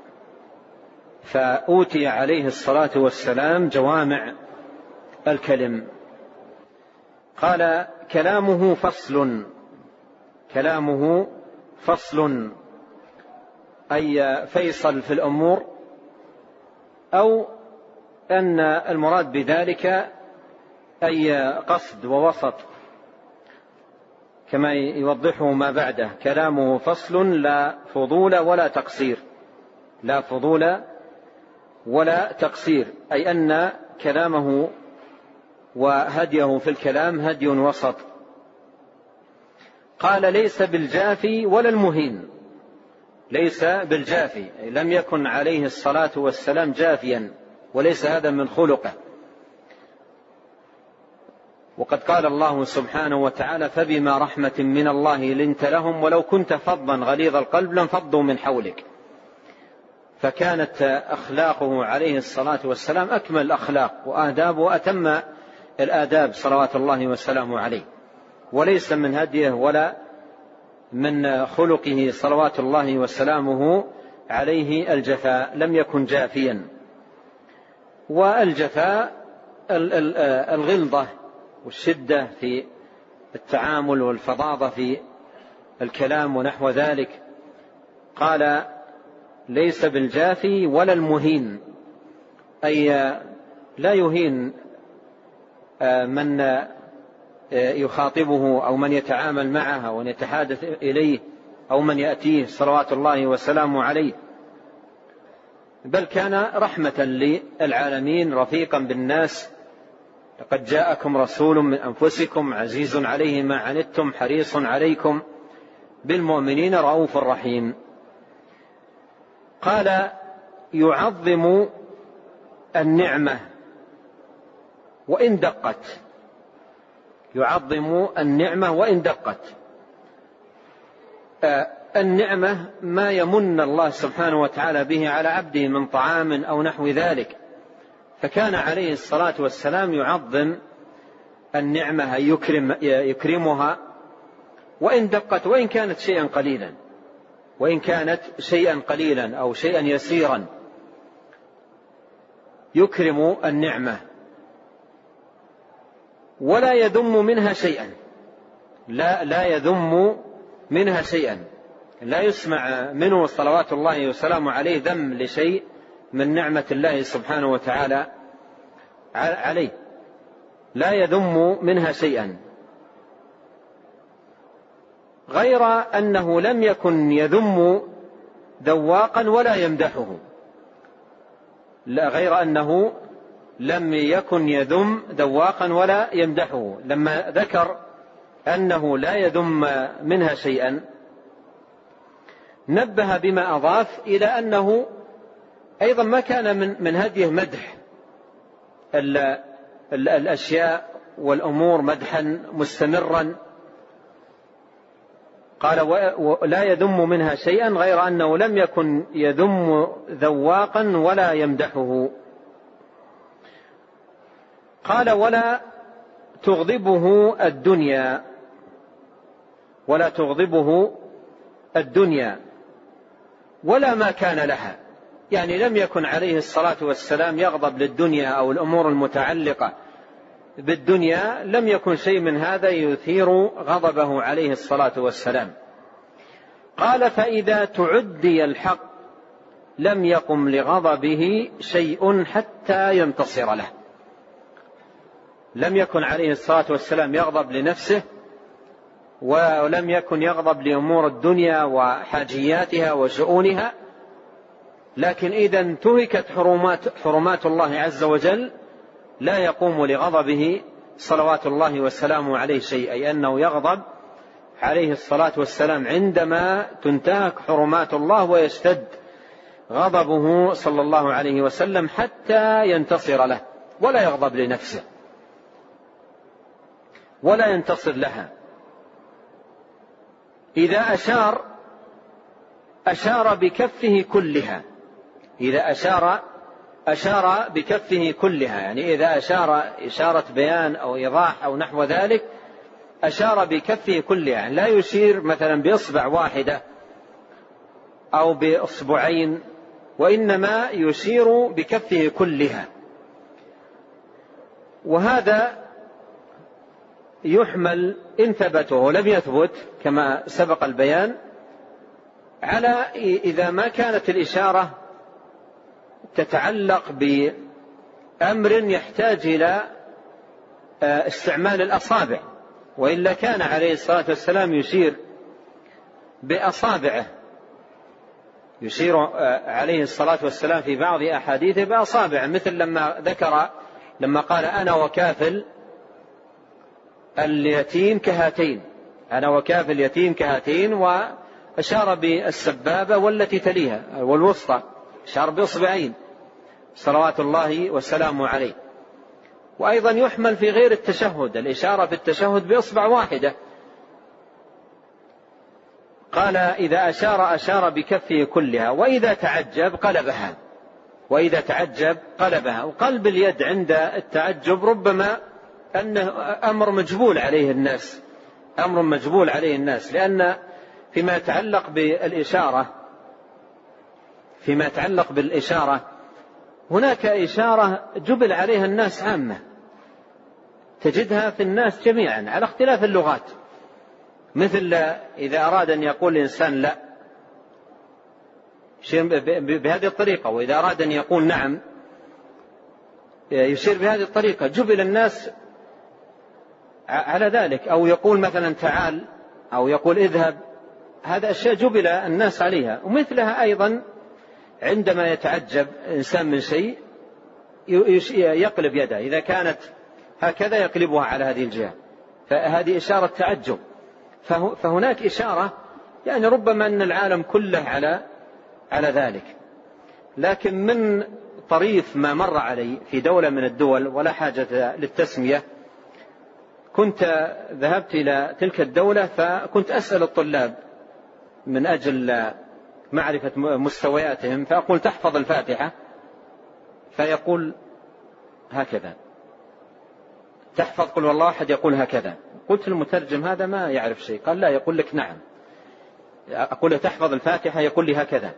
فأوتي عليه الصلاة والسلام جوامع الكلم. قال كلامه فصل، كلامه فصل أي فيصل في الأمور، أو أن المراد بذلك أي قصد ووسط، كما يوضحه ما بعده: كلامه فصل لا فضول ولا تقصير، لا فضول ولا تقصير، أي أن كلامه وهديه في الكلام هدي وسط. قال ليس بالجافي ولا المهين، ليس بالجافي لم يكن عليه الصلاة والسلام جافيا، وليس هذا من خلقه. وقد قال الله سبحانه وتعالى: فبما رحمة من الله لنت لهم ولو كنت فظا غليظ القلب لانفضوا من حولك. فكانت أخلاقه عليه الصلاة والسلام أكمل الأخلاق وآداب وأتم الآداب صلوات الله وسلامه عليه، وليس من هديه ولا من خلقه صلوات الله وسلامه عليه الجفاء، لم يكن جافيا. والجفاء الغلظة والشدة في التعامل والفظاظة في الكلام ونحو ذلك. قال ليس بالجافي ولا المهين، أي لا يهين من يخاطبه أو من يتعامل معه أو من يتحادث إليه أو من يأتيه صلوات الله وسلامه عليه، بل كان رحمة للعالمين رفيقا بالناس. لقد جاءكم رسول من أنفسكم عزيز عليه ما عنتم حريص عليكم بالمؤمنين رؤوف رحيم. قال يعظم النعمة وإن دقت، يعظم النعمة وإن دقت. النعمة ما يمن الله سبحانه وتعالى به على عبده من طعام أو نحو ذلك، فكان عليه الصلاة والسلام يعظم النعمة، يكرمها وإن دقت، وإن كانت شيئا قليلا أو شيئا يسيرا، يكرم النعمة ولا يذم منها شيئا، لا يذم منها شيئا، لا يسمع منه صلوات الله وسلامه عليه ذم لشيء من نعمة الله سبحانه وتعالى عليه، لا يذم منها شيئا، غير أنه لم يكن يذم ذواقا ولا يمدحه، غير أنه لم يكن يذم ذواقا ولا يمدحه. لما ذكر أنه لا يذم منها شيئا نبه بما أضاف إلى أنه أيضا ما كان من هديه مدح الأشياء والأمور مدحا مستمرا. قال لا يذم منها شيئا، غير أنه لم يكن يذم ذواقا ولا يمدحه. قال ولا تغضبه الدنيا ولا ما كان لها، يعني لم يكن عليه الصلاة والسلام يغضب للدنيا أو الأمور المتعلقة بالدنيا، لم يكن شيء من هذا يثير غضبه عليه الصلاة والسلام. قال فإذا تعدي الحق لم يقم لغضبه شيء حتى ينتصر له. لم يكن عليه الصلاة والسلام يغضب لنفسه، ولم يكن يغضب لأمور الدنيا وحاجياتها وشؤونها، لكن إذا انتهكت حرمات الله عز وجل لا يقوم لغضبه صلوات الله وسلامه عليه شيء، أي أنه يغضب عليه الصلاة والسلام عندما تنتهك حرمات الله ويشتد غضبه صلى الله عليه وسلم حتى ينتصر له، ولا يغضب لنفسه ولا ينتصر لها. إذا أشار بكفه كلها، إذا أشار بكفه كلها، يعني إذا أشار إشارة بيان أو إيضاح أو نحو ذلك أشار بكفه كلها، يعني لا يشير مثلا بإصبع واحدة أو بإصبعين، وإنما يشير بكفه كلها. وهذا يحمل إن ثبت ولم يثبت كما سبق البيان على إذا ما كانت الإشارة تتعلق بأمر يحتاج إلى استعمال الأصابع، وإلا كان عليه الصلاة والسلام يشير بأصابعه، يشير عليه الصلاة والسلام في بعض أحاديثه بأصابعه، مثل لما قال أنا وكافل اليتيم كهاتين، أنا وكافل اليتيم كهاتين، وأشار بالسبابة والتي تليها والوسطى، أشار بإصبعين صلوات الله وسلامه عليه. وأيضا يحمل في غير التشهد، الإشارة في التشهد بإصبع واحدة. قال إذا أشار بكفه كلها، وإذا تعجب قلبها. وقلب اليد عند التعجب ربما أنه أمر مجبول عليه الناس، لأن فيما يتعلق بالإشارة هناك إشارة جبل عليها الناس عامة، تجدها في الناس جميعا على اختلاف اللغات، مثل إذا أراد أن يقول الإنسان لا يشير بهذه الطريقة، وإذا أراد أن يقول نعم يشير بهذه الطريقة، جبل الناس على ذلك. أو يقول مثلا تعال أو يقول اذهب، هذا أشياء جبل الناس عليها. ومثلها أيضا عندما يتعجب إنسان من شيء يقلب يده، إذا كانت هكذا يقلبها على هذه الجهة، فهذه إشارة تعجب. فهناك إشارة يعني ربما أن العالم كله على ذلك، لكن من طريف ما مر علي في دولة من الدول، ولا حاجة للتسمية، كنت ذهبت إلى تلك الدولة فكنت أسأل الطلاب من أجل معرفة مستوياتهم، فأقول تحفظ الفاتحة؟ فيقول هكذا. تحفظ قل والله أحد؟ يقول هكذا. قلت المترجم هذا ما يعرف شيء. قال لا، يقول لك نعم. أقول تحفظ الفاتحة؟ يقول لي هكذا.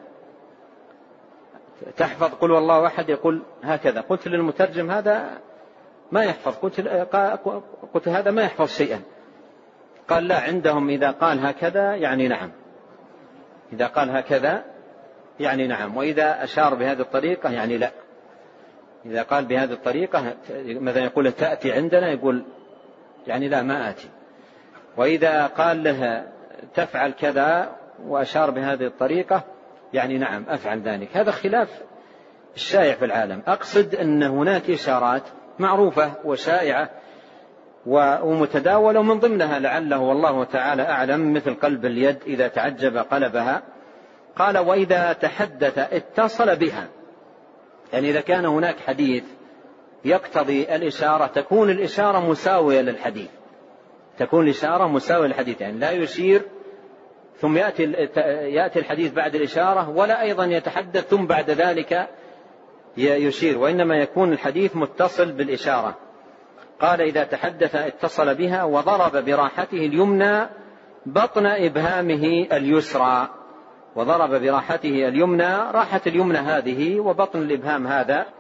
تحفظ قل والله أحد؟ يقول هكذا. قلت للمترجم هذا ما يحفظ. قلت هذا ما يحفظ شيئا. قال لا، عندهم إذا قال هكذا يعني نعم، إذا قال هكذا يعني نعم، وإذا أشار بهذه الطريقة يعني لا. إذا قال بهذه الطريقة مثلا يقول تأتي عندنا، يقول يعني لا ما آتي. وإذا قال له تفعل كذا وأشار بهذه الطريقة يعني نعم أفعل ذلك. هذا خلاف الشائع في العالم. أقصد أن هناك إشارات معروفة وشائعة ومتداولة، ومن ضمنها لعله والله تعالى أعلم مثل قلب اليد إذا تعجب قلبها. قال وإذا تحدث اتصل بها، يعني إذا كان هناك حديث يقتضي الإشارة تكون الإشارة مساوية للحديث، تكون الإشارة مساوية للحديث، يعني لا يشير ثم يأتي الحديث بعد الإشارة، ولا أيضا يتحدث ثم بعد ذلك يشير، وإنما يكون الحديث متصل بالإشارة. قال إذا تحدث اتصل بها وضرب براحته اليمنى بطن إبهامه اليسرى. وضرب براحته اليمنى، راحة اليمنى هذه وبطن الإبهام هذا